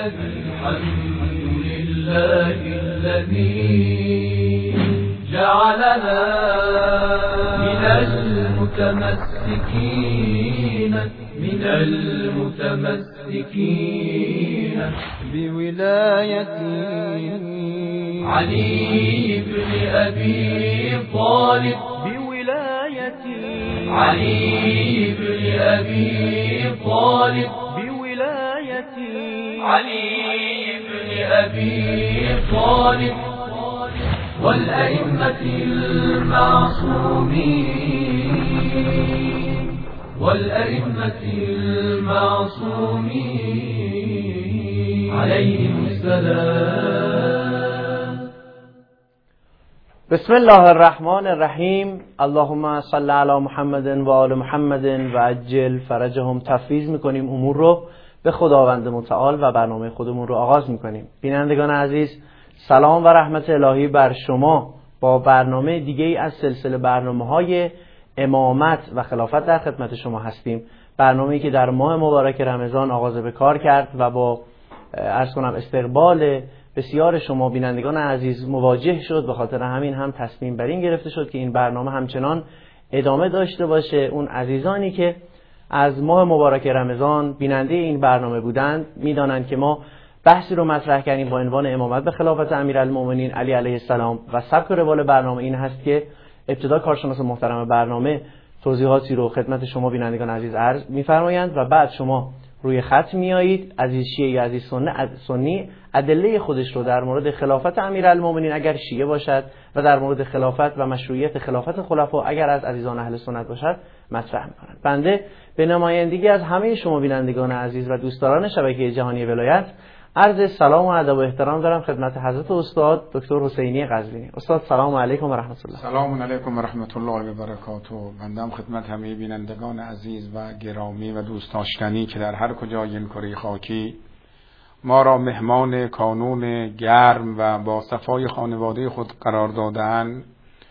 الحمد لله الذي جعلنا من المتمسكين بولاية علي بن أبي طالب بولاية علي بن أبي طالب بولاية علي بن أبي طالب والأئمة المعصومين عليهم السلام. بسم الله الرحمن الرحیم. اللهم صل علی محمد و آل محمد و عجل فرجهم. تفویض میکنیم امور رو به خداوند متعال و برنامه خودمون رو آغاز میکنیم. بینندگان عزیز، سلام و رحمت الهی بر شما. با برنامه دیگه ای از سلسله برنامه‌های امامت و خلافت در خدمت شما هستیم. برنامه‌ای که در ماه مبارک رمضان آغاز به کار کرد و با عرض کنم استقبال بسیار شما بینندگان عزیز مواجه شد. به خاطر همین هم تصمیم بر این گرفته شد که این برنامه همچنان ادامه داشته باشه. اون عزیزانی که از ماه مبارک رمضان بیننده این برنامه بودند میدانند که ما بحثی رو مطرح کردیم با عنوان امامت به خلافت امیرالمومنین علی علیه السلام و سبک و روال برنامه این هست که ابتدا کارشناس محترم برنامه توضیحاتی رو خدمت شما بینندگان عزیز عرض می‌فرمایند و بعد شما روی خط میایید، عزیز شیعه یا عزیز سنی ادله خودش رو در مورد خلافت امیرالمومنین اگر شیعه باشد و در مورد خلافت و مشروعیت خلافت خلفا اگر از عزیزان اهل سنت باشد مطرح می‌کنند. بنده به نمایندگی از همه شما بینندگان عزیز و دوستداران شبکه جهانی ولایت عرض سلام و ادب و احترام دارم خدمت حضرت استاد دکتر حسینی قزوینی. استاد سلام علیکم و رحمت الله. سلام علیکم و رحمت الله و برکاته. بنده هم خدمت همه بینندگان عزیز و گرامی و دوست داشتنی که در هر کجای این کره خاکی ما را مهمان کانون گرم و با صفای خانواده خود قرار دادن،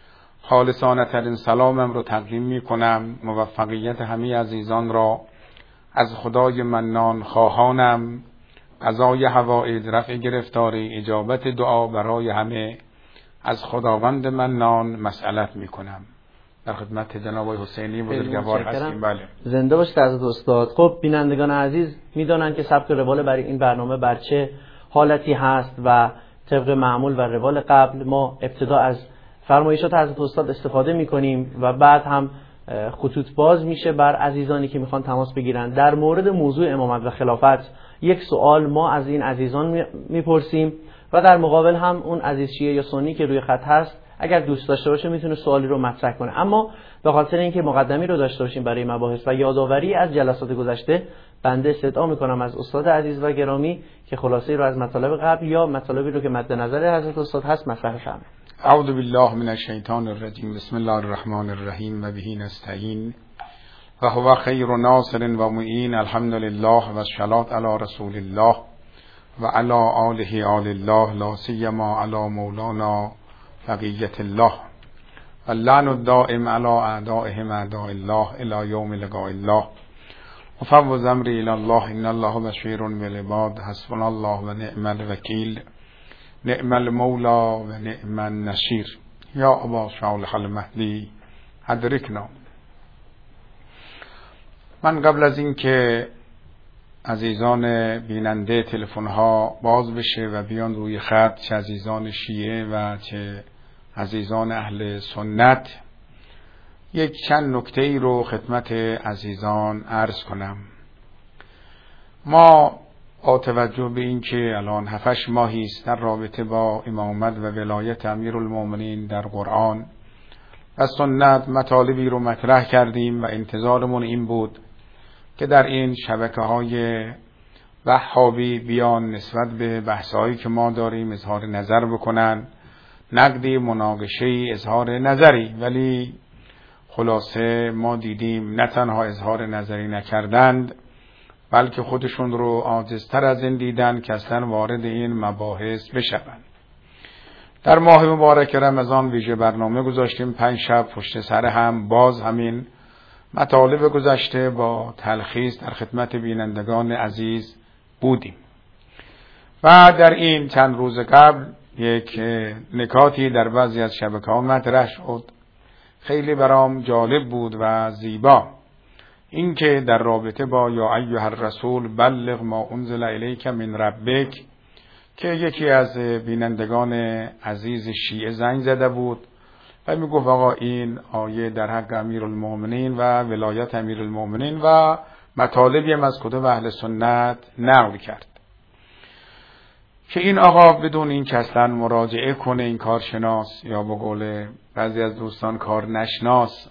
خالصانه ترین سلامم رو تقدیم می کنم. موفقیت همه عزیزان را از خدای منان خواهانم، قضای حوائج، رفع گرفتاری، اجابت دعا برای همه از خداوند منان مسئلت می کنم. در خدمت جناب حسینی بزرگوار هستیم. بله، زنده باشید حضرت استاد. خب بینندگان عزیز میدونن که سبک روال برای این برنامه بر چه حالتی هست و طبق معمول و روال قبل ما ابتدا از فرمایشات حضرت استاد استفاده میکنیم و بعد هم خطوط باز میشه بر عزیزانی که میخوان تماس بگیرن در مورد موضوع امامت و خلافت. یک سوال ما از این عزیزان میپرسیم و در مقابل هم اون عزیز شیعه یا سنی که روی خط هست اگر دوست داشته باشه میتونه سوالی رو مطرح کنه. اما به خاطر اینکه مقدمی رو داشته باشیم برای مباحث و یادآوری از جلسات گذشته، بنده استدعا میکنم از استاد عزیز و گرامی که خلاصه رو از مطالب قبل یا مطالبی رو که مد نظر حضرت استاد هست مطرح کنه. اعوذ بالله من الشیطان الرجیم. بسم الله الرحمن الرحیم و به نستعین و هو خیر ناصر و معین. الحمد لله و الصلاة علی رسول الله و علی آله آل الله، لا سیما علی مولانا بقیت الله و اللعن الدائم علی اعدائهم اعداء الله الی یوم لقاء الله. وفوض امری الی الله ان الله بشیر بالعباد. حسبنا الله و نعم الوکیل، نعم المولا و نعم النصیر. یا ابا صالح المهدی ادرکنا. من قبل از این که عزیزان بیننده تلفن ها باز بشه و بیان روی خط، چه عزیزان شیعه و چه عزیزان اهل سنت، یک چند نکته ای رو خدمت عزیزان عرض کنم. ما با توجه به این که الان 7 ماهی است در رابطه با امامت و ولایت امیرالمومنین در قرآن و سنت مطالبی رو مطرح کردیم و انتظارمون این بود که در این شبکه‌های وهابی بیان نسبت به بحث‌هایی که ما داریم اظهار نظر بکنن، نقدی، مناقشه‌ای، اظهار نظری. ولی خلاصه ما دیدیم نه تنها اظهار نظری نکردند بلکه خودشون رو عاجزتر از این دیدن که اصلا وارد این مباحث بشوند. در ماه مبارک رمضان ویژه برنامه گذاشتیم 5 شب پشت سر هم، باز همین مطالب گذشته با تلخیص در خدمت بینندگان عزیز بودیم. و در این چند روز قبل یک نکاتی در بعضی از شبکه‌ها مطرح شد، خیلی برام جالب بود و زیبا. این که در رابطه با یا ایها الرسول بلغ ما انزل الیک من ربک، که یکی از بینندگان عزیز شیعه زنگ زده بود و میگفت آقا این آیه در حق امیرالمومنین و ولایت امیرالمومنین و مطالبی هم از کتب اهل سنت نقل کرد، که این آقا بدون این که اصلا مراجعه کنه، این کارشناس یا به قول بعضی از دوستان کار نشناس،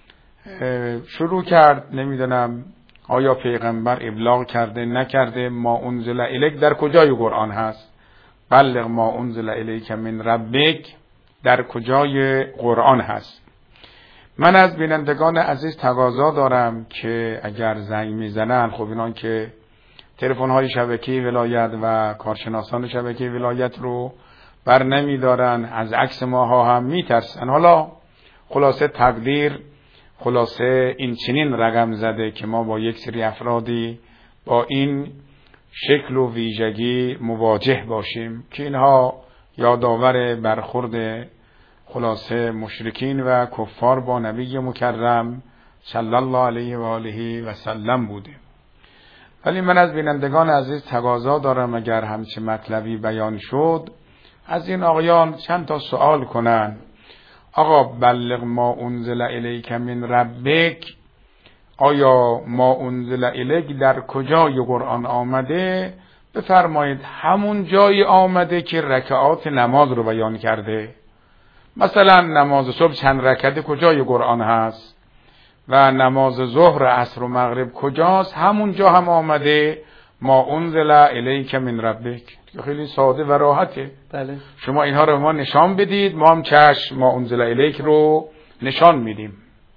شروع کرد نمیدونم آیا پیغمبر ابلاغ کرده نکرده، ما انزل الیک در کجای قرآن هست، بلغ ما انزل الیک من ربک در کجای قرآن هست. من از بینندگان عزیز تقاضا دارم که اگر زنگ میزنن، خب اینان که تلفن های شبکه ولایت و کارشناسان شبکه ولایت رو بر نمی دارن، از عکس ماها هم میترسن. حالا خلاصه تقدیر، خلاصه این چنین رقم زده که ما با یک سری افرادی با این شکل و ویژگی مواجه باشیم که اینها یادآور برخورد خلاصه مشرکین و کفار با نبی مکرم صلی الله علیه و آله و سلم بوده. ولی من از بینندگان عزیز تقاضا دارم اگر همچه مطلبی بیان شد، از این آقایان چند تا سوال کنن. آقا بلغ ما انزل الیک من ربک، آیا ما انزل الیک در کجای قرآن آمده؟ بفرمایید همون جایی آمده که رکعات نماز رو بیان کرده. مثلا نماز صبح چند رکعت کجای قرآن هست و نماز ظهر عصر و مغرب کجاست؟ همون جا هم آمده ما انزل الیک من ربک. خیلی ساده و راحته. بله. شما اینها رو ما نشان بدید، ما هم چشم ما انزل الیک رو نشان میدیم.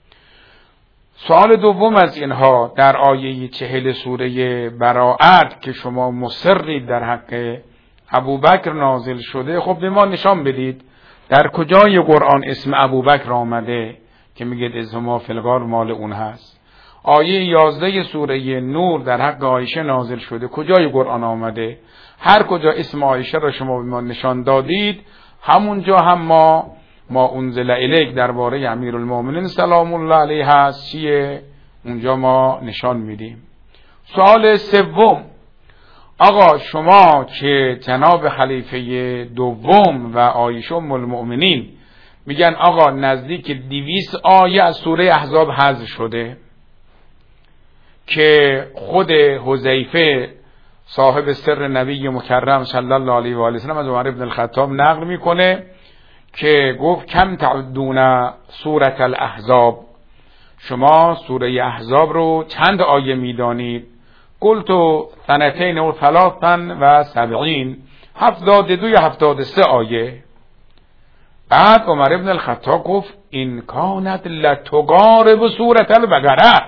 سوال دوم از اینها در آیه 40 سوره براءت که شما مصرید در حق ابوبکر نازل شده، خب به ما نشان بدید در کجای قرآن اسم ابوبکر آمده که میگید اسم ما فی الغار مال اون هست. آیه 11 سوره نور در حق عایشه نازل شده، کجای قرآن آمده؟ هر کجا اسم عایشه را شما به ما نشان دادید، همونجا هم ما انزل الیک درباره امیرالمومنین سلام الله علیه هست، چیه؟ اونجا ما نشان میدیم. سوال سوم، آقا شما که جناب خلیفه دوم و عایشه ام المؤمنین میگن آقا نزدیک 200 آیه از سوره احزاب حذف شده که خود حذیفه صاحب سر نبی مکرم صلی الله علیه و آله وسلم از عمر بن الخطاب نقل میکنه که گفت کم تعدون سوره الاحزاب، شما سوره احزاب رو چند آیه میدانید؟ قلت 2 و 73 72 یا 73 آیه. بعد عمر بن الخطاب گفت این کانت لتقارب سوره البقره،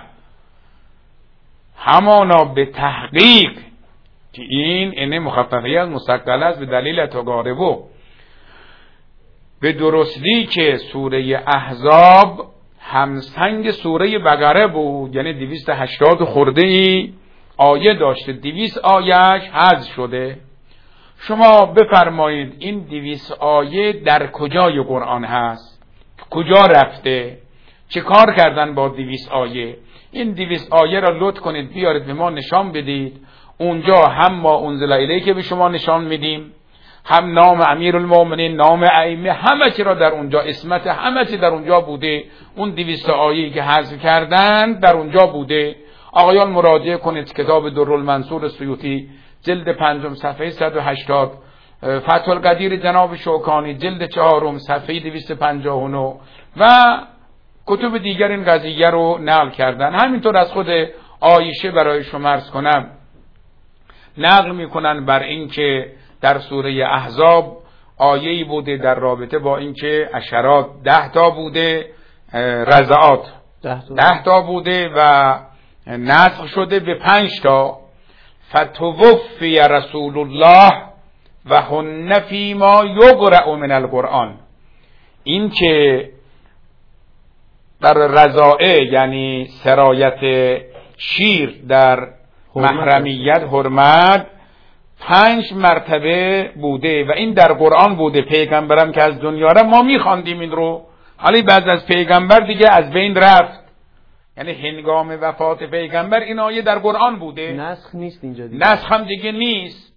همانا به تحقیق که این مخففیت مستقل است به دلیل تقاربو، به درستی که سوره احزاب همسنگ سوره بقره بود، یعنی 280 خورده ای آیه داشته، 200 آیهش حذف شده. شما بفرمایید این 200 آیه در کجای قرآن هست؟ کجا رفته؟ چه کار کردن با 200 آیه؟ این 200 آیه را لطف کنید بیارید به ما نشان بدید. اونجا هم ما انزل الیک به شما نشان میدیم، هم نام امیرالمومنین، نام ائمه، همه چی را در اونجا، اسمت همه چی در اونجا بوده. اون 200 آیه‌ای که حذف کردن در اونجا بوده. آقایان مراجعه کنید کتاب درالمنصور سیوطی جلد 5 صفحه 180، فتح القدیر جناب شوکانی جلد 4 صفحه 259 و کتب دیگر این قضیه رو نقل کردن. همینطور از خود عایشه برای شما عرض کنم نقل میکنن بر این که در سوره احزاب آیه‌ای بوده در رابطه با این که اشرات 10 تا بوده، رضعات 10 تا بوده و نسخ شده به 5 تا. فتوفی رسول الله و هن فی ما یقرأ من القرآن، این که در رضاعه یعنی سرایت شیر در محرمیت حرمت 5 مرتبه بوده و این در قرآن بوده. پیغمبرم که از دنیا رفت ما میخواندیم این رو، ولی بعد از پیغمبر دیگه از بین رفت. یعنی هنگام وفات پیغمبر این آیه در قرآن بوده، نسخ نیست اینجا دیگه، نسخ هم دیگه نیست.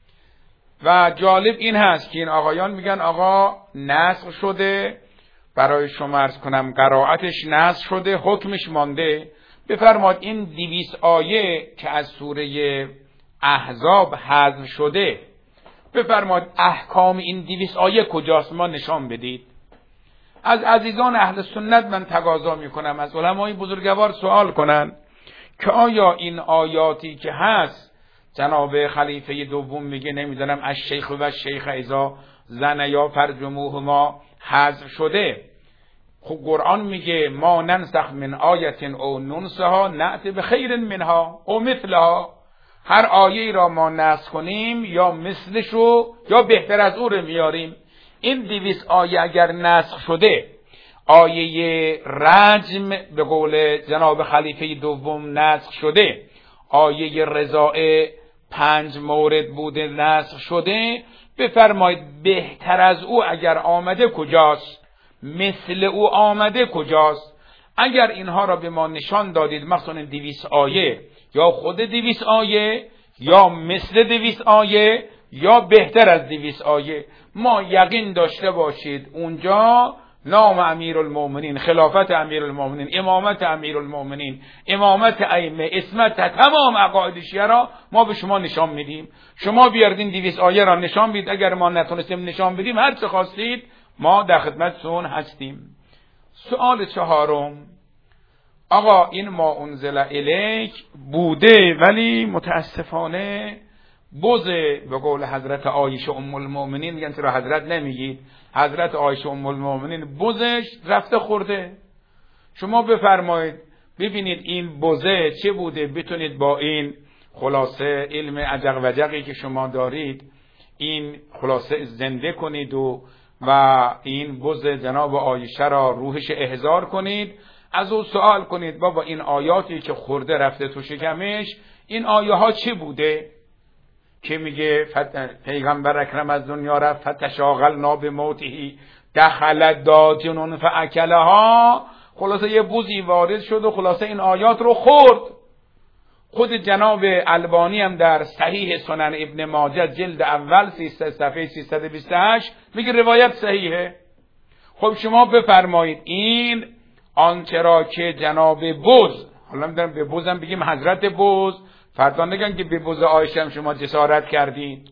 و جالب این هست که این آقایان میگن آقا نسخ شده، برای شما عرض کنم قرائتش نسخ شده، حکمش مانده. بفرماد این 200 آیه که از سوره احزاب حذف شده، بفرماد احکام این 200 آیه کجاست؟ ما نشان بدید. از عزیزان اهل سنت من تقاضا میکنم از علمای بزرگوار سوال کنن که آیا این آیاتی که هست جناب خلیفه دوم میگه نمیدونم از شیخ و شیخ اذا زن یا فرجموهما حذف شده، خب قرآن میگه ما ننسخ من آیت او ننسها نأتی بخیر منها او مثلها، هر آیه را ما نسخ کنیم یا مثلشو یا بهتر از او رو میاریم. این 200 آیه اگر نسخ شده، آیه رجم به قول جناب خلیفه دوم نسخ شده، آیه رضاء 5 مورد بوده نسخ شده، بفرمایید بهتر از او اگر آمده کجاست؟ مثل او آمده کجاست؟ اگر اینها را به ما نشان دادید، مثلا 200 آیه یا خود 200 آیه یا مثل 200 آیه یا بهتر از 200 آیه، ما یقین داشته باشید اونجا نام امیرالمومنین، خلافت امیرالمومنین، امامت امیرالمومنین، امامت ائمه، عصمت تمام عقاید شیعه را ما به شما نشان میدیم. شما بیاردین 200 آیه را نشان بدید، اگر ما نتونستیم نشان بدیم هر چه خواستید ما در خدمتتون هستیم. سوال 4، آقا این ما انزل الیک بوده ولی متاسفانه بز به قول حضرت عایشه ام المؤمنین، میگن چرا حضرت نمیگید، حضرت عایشه ام المؤمنین بزش رفته خورده. شما بفرمایید ببینید این بزه چه بوده، بتونید با این خلاصه علم عجق وجقی که شما دارید این خلاصه زنده کنید و این بز جناب عایشه را روحش احضار کنید، از او سوال کنید بابا این آیاتی که خورده رفته تو شکمش، این آیه ها چه بوده که میگه پیغمبر اکرم از دنیا رفت فتشاغلنا بموته دخلت داجنون فاکلها، خلاصه یه بوزی وارد شد و خلاصه این آیات رو خورد. خود جناب البانی هم در صحیح سنن ابن ماجه جلد اول صفحه 328 میگه روایت صحیحه. خب شما بفرمایید این آنچه را که جناب بز، حالا میدونم به بزم بگیم حضرت بز، فردا نگن که به بز عایشه هم شما جسارت کردید،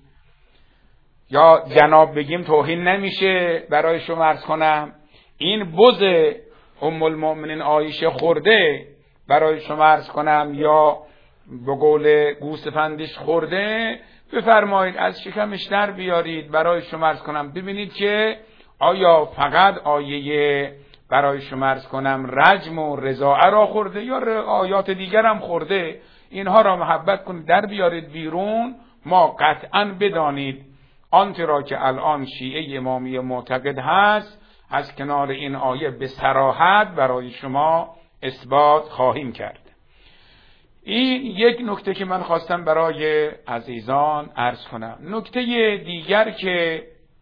یا جناب بگیم توهین نمیشه برای شما عرض کنم، این بز ام المؤمنین عایشه خورده برای شما عرض کنم یا به قول گوسفندش خورده، بفرمایید از شکمش در بیارید برای شما عرض کنم، ببینید که آیا فقط آیه برای شما عرض کنم رجم و رضاعه را خورده یا آیات دیگر هم خورده. اینها را محبت کنید در بیارید بیرون. ما قطعا بدانید آنچه را که الان شیعه امامی معتقد هست از کنار این آیه به صراحت برای شما اثبات خواهیم کرد. این یک نکته که من خواستم برای عزیزان عرض کنم. نکته دیگر که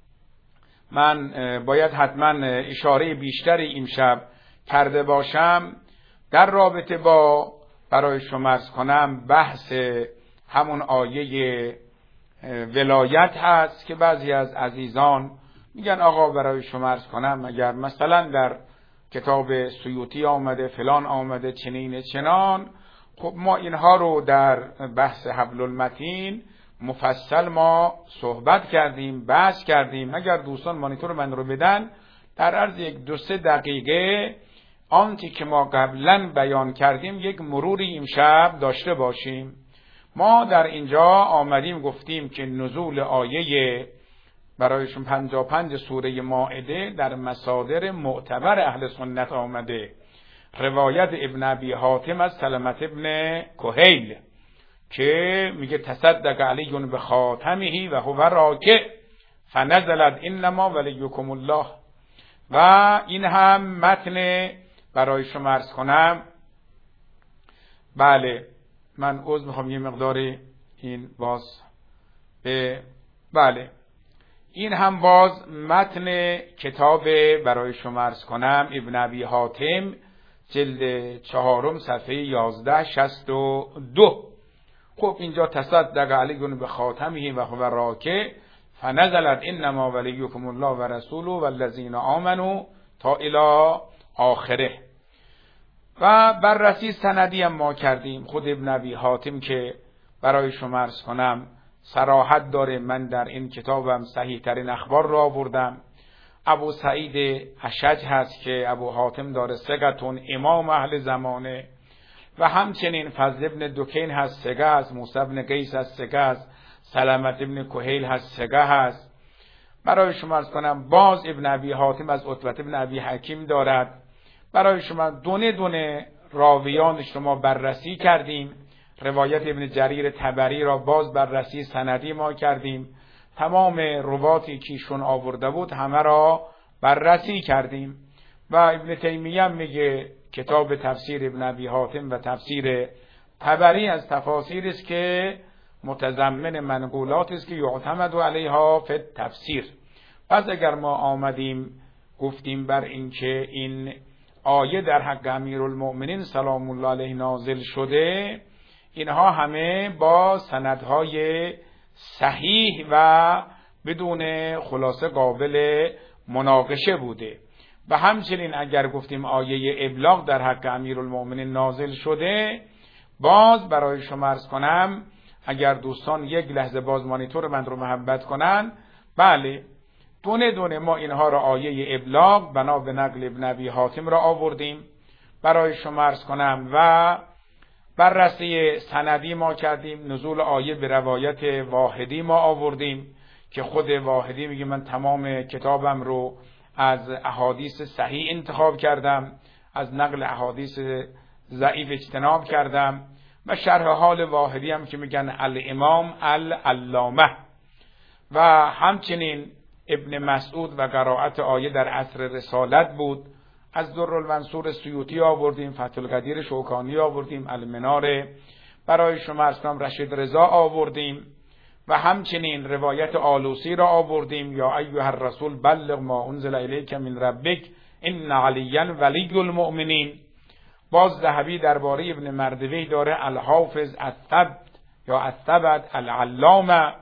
من باید حتما اشاره بیشتری امشب کرده باشم در رابطه با برای شما عرض کنم بحث همون آیه ولایت هست که بعضی از عزیزان میگن آقا برای شما عرض کنم اگر مثلا در کتاب سیوطی آمده فلان آمده چنین چنان، خب ما اینها رو در بحث حبل المتین مفصل ما صحبت کردیم، بحث کردیم. اگر دوستان مانیتور من رو بدن در عرض 1-2-3 دقیقه آنچه که ما قبلا بیان کردیم یک مروری امشب داشته باشیم. ما در اینجا آمدیم گفتیم که نزول آیه برایشون 55 سوره مائده در مصادر معتبر اهل سنت آمده. روایت ابن ابی حاتم از سلمة ابن کهیل که میگه تصدق علی به خاتمه و هو راکع فنزلت انما ولیکم الله، و این هم متن برای شما عرض کنم. بله من عذر میخوام یه مقدار این باز بله این هم باز متن کتاب برای شما عرض کنم ابن ابی حاتم جلد 4 صفحه 1162. خب اینجا تصدق علیکم به خاتمه و هو راکع فنزلت انما ولیکم الله و رسوله والذین آمنوا تا الی آخره. و بررسی سندی هم ما کردیم. خود ابن ابی حاتم که برای شما عرض کنم صراحت داره، من در این کتابم صحیح ترین اخبار را آوردم. ابو سعید اشج هست که ابو حاتم داره ثقتون امام اهل زمانه، و همچنین فضل ابن دکین هست ثقه هست، موسی ابن قیس هست ثقه هست، سلمت ابن کهیل هست ثقه هست. برای شما عرض کنم باز ابن ابی حاتم از عتبه ابن ابی حکیم دارد. برای شما دونه دونه راویان شما بررسی کردیم. روایت ابن جریر طبری را باز بررسی سندی ما کردیم. تمام رواتی که ایشون آورده بود همه را بررسی کردیم. و ابن تیمیه میگه کتاب تفسیر ابن ابی حاتم و تفسیر طبری از تفاسیر است که متضمن منقولات است که یعتمد علیها فی التفسیر. پس اگر ما آمدیم گفتیم بر این که این آیه در حق امیرالمؤمنین سلام الله علیه نازل شده، اینها همه با سندهای صحیح و بدون خلاصه قابل مناقشه بوده. و همچنین اگر گفتیم آیه ابلاغ در حق امیرالمؤمنین نازل شده، باز برای شما عرض کنم اگر دوستان یک لحظه باز مانیتور من رو محبت کنن، بله دونه دونه ما اینها را آیه ابلاغ بنا به نقل ابن ابی حاتم را آوردیم برای شما عرض کنم، و بررسی سندی ما کردیم. نزول آیه به روایت واحدی ما آوردیم که خود واحدی میگه من تمام کتابم رو از احادیث صحیح انتخاب کردم، از نقل احادیث ضعیف اجتناب کردم. و شرح حال واحدی هم که میگن الامام العلامه. و همچنین ابن مسعود و قرائت آیه در عصر رسالت بود. از درالمنصور سیوطی آوردیم، فتح القدیر شوکانی آوردیم، المنار برای شما اسلام رشید رضا آوردیم، و همچنین روایت آلوسی را آوردیم یا ایها الرسول بلغ ما انزل الیک من ربک ان علیا ولی المؤمنین. باز ذهبی درباره ابن مردوی داره الحافظ الثبت یا الثبت العلامه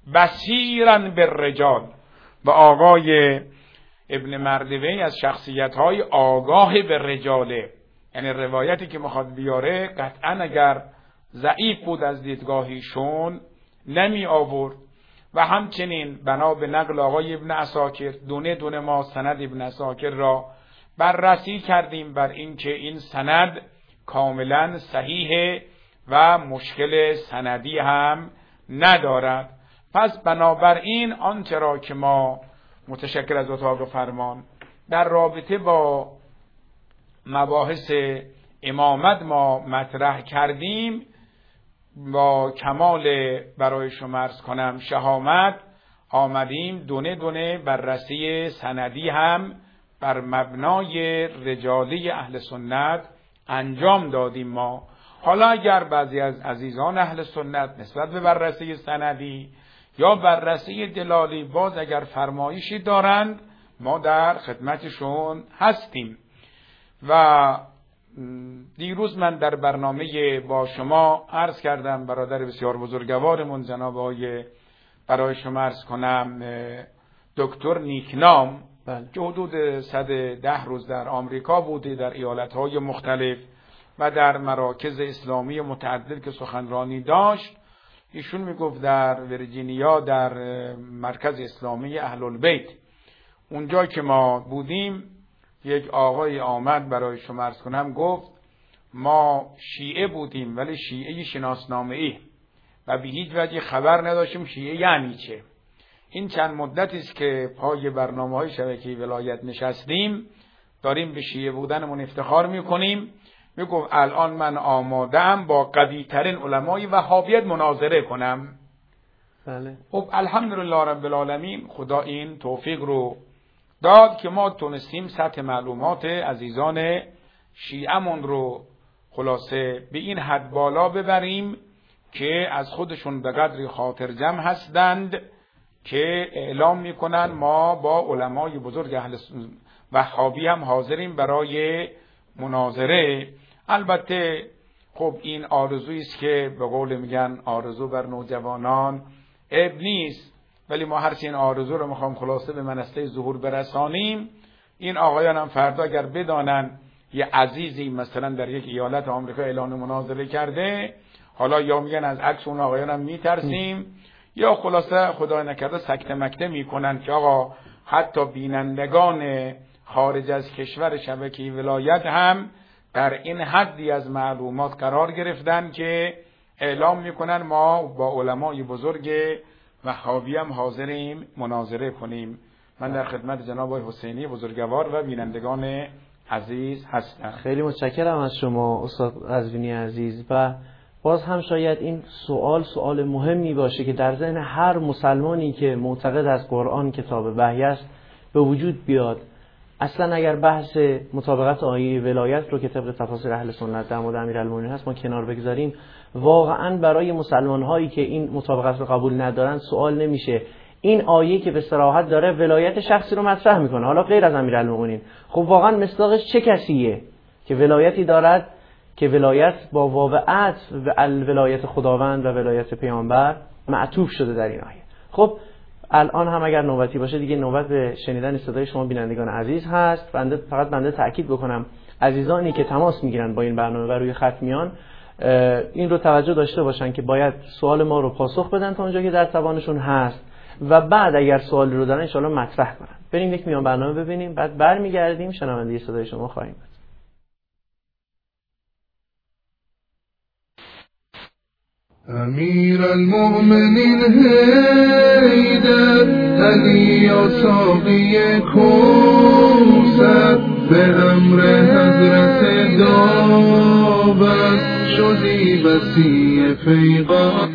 بصیرا بالرجال. و آقای ابن مردوی از شخصیت‌های آگاه به رجاله، یعنی روایتی که میخواد بیاره قطعا اگر ضعیف بود از دیدگاهیشون نمی آورد. و همچنین بنا به نقل آقای ابن عساکر دونه دونه ما سند ابن عساکر را بررسی کردیم بر اینکه این سند کاملا صحیح و مشکل سندی هم ندارد. پس بنابراین آنچه را که ما متشکر از اتاق فرمان در رابطه با مباحث امامت ما مطرح کردیم، با کمال برای شما عرض کنم شهامت آمدیم دونه دونه بررسی سندی هم بر مبنای رجالی اهل سنت انجام دادیم ما. حالا اگر بعضی از عزیزان اهل سنت نسبت به بررسی سندی یا بررسی دلالی باز اگر فرمایشی دارند ما در خدمتشون هستیم. و دیروز من در برنامه با شما عرض کردم برادر بسیار بزرگوارمون جناب آقای برای شما عرض کنم دکتر نیکنام که حدود 110 روز در آمریکا بوده، در ایالتهای مختلف و در مراکز اسلامی متعدد که سخنرانی داشت. ایشون میگفت در ویرجینیا در مرکز اسلامی اهل البیت اونجا که ما بودیم یک آقای آمد برای شما عرض کنم گفت ما شیعه بودیم ولی شیعه شناسنامه‌ای و به هیچ وجه خبر نداشتیم شیعه یعنی چه. این چند مدتی است که پای برنامه‌های شبکه ولایت نشستیم داریم به شیعه بودنمون افتخار میکنیم. میگفت الان من آماده‌ام با قوی‌ترین علمای وهابیت مناظره کنم. بله. خب الحمدلله رب العالمین خدا این توفیق رو داد که ما تونستیم سطح معلومات عزیزان شیعه‌مون رو خلاصه به این حد بالا ببریم که از خودشون به قدری خاطر جمع هستند که اعلام میکنن ما با علمای بزرگ اهل وهابی هم حاضریم برای مناظره. البته خب این آرزویی است که به قول میگن آرزو بر نوجوانان عیب نیست، ولی ما هر چی این آرزو رو میخوام خلاصه به منصه ظهور برسانیم، این آقایان هم فردا اگر بدانن یه عزیزی مثلا در یک ایالت آمریکا اعلان مناظره کرده، حالا یا میگن از عکس اون آقایان هم میترسیم، یا خلاصه خدای نکرده سکته مکته میکنن که آقا حتی بینندگان خارج از کشور شبکه ولایت هم در این حدی از معلومات قرار گرفتن که اعلام میکنن ما با علمای بزرگ وهابی هم حاضریم مناظره کنیم. من در خدمت جناب آقای حسینی بزرگوار و بینندگان عزیز هستم. خیلی متشکرم از شما استاد قزوینی عزیز. و باز هم شاید این سوال مهمی باشه که در ذهن هر مسلمانی که معتقد از قرآن کتاب وحی است به وجود بیاد. اصلا اگر بحث مطابقت آیه ولایت رو که طبق تفاسیر اهل سنت در مورد امیرالمومنین هست ما کنار بگذاریم، واقعا برای مسلمان هایی که این مطابقت رو قبول ندارن سوال نمیشه. این آیه که به صراحت داره ولایت شخصی رو مطرح میکنه، حالا غیر از امیرالمومنین، خب واقعا مصداقش چه کسیه که ولایتی دارد که ولایت با واو عطف به ولایت خداوند و ولایت پیامبر معطوف شده در این آیه. خب الان هم اگر نوبتی باشه دیگه نوبت به شنیدن صدای شما بینندگان عزیز هست. بنده تأکید بکنم عزیزانی که تماس میگیرن با این برنامه و روی خط میان این رو توجه داشته باشن که باید سوال ما رو پاسخ بدن تا اونجا که در توانشون هست و بعد اگر سوالی رو دارن ان شاءالله مطرح کنن. بریم یک میان برنامه ببینیم، بعد برمیگردیم شنونده صدای شما خواهیم بود. امیرالمومنین حیدر علی و ساقی کوثر به امر حضرت داور شدی وصی پیغمبر،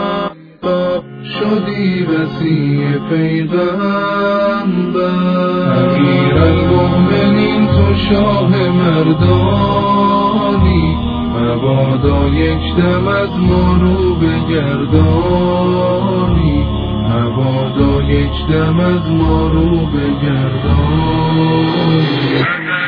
شدی وصی پیغمبر. امیرالمومنین تو شاه مردانی، مبادا یک دم از ما رو بگردانی، مبادا یک دم از ما رو بگردانی.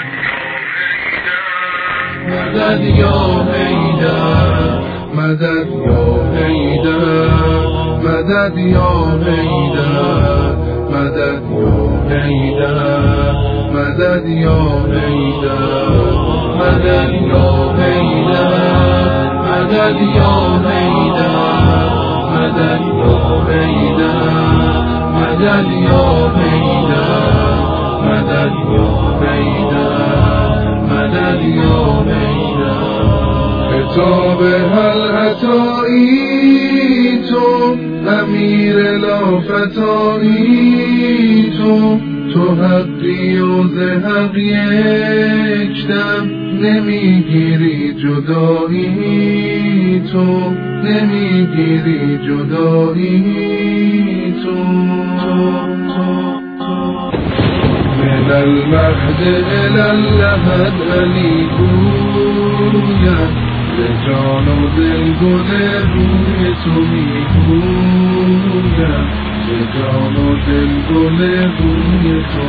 مدد یا حیدر، مدد یا حیدر، مدد یا حیدر، مدد یا حیدر، مدد یا حیدر، مدد یا حیدر، مدد یا حیدر، مدد یا حیدر، مدد یا حیدر، مدد یا حیدر، مدد یا حیدر. خطاب هل عطایی تو امیر لافتایی تو حقی و ز حق یک دم نمیگیری جدایی، تو نمیگیری جدایی تو. من المهد الى اللحد علی گوید، به جان و دل گل روی تو میگوید، به جان و دل گل روی تو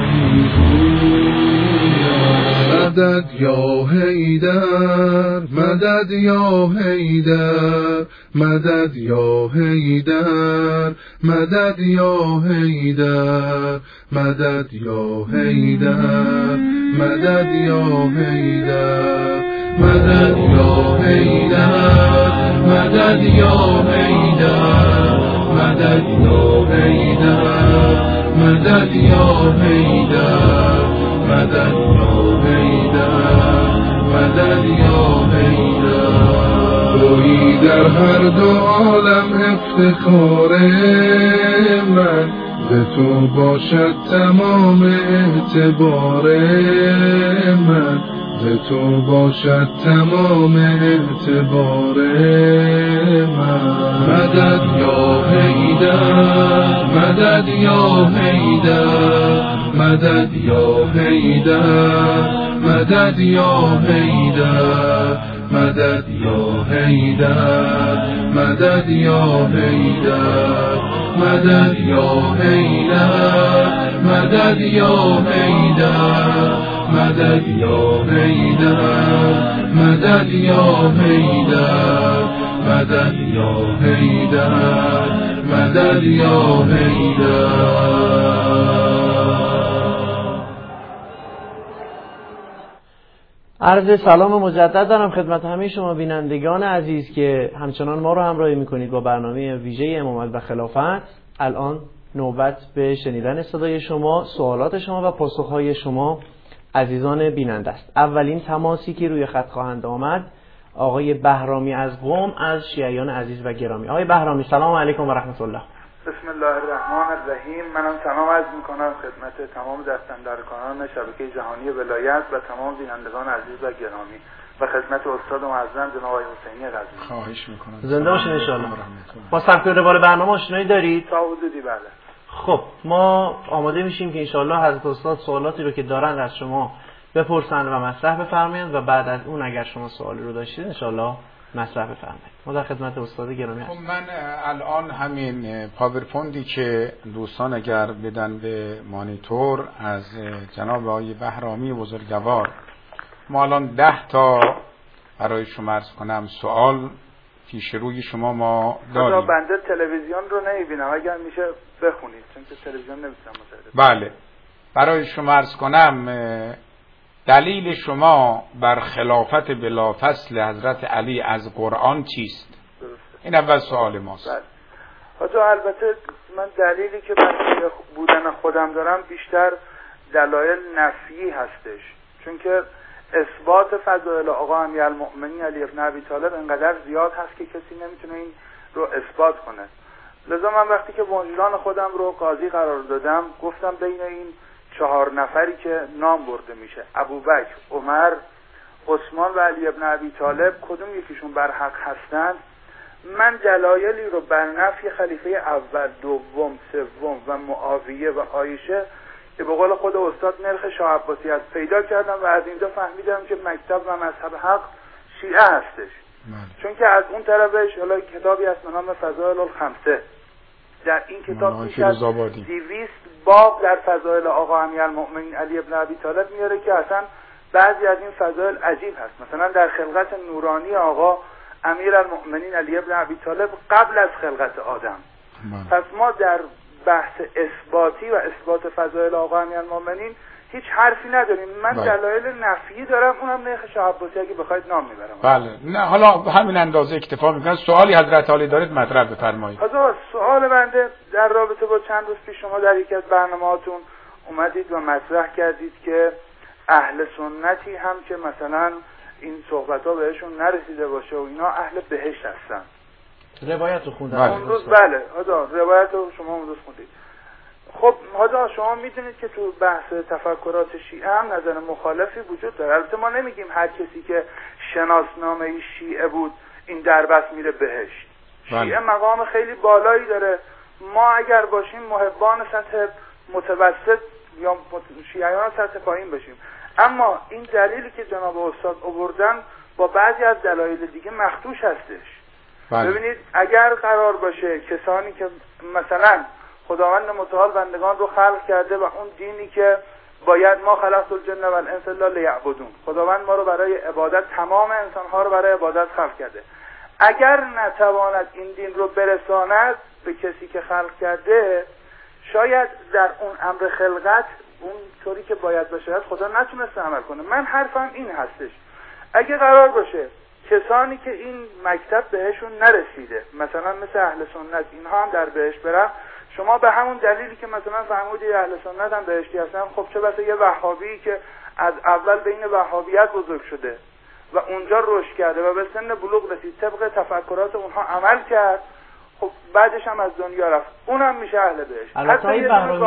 میگوید. مدد یا حیدر، مدد یا حیدر، مدد یا حیدر، مدد یا حیدر، مدد یا حیدر، مدد یا حیدر، مدد یا حیدر، مدد یا حیدر، مدد یا حیدر، مدد یا حیدر، مدد یا حیدر، مدد یا حیدر. تویی در هر دو عالم افتخار من، به تو باشد تمام اعتبار من، به تو باشد تمام اعتبار من. مدد یا حیدر، مدد یا حیدر، مدد یا حیدر، مدد یا حیدر، مدد یا حیدر مدد یا حیدر مدد یا حیدر مدد یا حیدر مدد یا حیدر مدد یا حیدر مدد یا حیدر مدد یا حیدر. عرض سلام مجدد دارم خدمت همه شما بینندگان عزیز که همچنان ما رو همراهی میکنید با برنامه ویژه امامت و خلافت. الان نوبت به شنیدن صدای شما، سوالات شما و پاسخهای شما عزیزان بیننده است. اولین تماسی که روی خط خواهند آمد آقای بهرامی از قم از شیعیان عزیز و گرامی. آقای بهرامی سلام علیکم و رحمت الله. بسم الله الرحمن الرحیم. منم سلام عرض میکنم خدمت تمام دستاندرکاران شبکه جهانی ولایت و تمام بینندگان عزیز و گرامی و خدمت استاد معظم جناب آقای حسینی غزنی. خواهش میکنم. زنده باشین ان شاء الله. با سبک و روال برنامه آشنایی دارید؟ تا حدودی بله. خب ما آماده میشیم که ان شاء الله حضرت استاد سوالاتی رو که دارند از شما بپرسند و مطرح بفرمایند و بعد از اون اگر شما سوالی رو داشتید ان شاء الله مطرح بفرمایید. ما در خدمت استاد گرامی هستیم. من الان همین پاورپوینتی که دوستان اگر بدن به مانیتور از جناب آقای بهرامی بزرگوار، ما الان 10 تا برای شما عرض کنم سوال پیش روی شما ما داریم. بنده تلویزیون رو نمیبینم، اگر میشه بخونید چون که تلویزیون نمیتونم متوجه. بله، برای شما عرض کنم دلیل شما بر خلافت بلافصل حضرت علی از قرآن چیست؟ درسته. این اول سوال ماست. بله. حاجا البته من دلیلی که من بودن خودم دارم بیشتر دلایل نفیی هستش، چون که اثبات فضائل آقا امیرالمؤمنین علی ابن ابی طالب انقدر زیاد هست که کسی نمیتونه این رو اثبات کنه. لذا من وقتی که وجدان خودم رو قاضی قرار دادم گفتم بین این 4 نفری که نام برده میشه ابوبکر، عمر، عثمان و علی ابن ابی طالب کدوم یکیشون بر حق هستند. من دلایلی رو بر نفی خلیفه اول، دوم، سوم و معاویه و عایشه که به قول خود استاد نرخ شاه عباسی از پیدا کردم و از اینجا فهمیدم که مکتب و مذهب حق شیعه هستش. چون که از اون طرفش حالا کتابی هست به نام فضائل الخمسه، در این کتاب بیش از 200 باب در فضائل آقا امیرالمؤمنین علی ابن ابی طالب میاره که اصلا بعضی از این فضائل عجیب هست. مثلا در خلقت نورانی آقا امیرالمؤمنین علی ابن ابی طالب قبل از خلقت آدم. پس ما در بحث اثباتی و اثبات فضائل آقا امیرالمؤمنین هیچ حرفی نداریم. من دلایل نفی دارم، اونم نرخ شاه عباسی اگه بخواید نام میبرم. بله، نه حالا همین اندازه اکتفا میکنم. سوالی حضرت علی دارید مطرح بفرمایید. حاضر سوال بنده در رابطه با چند روز پیش شما در یکی از برنامه‌هاتون اومدید و مطرح کردید که اهل سنتی هم که مثلا این صحبت‌ها بهشون نرسیده باشه و اینا اهل بهشت هستن. روایت رو خوندم اون روز. بله حاضر روایت رو شما اون روز خوندید. خب حالا شما میدونید که تو بحث تفکرات شیعه هم نظر مخالفی وجود داره. البته ما نمیگیم هر کسی که شناسنامه شیعه بود این دربست میره بهشت. شیعه مقام خیلی بالایی داره. ما اگر باشیم محبان سطح متوسط یا شیعیان سطح پایین باشیم. اما این دلیلی که جناب استاد آوردن با بعضی از دلایل دیگه مخدوش هستش. ببینید اگر قرار باشه کسانی که مثلا خداوند متعال بندگان رو خلق کرده و اون دینی که باید ما خلقت الجن و الانس الا لیعبدون، خداوند ما رو برای عبادت، تمام انسانها رو برای عبادت خلق کرده، اگر نتواند این دین رو برساند به کسی که خلق کرده، شاید در اون امر خلقت اون طوری که باید بشه خدا نتونسته عمل کنه. من حرفم این هستش اگه قرار باشه کسانی که این مکتب بهشون نرسیده مثلا مثل اهل سنت اینها هم در بهشت برن، شما به همون دلیلی که مثلا فرمودید اهل سنت هم بهشتی هستن، خب چه بسا یه وهابی که از اول بین وهابیت بزرگ شده و اونجا رشد کرده و به سن بلوغ رسید، طبق تفکرات اونها عمل کرد، خب بعدش هم از دنیا رفت، اونم میشه اهل بهشت. حتی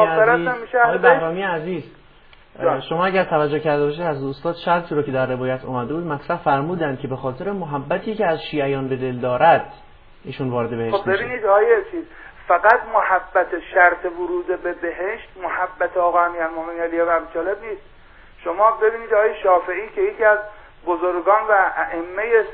بهرامی عزیز شما اگر توجه کرده باشید از استاد شرطی رو که در روایت اومده بود مطرح فرمودن که به خاطر محبتی که از شیعیان به دل دارد ایشون وارد بهشت میشه. خب ببینید آیه چیز فقط محبت شرط ورود به بهشت محبت آقا امیرالمؤمنین علی ابن ابی طالب نیست. شما ببینید آیه شافعی که یکی از بزرگان و ائمه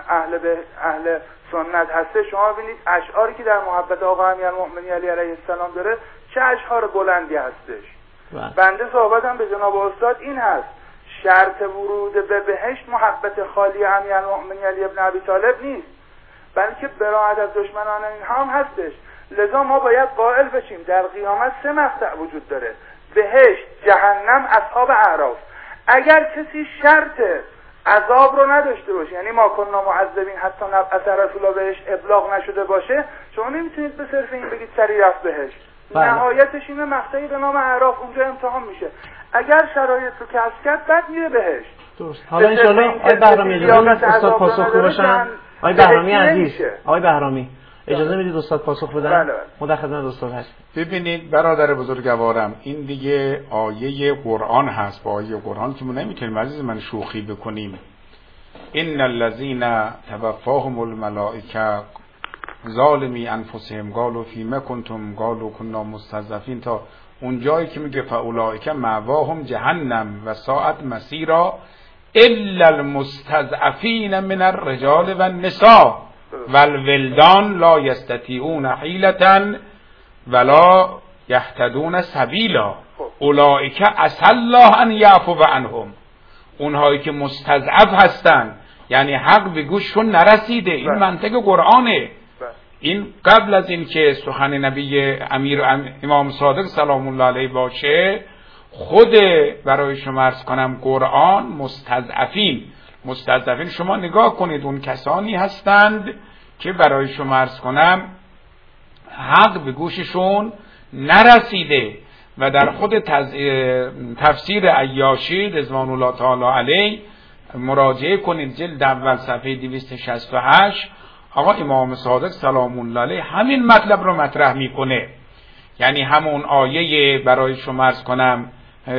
اهل سنت هسته، شما ببینید اشعاری که در محبت آقا امیرالمؤمنین علی علیه السلام داره چه اشعار بلندی هستش. بنده صحبتم به جناب استاد این هست، شرط ورود به بهشت محبت خالی امیرالمؤمنین علی ابن ابی طالب نیست، بلکه براءت از دشمنان اینها هم هستش. لذا ما باید قائل بشیم در قیامت 3 مقطع وجود داره: بهشت، جهنم، اصحاب اعراف. اگر کسی شرط عذاب رو نداشته باشه، یعنی ما کنا معذبین حتی نبعث رسولا بهش ابلاغ نشده باشه، شما نمیتونید به صرف این بگید سری رفت بهشت. نهایتش اینه مقطعی به نام اعراف، اونجا امتحان میشه. اگر شرایط رو کسب کرد بعد میره بهشت. درست. حالا ان شاءالله آقای بهرامی اجازه استاد پاسخ باشن. آقای بهرامی عزیز، آقای بهرامی اجازه میدید استاد پاسخ بدن؟ ما در خدمت استاد هستیم. ببینید برادر بزرگوارم، این دیگه آیه قرآن هست. با آیه قرآن که ما نمیتونیم عزیز من شوخی بکنیم. ان الذين توفاهم الملائکه ظالمی انفسهم قالوا فیما کنتم قالوا كنا مستضعفین، تا اون جایی که میگه فاولئک مأواهم جهنم و ساعت مصیرا الا المستضعفین من الرجال والنساء والولدان لا یستطیعون حیلة ولا یهتدون سبیلا اولئک عسى الله ان یعفو عنهم. اونهایی که مستضعف هستن یعنی حق به گوششون نرسیده. این منطق قرآنه. این قبل از این که سخن نبی امیر امام صادق سلام الله علیه باشه، خود برای شما عرض کنم قرآن مستضعفین شما نگاه کنید، اون کسانی هستند که برای شما عرض کنم حق به گوششون نرسیده. و در خود تفسیر عیاشی رضوان الله تعالی علیه مراجعه کنید، جلد اول صفحه 268، آقا امام صادق سلام الله علیه همین مطلب رو مطرح میکنه. یعنی همون آیه برای شما عرض کنم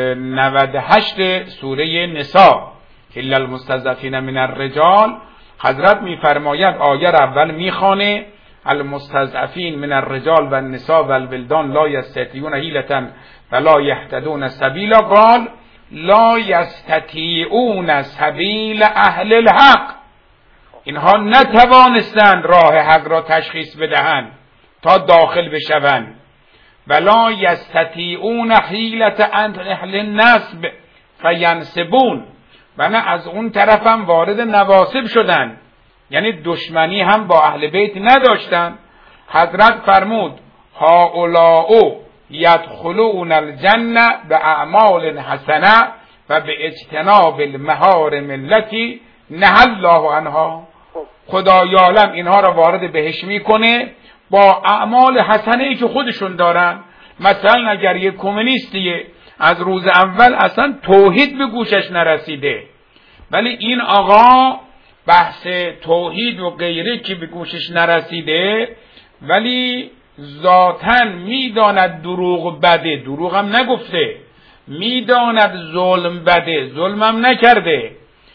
98 سوره نساء، الا المستضعفین من الرجال، حضرت میفرماید آیه اول میخوانه المستضعفین من الرجال و النساء و الولدان لا یستطیعون حیلة ولا یهتدون سبیلا، قال لا یستطیعون سبیل اهل الحق، اینها نتوانستند راه حق را تشخیص بدهند تا داخل بشوند. ولا یستطیعون حیلة اهل النصب فینصبون، و نه از اون طرف هم وارد نواصب شدند، یعنی دشمنی هم با اهل بیت نداشتند. حضرت فرمود هؤلاء یدخلون الجنه باعمال حسنه و به اجتناب المحارم التي نهى الله عنها. خدای عالم اینها را وارد بهشت میکنه با اعمال حسنه ای که خودشون دارن. مثلا اگر یک کمونیستیه از روز اول اصلا توحید به گوشش نرسیده، ولی این آقا بحث توحید و غیره که به گوشش نرسیده، ولی ذاتاً میداند دروغ بده، دروغ هم نگفته، میداند ظلم بده، ظلم هم نکرده،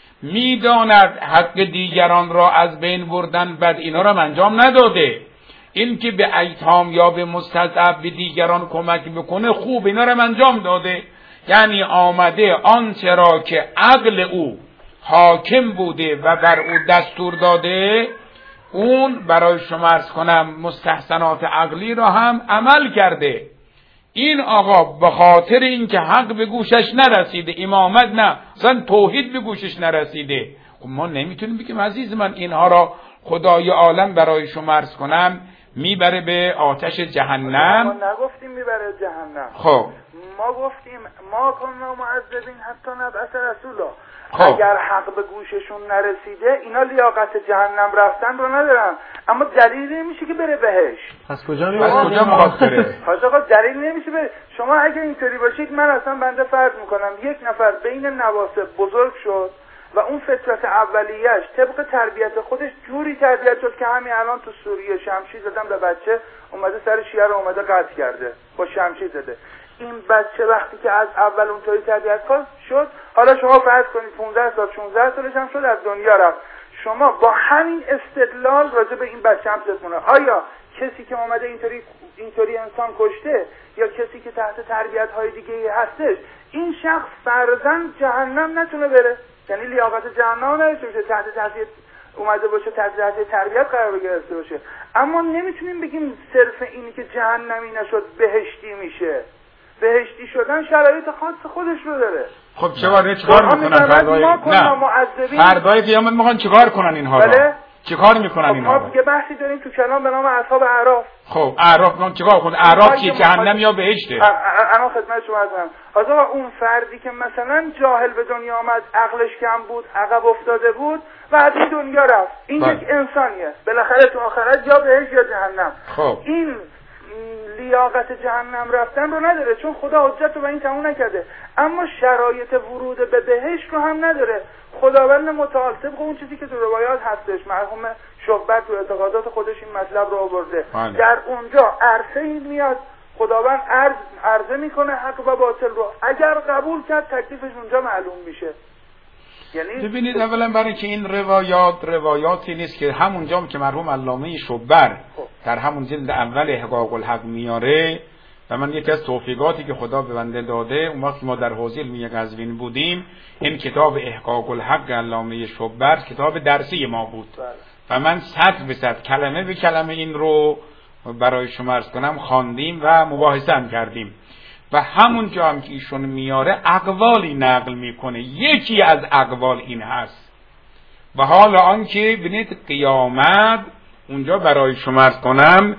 میداند حق دیگران را از بین بردن بد، اینا را انجام نداده، این که به ایتام یا به مستضعف به دیگران کمک بکنه خوب، اینا را انجام داده. یعنی آمده آنچه را که عقل او حاکم بوده و بر او دستور داده، اون برای شما عرض کنم مستحسنات عقلی را هم عمل کرده. این آقا به خاطر اینکه حق به گوشش نرسیده، امامت نه، اصلا توحید به گوشش نرسیده، ما نمیتونیم بگیم عزیز من اینها را خدای عالم برای شما عرض کنم میبره به آتش جهنم. ما نگفتیم میبره جهنم، خب ما گفتیم ما کنا معذبین حتی نبعث رسولا. اگر حق به گوششون نرسیده اینا لیاقت جهنم رفتن رو ندارن، اما دلیل نمیشه که بره بهشت. از کجا میخواد بره؟ آقا دلیل نمیشه بره. شما اگه اینطوری باشید، من اصلا بنده فرض میکنم یک نفر بین نواسب بزرگ شد و اون فطرت اولیه‌اش طبق تربیت خودش جوری تربیت شد که همین الان تو سوریه شمشیر زدن به بچه اومده سر شیعه رو اومده قطع کرده، با شمشیر زده. این بچه وقتی که از اول اونطوری تربیت شد، حالا شما فرض کنید 15 سال 16 سالش هم شد از دنیا رفت، شما با همین استدلال راجع به این بچه هم تکنه آیا کسی که اومده اینطوری انسان کشته یا کسی که تحت تربیت های دیگه هستش، این شخص فرزند جهنم نتونه بره؟ یعنی لیاقت جهنم نداشته باشه، تحت تاثیر اومده باشه، تحت تاثیر تربیت قرار گرفته باشه. اما نمیتونیم بگیم صرف اینی که جهنمی نشد بهشتی میشه. بهشتی شدن شرایط خاص خودش رو داره. خب چیکار میکنن فردای قیامت میخوان چیکار کنن اینها رو؟ بله؟ چیکار میکنن اینها رو؟ ما یه بحثی داریم تو کلام به نام اصحاب اعراف. خب اعراف میخوان چیکار کنن؟ اعراف چیه؟ جهنم یا بهشته؟ انا خدمت شما هستم. حاضر اون فردی که مثلا جاهل به دنیا آمد، عقلش کم بود، عقب افتاده بود و از این دنیا رفت. این یک انسانیه. بالاخره تو آخرت یا بهشت یا جهنم. خب این لیاقت جهنم رفتن رو نداره، چون خدا حجت رو به این تموم نکرده. اما شرایط ورود به بهشت رو هم نداره. خداوند متعال طبق اون چیزی که تو روایات هستش، مرحوم شعبه تو اعتقادات خودش این مطلب رو آورده. در اونجا عرصه میاد، خداوند عرضه میکنه حق و باطل رو، اگر قبول کرد تکلیفش اونجا معلوم میشه. یعنی ببینید اولا برای که این روایاتی نیست که همونجا که مرحوم علامه شبر در همون جلد اول احقاق الحق میاره و من یکی از توفیقاتی که خدا به بنده داده اون وقت که ما در حوزه علمیه قزوین بودیم، این کتاب احقاق الحق علامه شبر کتاب درسی ما بود و من 100% کلمه به کلمه این رو برای شما عرض کنم خواندیم و مباحثه هم کردیم و همون جا هم که ایشون میاره اقوالی نقل میکنه. یکی از اقوال این هست و حالا آنکه ببینید قیامت اونجا برای شما عرض کنم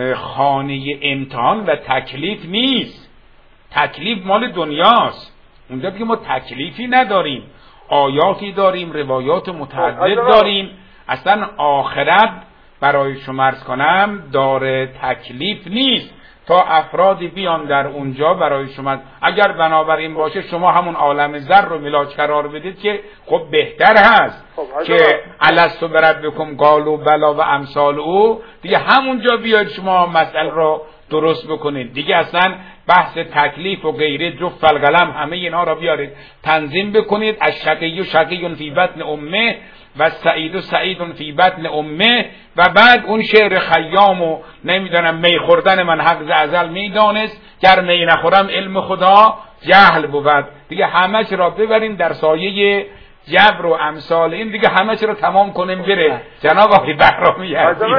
خانه امتحان و تکلیف نیست. تکلیف مال دنیاست. اونجا که ما تکلیفی نداریم، آیاتی داریم، روایات متعدد داریم. اصلا آخرت برای شما عرض کنم دار تکلیف نیست تا افرادی بیان در اونجا برای شما. اگر بنابراین باشه شما همون عالم ذر رو ملاک قرار بدید که خب بهتر هست که الستو بربکم قالوا بلا و امثال او، دیگه همونجا بیاید شما مسئله رو درست بکنید. دیگه اصلا بحث تکلیف و غیره جف القلم همه اینا رو بیارید تنظیم بکنید. الشقی شقی فی بطن امه و سعید فی بطن امه و بعد اون شعر خیام و نمیدونم می خوردن من حق ز ازل میدانست، گر می نخورم علم خدا جهل بود. دیگه همش را ببریم در سایه جبر و امثال این، دیگه همش رو تمام کنیم بره. جناب آقای بهرامی عزیز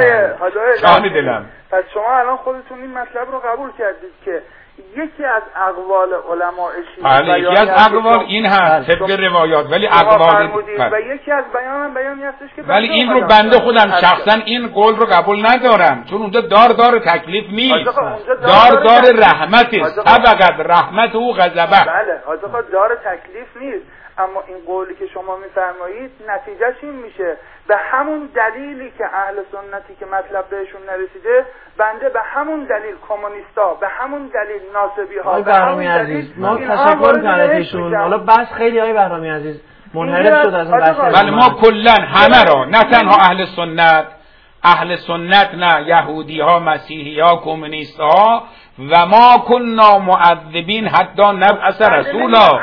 جان دلم، پس شما الان خودتون این مطلب رو قبول کردید که یکی از اقوال علماء شیعه یکی از اقوال این هست طبق روایات، ولی اقوال و یکی از بیانی هستش که ولی این رو بنده خودم شخصا این قول رو قبول ندارم، چون اونجا دار تکلیف نیست، دار رحمت است. طبقت رحمت او غضبه. بله حاضر دار تکلیف نیست، اما این قولی که شما میفرمایید نتیجهش این میشه به همون دلیلی که اهل سنتی که مطلب بهشون نرسیده، بنده به همون دلیل کمونیستا، به همون دلیل ناصبی ها، به همون دلیل ما تشکر کنیم. حالا بس خیلی های بهرامی عزیز منحرف شد از این بحث. ولی ما کلا همه را، نه تنها اهل سنت نه یهودی ها، مسیحی ها، کمونیست ها، و ما کننا معذبین حتی نبعث رسولا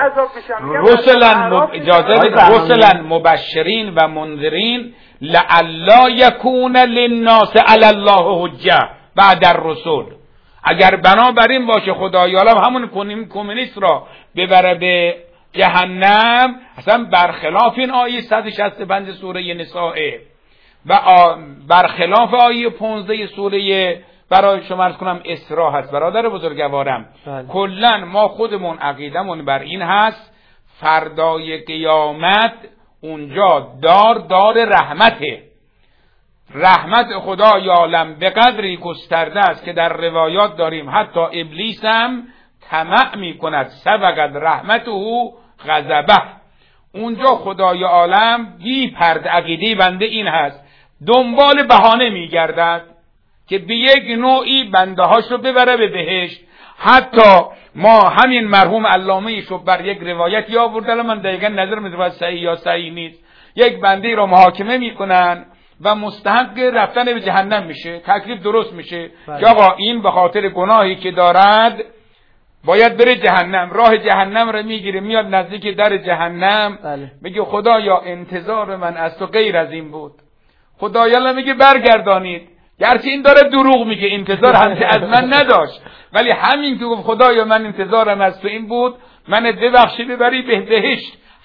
رسلا مبشرین و منذرین لعلا یکون للناس علی الله حجه بعد الرسل. اگر بنابراین باشه خدایالا همون کمونیست را ببره به جهنم، اصلا برخلاف این آیه 165 سوره نساء و برخلاف آیه 15 سوره برای شما عرض کنم اسراء هست. برادر بزرگوارم کلا ما خودمون عقیدمون بر این هست فردای قیامت اونجا دار رحمته. رحمت خدا یعلم به قدری گسترده است که در روایات داریم حتی ابلیس هم طمع می کند سبقت رحمته غضبه. اونجا خدای عالم بی پرده عقیده بنده این هست دنبال بهانه می گردد که به یک نوعی بنده هاش رو ببره به بهشت. حتی ما همین مرحوم علامه شبر یک روایت آورده، من دقیقا نظر میذارم صحیح یا صحیح نیست، یک بنده رو محاکمه میکنن و مستحق رفتن به جهنم میشه، تکلیف درست میشه که آقا این به خاطر گناهی که دارد باید بره جهنم. راه جهنم رو میگیره، میاد نزدیک در جهنم، میگه خدایا انتظار من از تو غیر از این بود، خدایا میگه برگردانید. گرچه این داره دروغ میگه، انتظار همچه از من نداشت، ولی همین که گفت خدایا من انتظارم از تو این بود، من ببخشی ببری به بهشت،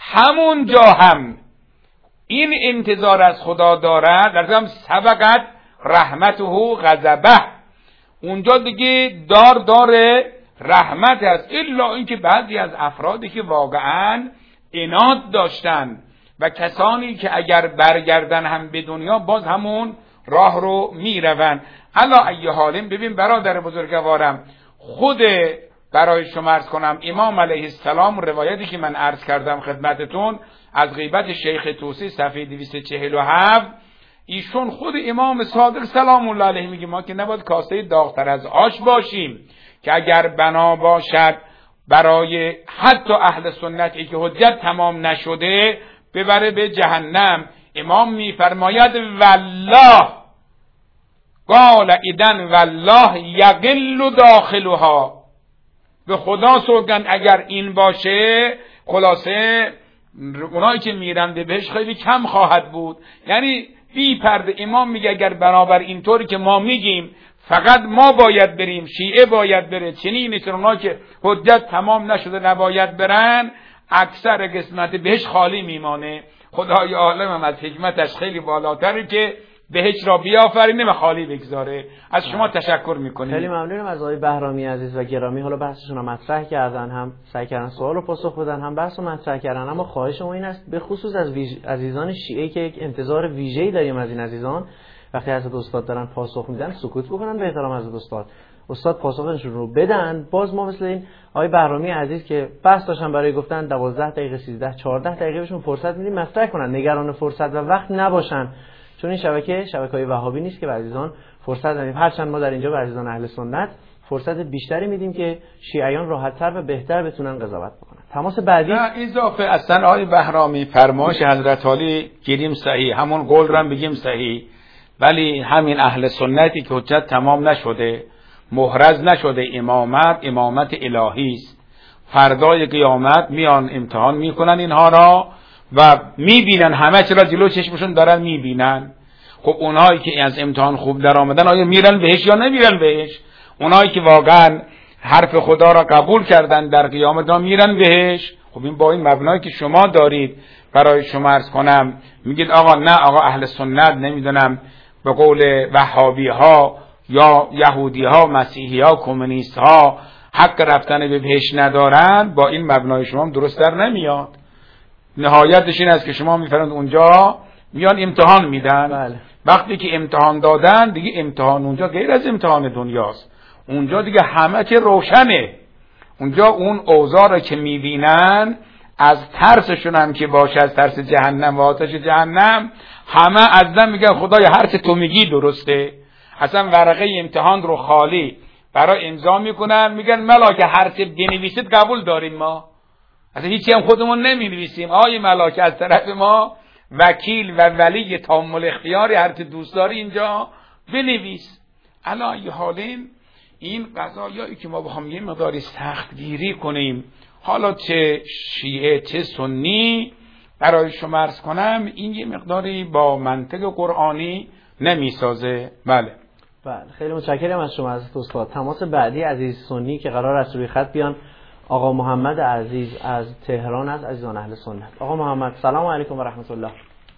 همون جا هم این انتظار از خدا دارد، در ضمن سبقت رحمته غضبه، اونجا دیگه دار رحمت است. الا اینکه بعضی از افرادی که واقعا عناد داشتن و کسانی که اگر برگردن هم به دنیا باز همون راه رو میروند. علا ای حالیم، ببین برادر بزرگوارم، خود برای شما عرض کنم امام علیه السلام، روایتی که من عرض کردم خدمتتون از غیبت شیخ طوسی صفحه 247، ایشون خود امام صادق سلام الله علیه میگه ما که نباید کاسه داغتر از آش باشیم که اگر بنا باشد برای حتی اهل سنتی که حجت تمام نشده ببره به جهنم. امام میفرماید والله قال اذن والله یقل داخلها، به خدا سوگند اگر این باشه خلاصه اونایی که میرن به بهش خیلی کم خواهد بود. یعنی بی پرده امام میگه اگر بنابر اینطوری که ما میگیم فقط ما باید بریم، شیعه باید بره، چنین اونایی که حجت تمام نشده نباید برن، اکثر قسمت بهش خالی میمانه. خدای عالم هم از حکمتش خیلی بالاتره که بهش را بیافرینه و خالی بگذاره. از شما تشکر میکنیم. خیلی ممنونم از آقای بهرامی عزیز و گرامی. حالا بحثشون رو مطرح کردن، هم سعی کردن سوال رو پاسخ بدن، هم بحث رو مطرح کردن. اما خواهش ما این است به خصوص از عزیزان شیعه که یک انتظار ویژه‌ای داریم از این عزیزان، وقتی حضرت استاد دارن پاسخ میدن سکوت بکنن به احترام حضرت استاد پاسخشون رو بدن. باز ما مثل این آقای بهرامی عزیز که بحث داشتن برای گفتن 12 دقیقه 13 14 دقیقه بهشون فرصت میدیم مطرح کنن، نگران فرصت و وقت نباشن، چون این شبکه‌های وهابی نیست که به عزیزان فرصت ندیم. هرچند ما در اینجا به عزیزان اهل سنت فرصت بیشتری میدیم که شیعیان راحت‌تر و بهتر بتونن قضاوت بکنن. تماس بعدی اضافه اصلا آقای بهرامی فرمایش حضرت علی گیریم صحیح، همون قول رو هم بگیم صحیح، ولی همین اهل سنتی که حجت تمام نشده، محرز نشده امامت الهی است. فردای قیامت میان امتحان میکنن اینها را و میبینن همه چرا جلو چشمشون دارن میبینن. خب اونایی که از امتحان خوب در آمدن آیا میرن بهش یا نمیرن بهش؟ اونایی که واقعا حرف خدا را قبول کردن در قیامت ها میرن بهش. خب این با این مبنایی که شما دارید برای شما عرض کنم میگید آقا نه، آقا اهل سنت نمیدونم به قول وهابی ها یا یهودی ها مسیحی ها کمونیست ها حق رفتن به بهش ندارن، با این مبنای شما درست در نمیاد. نهایتش این است که شما میفرمایید اونجا میان امتحان میدن. بله. وقتی که امتحان دادن دیگه امتحان اونجا غیر از امتحان دنیاست، اونجا دیگه همه چه روشنه. اونجا اون اوضاع که میبینن از ترسشون هم که باشه، از ترس جهنم و آتش جهنم، همه ازدن میگن خدای هر چه تو میگی درسته. اصلا ورقه امتحان رو خالی برای امضا میکنن، میگن ملاکه هر چه بنویسید قبول داریم، ما اصلا هیچی هم خودمون نمینویسیم، آی ملاکه از طرف ما وکیل و ولی تامل اختیاری هر چه دوست داری اینجا بنویس. الان ای حالین این قضایایی که ما بخوام یه مقداری سخت گیری کنیم، حالا چه شیعه چه سنی، برای شما عرض کنم این یه مقداری با منطق قرآنی نمیسازه. بله خیلی متشکرم از شما از استاد. تماس بعدی عزیز سنی که قرار است روی خط بیان آقا محمد عزیز از تهران از عزیزان اهل سنت. آقا محمد سلام علیکم و رحمت الله.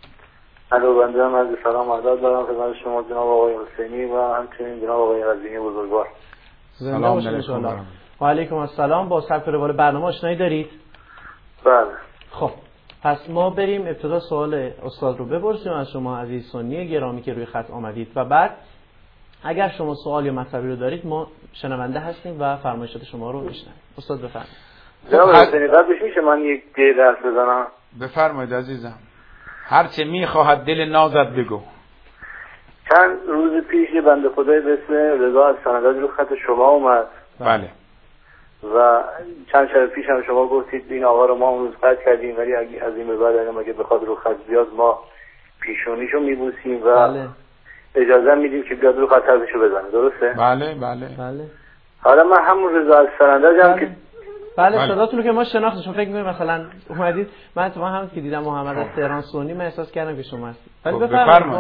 الو، بنده هم از سلام عرض دارم خدمت شما جناب آقای حسینی و همچنین جناب آقای رضوی بزرگوار. سلام علیکم. و علیکم السلام. با سبک روال برنامه آشنایی دارید؟ بله. خب پس ما بریم ابتدا سوال استاد رو بپرسیم از شما عزیز سنی گرامی که روی خط آمدید و بعد اگر شما سوال یا مطلبی رو دارید ما شنونده هستیم و فرمایشات شما رو میشنویم. استاد بفرمایید. جناب حسینی قبلش میشه من یک دقیقه حرف بزنم؟ بفرمایید عزیزم، هر چه میخواهد دل نازت بگو. چند روز پیش یه بنده خدای به اسم رضا از سنداد رو خط شما اومد. بله. و چند شب پیش هم شما گفتید این آقا رو ما اون روز قطع کردیم، ولی از این به بعد اگه بخواد رو خط بیاد ما پیشونیشو میبوسیم و بله. اجازه میدیم که بیاد رو خط حرفشو بزنه. درسته؟ بله بله بله. حالا من همون رضا از سنداد که بله صداتون رو که ما شناختیم، فکر می‌کنیم مثلا اومدید، من تو هم که دیدم محمد از تهران سنی من احساس کردم که شما هستید. ولی بفرمایید.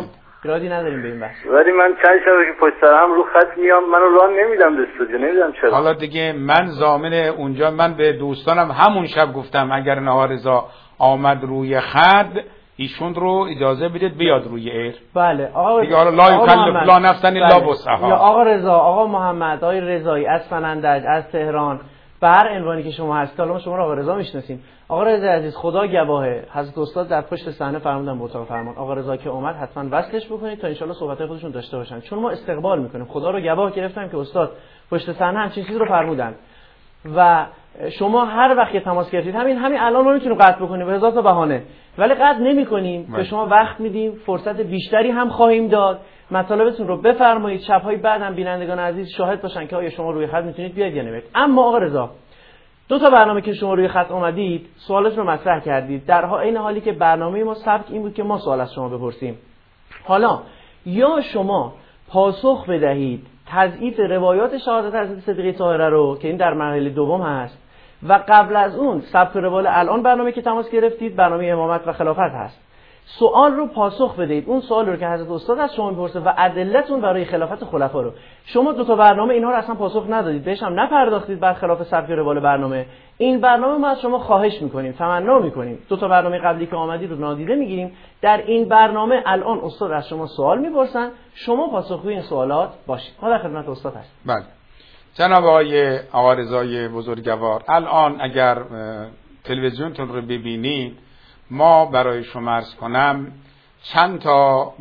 ایرادی نداریم به این بحث. ولی من چند شبه که پشت سر هم رو خط میام، منو راه نمیدم به استودیو، نمیدونم چرا. حالا دیگه من ضامن اونجا، من به دوستانم همون شب گفتم اگر نهار رضا آمد روی خط ایشون رو اجازه بدید بیاد روی ایر. بله آقا دیگه حالا لا یکلف لا نفسا الا وسعها. یا آقا رضا، آقا محمد، آقای رضایی از فنندج، از تهران، به هر عنوانی که شما هستید، حالا ما شما رو آقا رضا میشناسیم. آقا رضا عزیز خدا گواهه، حضرت استاد در پشت صحنه فرمودن به اتاق فرمان آقا رضا که اومد حتما وصلش بکنید تا ان شاءالله صحبتای خودشون داشته باشن، چون ما استقبال میکنیم. خدا رو گواه گرفتم که استاد پشت صحنه همچین چیزی رو فرمودن و شما هر وقت که تماس گرفتید همین الان ما میتونیم قطع بکنیم به هزار تا بهانه، ولی قطع نمی‌کنیم. به شما وقت میدیم، فرصت بیشتری هم خواهیم داد، مطالبتون رو بفرمایید. شب‌های بعد هم بینندگان عزیز شاهد باشن که آیا شما روی خط میتونید بیاید یا نمیاید. اما آقا رضا، دو تا برنامه که شما روی خط اومدید سوالتون رو مطرح کردید، در این حالی که برنامه ما سبک این بود که ما سوال از شما بپرسیم. حالا یا شما پاسخ بدهید تضعیف روایات شهادت حضرت صدیقه طاهره رو که این در مرحله دوم هست و قبل از اون سبک روال الان برنامه که تماس گرفتید برنامه امامت و خلافت هست، سوال رو پاسخ بدهید. اون سوال رو که حضرت استاد از شما میپرسه و ادلتون برای خلافت خلفا رو، شما دو تا برنامه اینها رو اصلا پاسخ ندادید، بهش هم نپرداختید، برخلاف سبک روال برنامه. این برنامه ما از شما خواهش میکنیم، تمنا میکنیم، دو تا برنامه قبلی که آمدید رو نادیده میگیریم. در این برنامه الان استاد از شما سوال میپرسن، شما پاسخگوی این سوالات باشید. ما در خدمت استاد هستیم. بله جناب آقا رضای بزرگوار، الان اگر تلویزیونتون رو ببینید، ما برای شما عرض کنم چند تا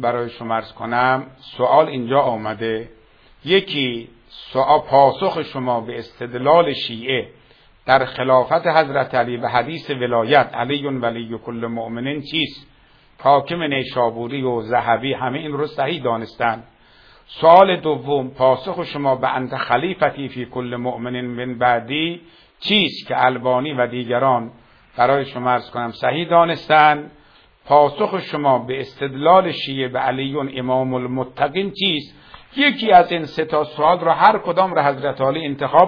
سوال اینجا آمده. یکی سوال پاسخ شما به استدلال شیعه در خلافت حضرت علی و حدیث ولایت علی ولی کل مؤمن چیست؟ حاکم نیشابوری و ذهبی همه این رو صحیح دانستند. سوال دوم پاسخ شما به انت خلیفتی فی کل مؤمن من بعدی چیست که البانی و دیگران برای شما عرض کنم صحیح دانستند. پاسخ شما به استدلال شیعه به علی امام المتقین چیست؟ یکی از این سه تا سوال را هر کدام را حضرت علی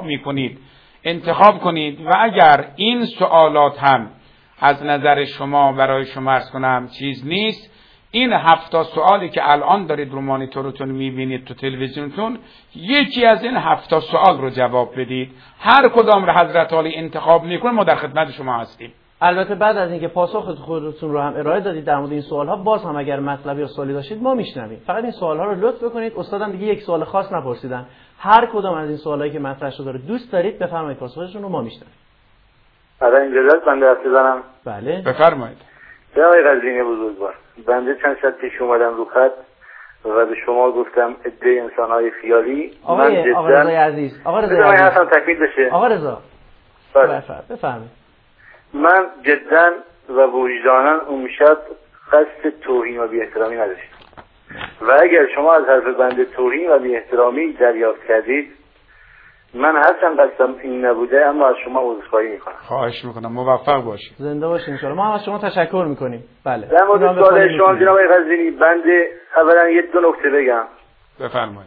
انتخاب کنید و اگر این سوالات هم از نظر شما برای شما عرض کنم چیز نیست، این 7 سوالی که الان دارید رو مانیتورتون میبینید تو تلویزیونتون، یکی از این 7 سوال رو جواب بدید. هر کدام رو حضرت علی انتخاب میکنه، ما در خدمت شما هستیم. البته بعد از اینکه پاسخ خودتون رو هم ارائه دادید در مورد این سوال‌ها، باز هم اگر مطلبی یا سوالی داشتید ما میشنویم. فقط این سوال‌ها رو لطف بکنید. استادم دیگه یک سوال خاص نپرسیدن، هر کدام از این سوالایی که مطرح شده رو دوست دارید بفرمایید، پاسخشون رو ما میشنویم. برای این جلسه بنده حرف بزنم؟ بله بفرمایید. آقای قزوینی بزرگوار، بنده چند شب پیش اومدم رو خط و به شما گفتم عده انسان‌های خیالی. آقا رضای عزیز، آقا رضای عزیز، من حرفم تکمیل بشه. آقا رضا بفرمایید. من جدا و وجدانا اون شب قصد توهین و بی احترامی نداشتم و اگر شما از حرف بنده توهین و بی احترامی دریافت کردید، من هستم قصدم این نبوده، اما از شما عذرخواهی میکنم. خواهش میکنم، موفق باشید. زنده باشید ان شاء الله. ما از شما تشکر میکنیم. بله در مورد سوال شما جناب قزوینی، بنده اولا یک دو نکته بگم. بفرمایید.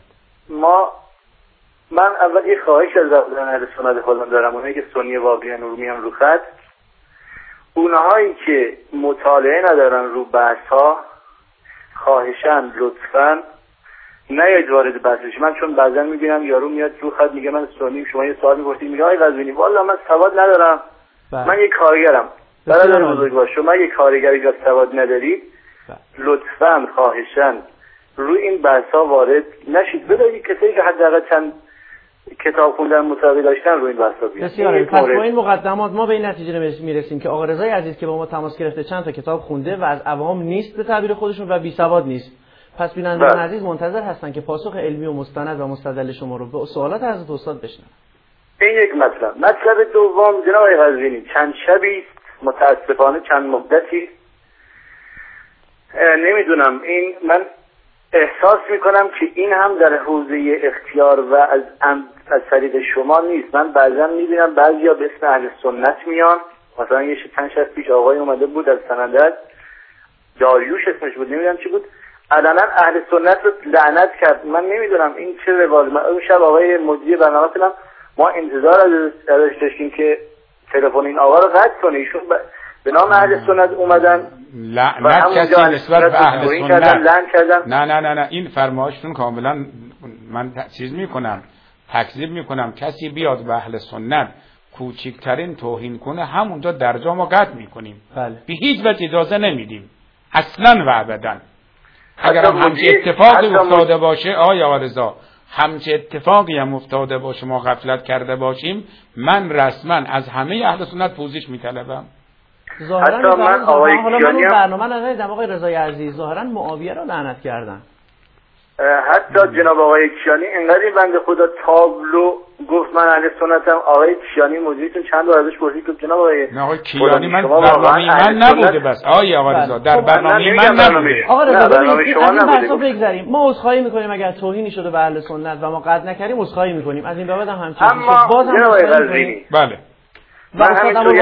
من اول یه خواهش از اهل سنت خودم دارم، اونایی که سنی واقعی رو میان رو خط، اونهایی که مطالعه ندارن رو بحث‌ها، خواهشاً لطفاً نیاید وارد بحث بشید. من چون بعضا میبینم یارو میاد رو خط میگه من سنی، شما یه سوال میپرسید میگه آقای قزوینی والا من سواد ندارم، من یه کارگرم. برادر بزرگوار، شما یه کارگری یا سواد ندارید، لطفاً خواهشاً روی این بحث‌ها وارد نشید. بذارید کسایی که حداقل چند کتاب خوندن مطالعه داشتن روی این بحثا بیان. بسیار پس با این مقدمات ما به این نتیجه میرسیم که آقا رضای عزیز که با ما تماس گرفته چند تا کتاب خونده و از عوام نیست به تعبیر خودشون و بی سواد نیست. پس بینندگان عزیز منتظر هستن که پاسخ علمی و مستند و مستدل شما رو به سوالات حضرت استاد بشنون. این یک مطلب دوم جناب آقای قزوینی، چند شبی متاسفانه چند مدتی نمیدونم، این من احساس میکنم که این هم در حوزه اختیار و از طریق شما نیست. من بعضا میبینم بعضیا به اسم اهل سنت میان، مثلا یه چند شب پیش آقای اومده بود از سنندج، داریوش اسمش بود، نمیدونم چی بود، علنا اهل سنت رو لعنت کرد. من نمیدونم این چه روال. اون شب آقای مدیر برنامه ما انتظار ازش داشتیم که تلفن این آقا رو قطع کنه. ایشون به نام اهل سنت اومدن لعنت کسی نسبت به اهل سنت. نه این فرمایشتون کاملا من تکذیب میکنم. کسی بیاد به اهل سنت کوچکترین توهین کنه همونجا درجا ما قطع میکنیم. به هیچ وجه اجازه نمیدیم اصلا و ابدا. اگر همچه اتفاقی افتاده باشه آقا رضا، همچه اتفاقی هم افتاده باشه ما غفلت کرده باشیم، من رسما از همه اهل سنت پوزش میطلبم. ظاهرا من آقای کیانی برنامه ندیدم آقای رضای عزیز، ظاهرا معاویه رو لعنت کردن. حتی جناب آقای کیانی اینقدر این بنده خدا تابلو گفت من اهل سنتم. آقای کیانی مدیرتون چند بار ازش پرسید که جناب آقای کیانی من برنامه من نبوده. بس آقا رضا در برنامه من نبوده. آقا رضا ببینید از این بحثا بگذریم. ما عذرخواهی میکنیم اگر توهینی شده به اهل سنت و ما قطع نکردیم، عذرخواهی میکنیم از این بعد هم همچنین باز هم عذرخواهی. بله من همینطوری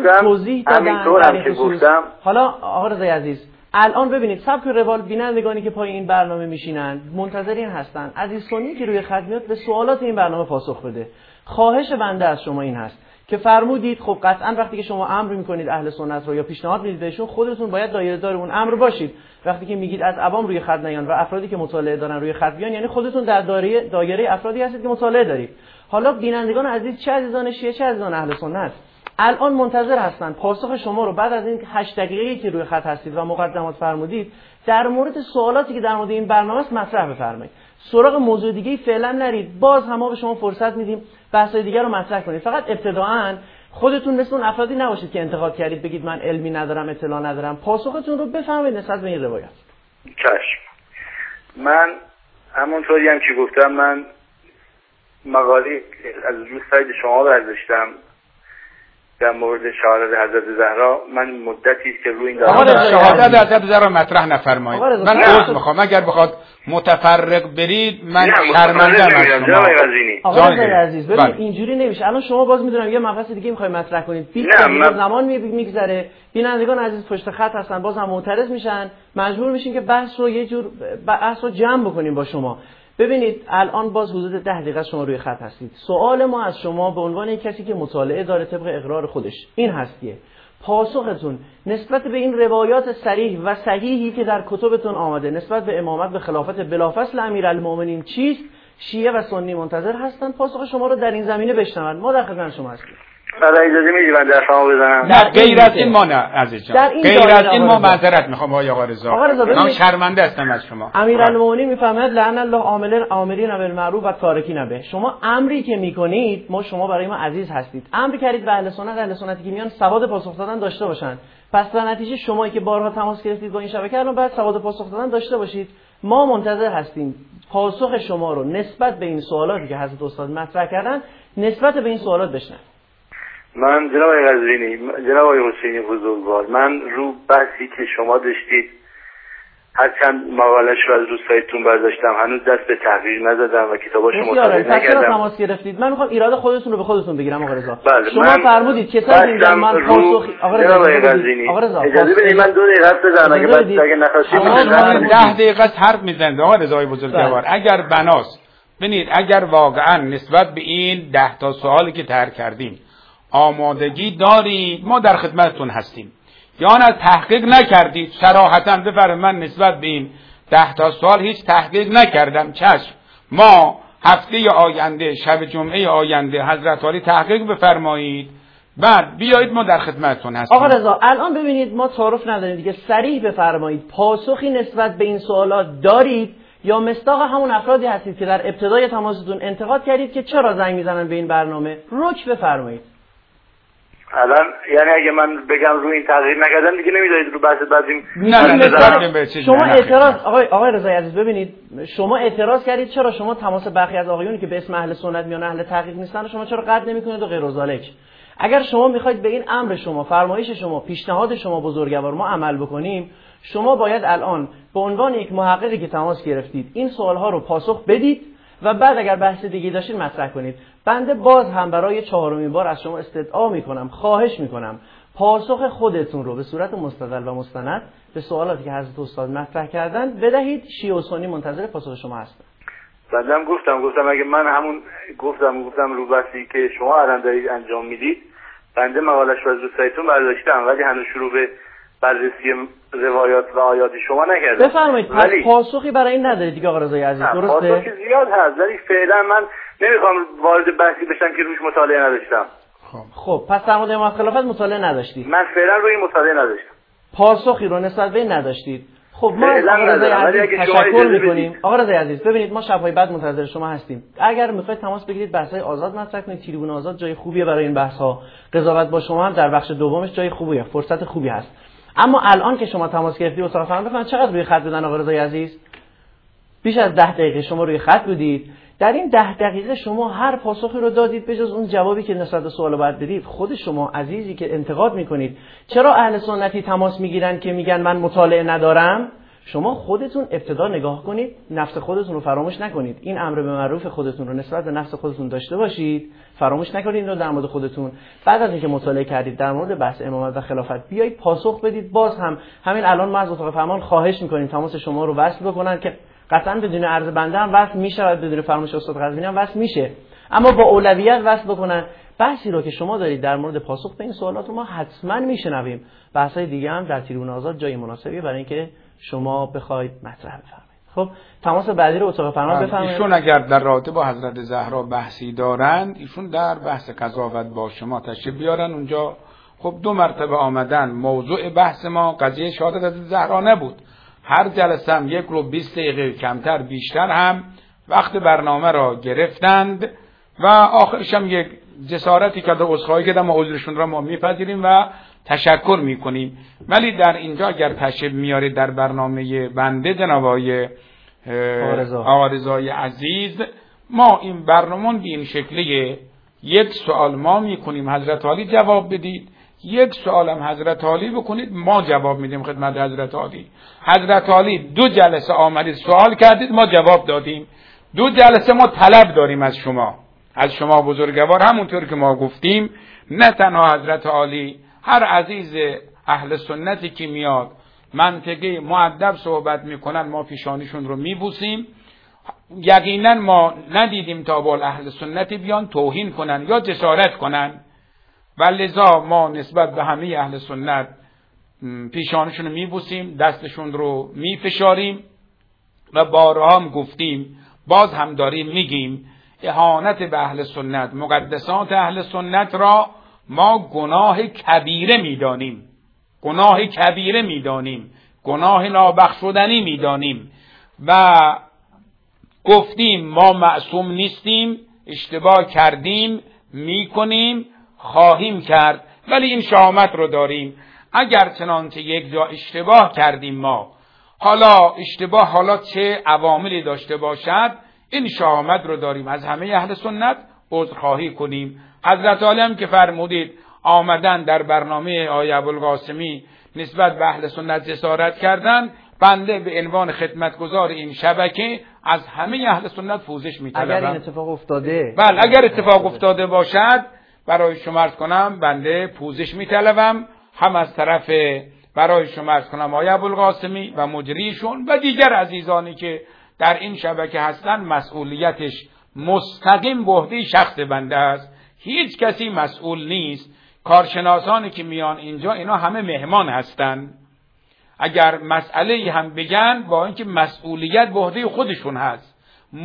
هم که گفتم. حالا آقا رضای عزیز الان ببینید سبک روال بینندگانی که پای این برنامه میشینن منتظرین هستن عزیز سنی که روی خط میاد به سوالات این برنامه پاسخ بده. خواهش بنده از شما این هست که فرمودید خب قطعا وقتی که شما امر میکنید اهل سنت رو یا پیشنهاد میدید بهشون، خودتون باید دایره دار اون امر باشید. وقتی که میگید از عوام روی خط نیان و افرادی که مطالعه دارن روی خط بیان، یعنی خودتون در دایره افرادی هستید که مطالعه دارید. حالا بینندگان عزیز، چه عزیزان شیعه چه عزیزان اهل سنت، الان منتظر هستن پاسخ شما رو بعد از این 8 دقیقه‌ای که روی خط هستید و مقدمات فرمودید در مورد سوالاتی که در مورد این برنامه است مطرح بفرمایید. سراغ موضوع دیگه‌ای فعلا نرید. باز هم ما به شما فرصت میدیم بحث‌های دیگر رو مطرح کنید. فقط ابتداءً خودتون مثل اون افرادی نباشید که انتقاد کردید بگید من علمی ندارم، اطلاع ندارم. پاسختون رو بفرمایید نسبت به این روایت. چشم. من همونطوری هم که گفتم من مقاله از روی سایت شما برداشتم در مورد شهادت حضرت زهرا. من مدتی است که روی این شهادت حضرت زهرا مطرح نفرمایید. من عذر میخوام اگر بخواد متفرق برید من شرمنده ام از شما. آقا عزیز ببین اینجوری نمیشه. الان شما باز میدونم یه مبحث دیگه میخوای مطرح کنید. 20 دقیقه زمان میگذره. بینندگان عزیز پشت خط هستن، باز هم معترض میشن، مجبور میشین که بحث رو یه جور بحث رو جمع بکنیم با شما. ببینید الان باز حدود 10 دقیقه شما روی خط هستید. سوال ما از شما به عنوان کسی که مطالعه داره طبق اقرار خودش این هست که پاسختون نسبت به این روایات صریح و صحیحی که در کتبتون آمده نسبت به امامت و خلافت بلافاصل امیرالمومنین چیست؟ شیعه و سنی منتظر هستن پاسخ شما رو در این زمینه بشنون. ما در خدمت شما هستیم. برای اجازه میدید من در شما بزنم؟ نه غیر از این ما نه عزیز جان، غیر از این ما معذرت میخوام آقا رضا. من شرمنده هستم از شما. امیرالمومنین میفهمد لعن الله عاملین بالمعروف و تارکین به. شما امری که میکنید ما شما برای ما عزیز هستید. امر کردید به اهل سنتی که میان سواد پاسخ دادن داشته باشن. پس در نتیجه شما که بارها تماس گرفتید با این شبکه الان باید سواد پاسخ دادن داشته باشید. ما منتظر هستیم پاسخ شما رو نسبت به این سوالاتی که حضرت استاد مطرح کردن نسبت به این سوالات بشنویم. من جناب آقای قزوینی، جناب آقای حسینی بزرگوار، من رو بحثی که شما داشتید هرچند مقالش رو از رو سایتتون برداشتم هنوز دست به تحقیق نزدم و کتاباشو مطالعه نکردم. تماس گرفتید. من میخوام ایراد خودتون رو به خودتون بگیرم آقا رضا. شما فرمودید کسایی که من پاسخ آقا رضا اجازه بدید من 2 دقیقه حرف بزنم اگه بعد اگه نخواستید 10 دقیقه حرف میزنید آقا رضای بزرگوار. اگر بناست ببینید اگر واقعا نسبت به این 10 تا سوالی که طرح کردیم آمادگی دارید ما در خدمتتون هستیم. یا نه تحقیق نکردید صراحتا بفرمایید من نسبت به این 10 تا سوال هیچ تحقیق نکردم. چشم ما هفته آینده شب جمعه آینده حضرت عالی تحقیق بفرمایید بعد بیایید ما در خدمتتون هستیم. آقا رضا الان ببینید ما تعارف نداریم دیگه، صریح بفرمایید پاسخی نسبت به این سوالات دارید یا مصداق همون افرادی هستید که در ابتدای تماستون انتقاد کردید که چرا زنگ میزنن به این برنامه؟ رک بفرمایید. الان یعنی اگه من بگم روی این تغییر نکردم دیگه نمیذارید رو بحث بعدیم. نه شما اعتراض آقای رضای عزیز ببینید شما اعتراض کردید چرا شما تماس برخی از آقایونی که به اسم اهل سنت میان اهل تحقیق نیستن شما چرا قطع نمیکنید و غیر ذالک. اگر شما میخواید به این امر شما فرمایش شما پیشنهاد شما بزرگوار ما عمل بکنیم شما باید الان به عنوان یک محققی که تماس گرفتید این سوالها رو پاسخ بدید و بعد اگر بحث دیگه داشتید مطرح کنید. بنده باز هم برای 4مین بار از شما استدعا میکنم، خواهش میکنم پاسخ خودتون رو به صورت مستدل و مستند به سوالاتی که حضرت استاد مطرح کردن بدهید. شیعه و سنی منتظر پاسخ شما هستن. بعدم گفتم اگه من همون گفتم رو بحثی که شما الان دارید انجام میدید بنده مقالش رو از رو سایتون برداشتم ولی هنوز شروع به بررسی روایات و آیات شما نکردم. بفرمایید. پس پاسخی برای این ندارید دیگه آقا رضای عزیز، درسته؟ پاسخی زیاد هست ولی فعلا من نمیخوام وارد بحثی بشم که روش مطالعه نداشتم. خب پس در مورد امام خلافت مطالعه نداشتید؟ من فعلا روی مطالعه نداشتم. پاسخی رو نسبت به این نداشتید؟ خب ما از آقا رضای عزیز تشکر میکنیم. آقا رضای عزیز ببینید ما شب‌های بعد منتظر شما هستیم. اگر میخواید تماس بگیرید بحث‌های آزاد مطرح کنید، تریبون آزاد جای خوبیه برای این بحث‌ها. قضاوت با شما هم در بخش دومش جای خوبیه، فرصت خوبی هست. اما الان که شما تماس گرفتید اتاق فرمان بفرمایید چقدر روی خط بودن آقا رضای عزیز؟ بیش از 10 دقیقه شما روی خط بودید. در این 10 دقیقه شما هر پاسخی رو دادید بجز اون جوابی که نسبت به سوال باید بدید. خود شما عزیزی که انتقاد میکنید چرا اهل سنتی تماس میگیرن که میگن من مطالعه ندارم، شما خودتون ابتدا نگاه کنید، نفس خودتون رو فراموش نکنید. این امر به معروف خودتون رو نسبت به نفس خودتون داشته باشید، فراموش نکنید این رو در مورد خودتون. بعد از اینکه مطالعه کردید در مورد بحث امامت و خلافت بیایید پاسخ بدید. باز هم همین الان ما از اتاق فرمان خواهش میکنیم تماس شما رو وصل بکنن که قطعا بدون عرض بنده هم وصل میشه و بدون فرمایش استاد قزوینی هم وصل میشه، اما با اولویت وصل بکنن. بحثی رو که شما دارید در مورد پاسخ به این سوالات رو ما حتما میشنویم. بحث‌های دیگه هم در تریبون آزاد جای مناسبیه برای اینکه شما بخواید مطرح بفرمایید. خب تماس بعدی رو اتاق فرمان بفرمایید. ایشون اگر در رابطه با حضرت زهرا بحثی دارند ایشون در بحث قضاوت با شما تشریف بیارن اونجا. خب 2 مرتبه آمدن، موضوع بحث ما قضیه شهادت حضرت زهرا نبود. هر جلسه هم 1 رو 20 دقیقه کمتر بیشتر هم وقت برنامه را گرفتند و آخرش هم یک جسارتی که عذرخواهی کردم و عذرشون را ما میپذیریم و تشکر میکنیم. ولی در اینجا اگر تشریف میارید در برنامه بنده جناب آقای رضای عزیز، ما این برنامه به این شکلیه 1 سوال ما میکنیم حضرت عالی جواب بدید، 1 سوال هم حضرت عالی بکنید ما جواب میدیم خدمت حضرت عالی. حضرت عالی 2 جلسه آمدید سوال کردید ما جواب دادیم. 2 جلسه ما طلب داریم از شما بزرگوار. همونطور که ما گفتیم نه تنها حضرت عالی، هر عزیز اهل سنتی که میاد منطقه مؤدب صحبت میکنن ما پیشانیشون رو میبوسیم. یقینا ما ندیدیم تا بال اهل سنتی بیان توهین کنن یا جسارت کنن و لذا ما نسبت به همه اهل سنت پیشانیشون رو میبوسیم، دستشون رو میفشاریم و بارها هم گفتیم باز هم داریم میگیم اهانت به اهل سنت، مقدسات اهل سنت را ما گناه کبیره میدانیم، گناه نابخشودنی میدانیم و گفتیم ما معصوم نیستیم، اشتباه کردیم، میکنیم، خواهیم کرد، ولی این شهامت رو داریم. اگر چنانچه یک جا اشتباه کردیم ما، حالا چه عواملی داشته باشد، این شهامت رو داریم از همه اهل سنت عذرخواهی کنیم. حضرت عالی هم که فرمودید آمدن در برنامه آقای ابوالقاسمی نسبت به اهل سنت جسارت کردن، بنده به عنوان خدمتگزار این شبکه از همه اهل سنت پوزش می‌طلبم. اگر این اتفاق افتاده، بله اگر اتفاق افتاده باشد برای شما عرض کنم بنده پوزش می‌طلبم، هم از طرف برای شما عرض کنم آقای ابوالقاسمی و مجریشون و دیگر عزیزانی که در این شبکه هستن. مسئولیتش مستقیم به عهده شخص بنده است، هیچ کسی مسئول نیست. کارشناسانی که میان اینجا اینا همه مهمان هستن، اگر مسئله هم بگن با اینکه مسئولیت به عهده خودشون هست.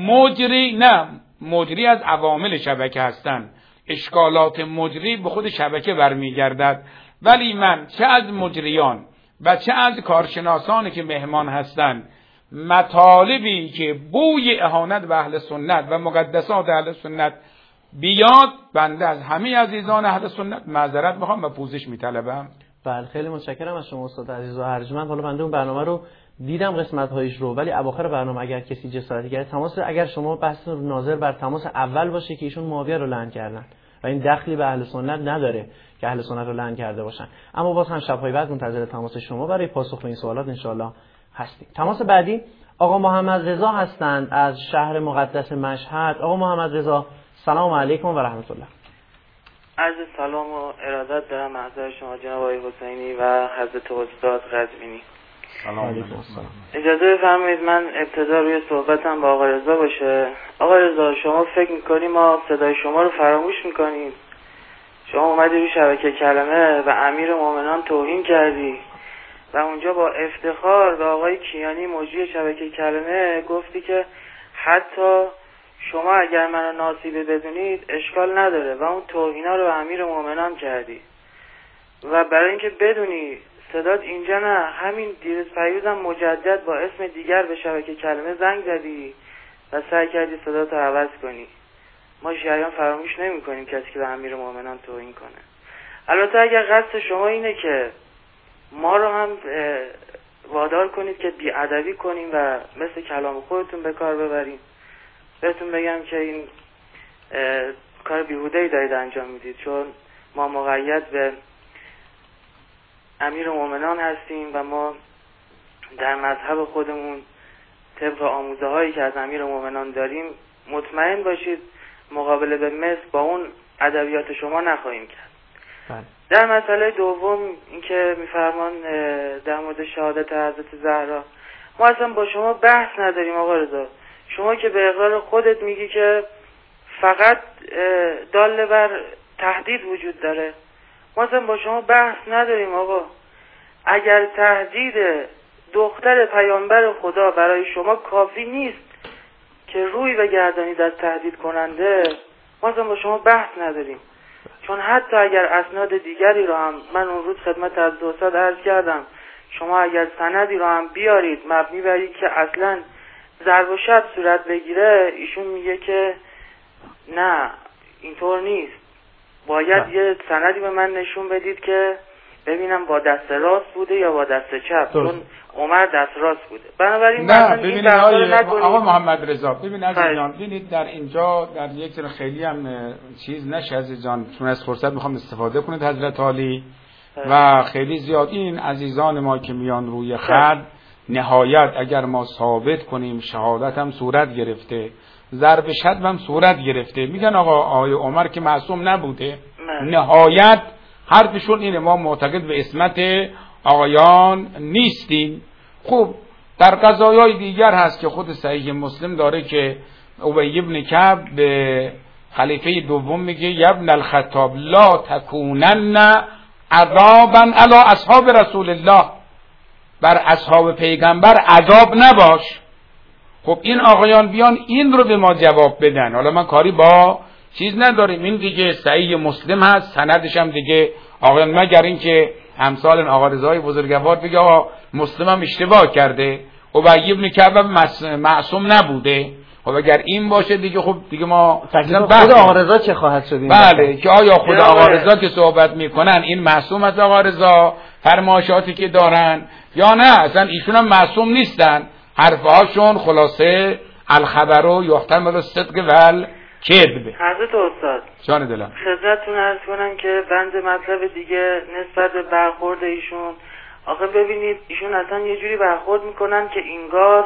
مجری از عوامل شبکه هستن، اشکالات مجری به خود شبکه برمیگردد. ولی من چه از مجریان و چه از کارشناسانی که مهمان هستن مطالبی که بوی اهانت به اهل سنت و مقدسات اهل سنت بیاد، بنده از همه عزیزان اهل سنت معذرت میخوام و پوزش میطلبم. بله خیلی متشکرم از شما استاد عزیز و ارجمند. حالا بنده اون برنامه رو دیدم قسمت‌هایش رو، ولی اواخر برنامه اگر کسی جسارتی کرد اگر شما بحث ناظر بر تماس اول باشه که ایشون معاویه رو لعن کردن و این دخلی به اهل سنت نداره که اهل سنت رو لعن کرده باشن. اما باز هم شب‌های بعد منتظر تماس شما برای پاسخ به این سوالات ان شاءالله هستیم. تماس بعدی آقا محمد رضا هستند از شهر مقدس مشهد. آقا محمد رضا سلام علیکم و رحمت الله. عرض سلام و ارادت دارم محضر شما جناب آقای حسینی و حضرت استاد قزوینی. سلام علیکم. اجازه بفرمایید من ابتدا روی صحبتم با آقا رضا باشه. آقا رضا شما فکر میکنی ما صدای شما رو فراموش میکنیم شما اومدی رو شبکه کلمه و امیر مومنان توهین کردی و اونجا با افتخار به آقای کیانی مجری شبکه کلمه گفتی که حتی شما اگر منو ناصیبه بدونید اشکال نداره و اون توهینا رو به امیر مومنان کردی. و برای اینکه بدونی صدات اینجا نه، همین دیروز پیروزم مجدد با اسم دیگر به شبکه کلمه زنگ زدی و سعی کردی صدات رو عوض کنی. ما شیعیان فراموش نمی کنیم کسی که به امیر مومنان توهین کنه. البته اگر قصد شما اینه که ما رو هم وادار کنید که بی‌ادبی کنیم و مثل کلام خودتون به کار ببریم، بهتون بگم که این کار بیهوده‌ای دارید انجام میدید، چون ما مقید به امیر مومنان هستیم و ما در مذهب خودمون طبق آموزه هایی که از امیر مومنان داریم مطمئن باشید مقابله به مثل با اون ادبیات شما نخواهیم کرد. در مسئله دوم اینکه میفرمان در مورد شهادت حضرت زهرا، ما اصلا با شما بحث نداریم آقا رضا. شما که به اقرار خودت میگی که فقط داله بر تهدید وجود داره، ما اصلا با شما بحث نداریم آقا. اگر تهدید دختر پیامبر خدا برای شما کافی نیست که روی بگردانید از تهدید کننده، ما اصلا با شما بحث نداریم. چون حتی اگر اسناد دیگری رو هم، من اون روز خدمت از دوستاد عرض کردم، شما اگر سندی رو هم بیارید مبنی بر این که اصلا ضرب و شتم صورت بگیره، ایشون میگه که نه اینطور نیست، باید یه سندی به من نشون بدید که ببینم با دست راست بوده یا با دست چپ، چون عمر دست راست بوده. بنابراین نه ببینید آقا محمد رضا، ببین عزیزان، ببینید در اینجا در یک طرح خیلی هم چیز نشه عزیزان، چون از فرصت میخوام استفاده کنید حضرت عالی و خیلی زیاد این عزیزان ما که میان روی خط، نهایت اگر ما ثابت کنیم شهادت هم صورت گرفته، ضرب شتم هم صورت گرفته، میگن آقای عمر که معصوم نبوده، نهایت حرفشون اینه، ما معتقد به عصمت آقایان نیستیم. خب در قضایای دیگر هست که خود صحیح مسلم داره که ابی بن کعب به خلیفه دوم میگه یا ابن الخطاب لا تکونن عذابا علی اصحاب رسول الله، بر اصحاب پیغمبر عذاب نباش. خب این آقایان بیان این رو به ما جواب بدن. حالا من کاری با چیز نداریم، این دیگه صحیح مسلم هست، سندش هم دیگه آقایان، مگر این که امثال آقا رضای بزرگوار بگه آقا مسلم هم اشتباه کرده، ابی بن کعب معصوم نبوده. خب اگر این باشه دیگه خب دیگه ما خود آقا رضا چه خواهد شد؟ بله که آیا خود آقا رضا که صحبت میکنن این معصوم از آقا رضا فرمایشاتی که دارن یا نه، اصلا ایشون هم معصوم نیستن، حرفهاشون خلاصه الخبر و یحتمل الصدق و کذب. حضرت استاد جان دلم خدمتتون عرض کنم که بند مطلب دیگه نسبت به برخورد ایشون، آخه ببینید ایشون اصلا یه جوری برخورد میکنن که انگار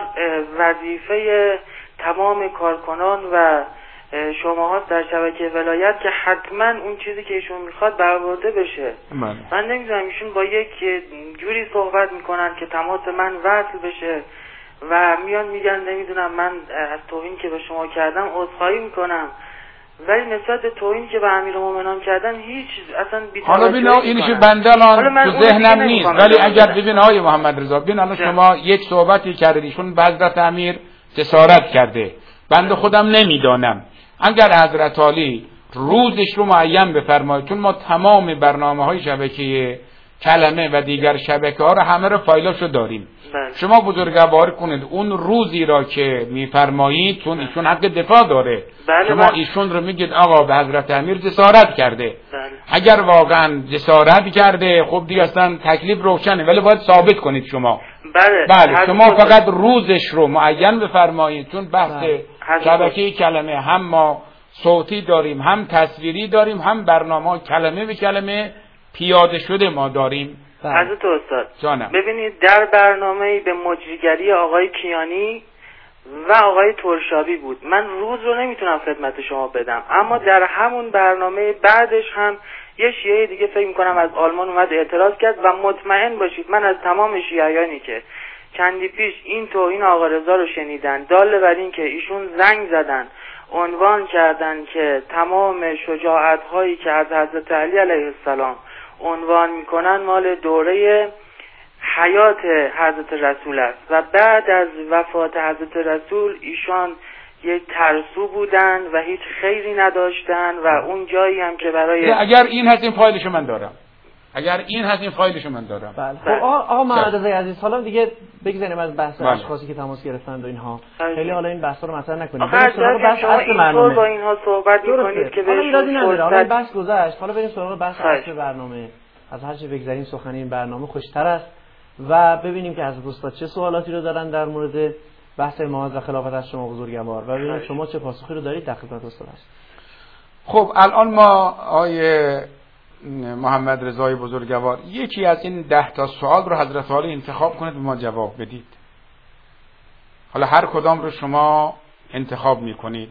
وظیفه تمام کارکنان و شماها در شبکه ولایت که حتما اون چیزی که ایشون میخواد برآورده بشه. من نمیدونم ایشون با یک جوری صحبت میکنن که تماس من وصل بشه و میان میگن نمیدونم من از توهین که به شما کردم عذرخواهی میکنم، ولی نسبت به توهینی که به امیرالمومنین کردن هیچ اصلا بی‌توجهی. حالا ببین اینش بنده الان تو ذهنم نیست، ولی اگر ببین آقای محمد رضا، ببین الان شما یک صحبتی کردید ایشون به حضرت امیر جسارت کرده، بنده خودم نمیدانم. اگر حضرت عالی روزش رو معین بفرمایید، چون ما تمام برنامه‌های شبکه کلمه و دیگر شبکه‌ها رو همه رو فایلاشو داریم. شما بزرگوار کنید اون روزی را که میفرمایید، چون ایشون حق دفاع داره. شما ایشون رو میگید آقا به حضرت امیر جسارت کرده. اگر واقعا جسارت کرده خب دیگه اصلا تکلیف روشنه، ولی باید ثابت کنید شما. بله شما فقط روزش رو معین بفرمایید، چون بحث شبکه کلمه هم ما صوتی داریم، هم تصویری داریم، هم برنامه کلمه به کلمه پیاده شده ما داریم. حضرت استاد جانم. ببینید در برنامه‌ای به مجریگری آقای کیانی و آقای ترشابی بود، من روز رو نمیتونم خدمت شما بدم، اما در همون برنامه بعدش هم یه شیعه دیگه فکر میکنم از آلمان اومد اعتراض کرد و مطمئن باشید من از تمام شیعیانی که چندی پیش این توهین آقا رضا رو شنیدن، داله بر این که ایشون زنگ زدن عنوان کردن که تمام شجاعت‌هایی که از حضرت علی علیه السلام عنوان میکنن مال دوره حیات حضرت رسول است و بعد از وفات حضرت رسول ایشان یک ترسو بودن و هیچ خیری نداشتن و اون جایی هم که برای اگر این هست این فایلشو من دارم. بله. خب آقا محمد رضا عزیز، حالا دیگه بگذاریم از بحث اشخاصی که تماس گرفتند و اینها. خیلی حالا این بحثا رو مطرح نکنیم. بریم سراغ بحث اصل برنامه. با اینها صحبت می‌کنید که بهشون حالا بحث گذشت. حالا بریم سراغ بحث اصل برنامه. از هر چه بگذاریم سخن این برنامه خوشتر است و ببینیم که از دوستان چه سوالاتی رو دارن در مورد بحث امامت و خلافت از شما بزرگوار و ببینیم شما چه پاسخی رو دارید در خدمت استاد است. خب الان ما آیه محمد رضای بزرگوار یکی از این 10 تا سوال رو حضرت عالی انتخاب کنید و ما جواب بدید. حالا هر کدام رو شما انتخاب میکنید.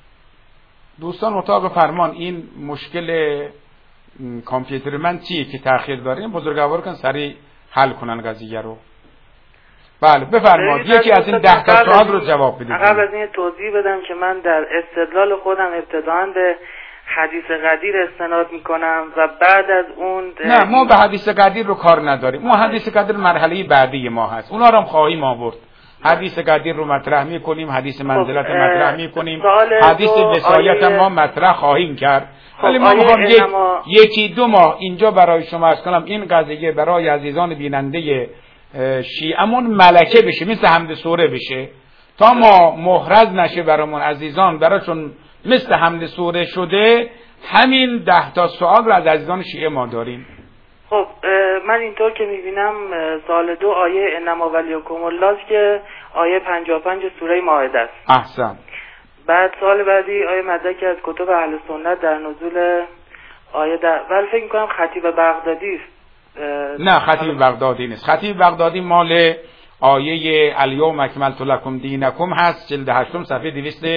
دوستان اتاق فرمان این مشکل کامپیوتر من چیه که تأخیر داره؟ بزرگوار کن سریع حل کنن قضیه رو. بله بفرمایید یکی از این 10 تا سوال رو جواب بدید. قبل از این توضیح بدم که من در استدلال خودم ابتداً به حدیث قدیر استناد میکنم و بعد از اون نه ما به حدیث قدیر رو کار نداریم. ما حدیث قدیر مرحله بعدی ما هست، اونا رو هم خواهیم آورد. حدیث قدیر رو مطرح میکنیم، حدیث منزلت مطرح میکنیم، حدیث وصایت ما مطرح خواهیم کرد. ولی ما میخوام یکی دو ماه اینجا برای شما عرض کنم این قضیه برای عزیزان بیننده شیعمون ملکه بشه، مثل حمد سوره بشه، تا ما محرز نشه برامون عزیزان براشون مثل حمد سوره شده. همین 10 تا سوال رو از عزیزان شیعه ما داریم. خب من اینطور که میبینم سال 2 آیه انما ولیکم الله که آیه 55 سوره مائده است. احسن. بعد سال بعدی آیه مدرک از کتب اهل سنت در نزول آیه ولی فکر میکنم خطیب بغدادی است. نه خطیب بغدادی نیست. خطیب بغدادی مال آیه الیوم اکملت لکم دینکم هست، جلد 8 صفحه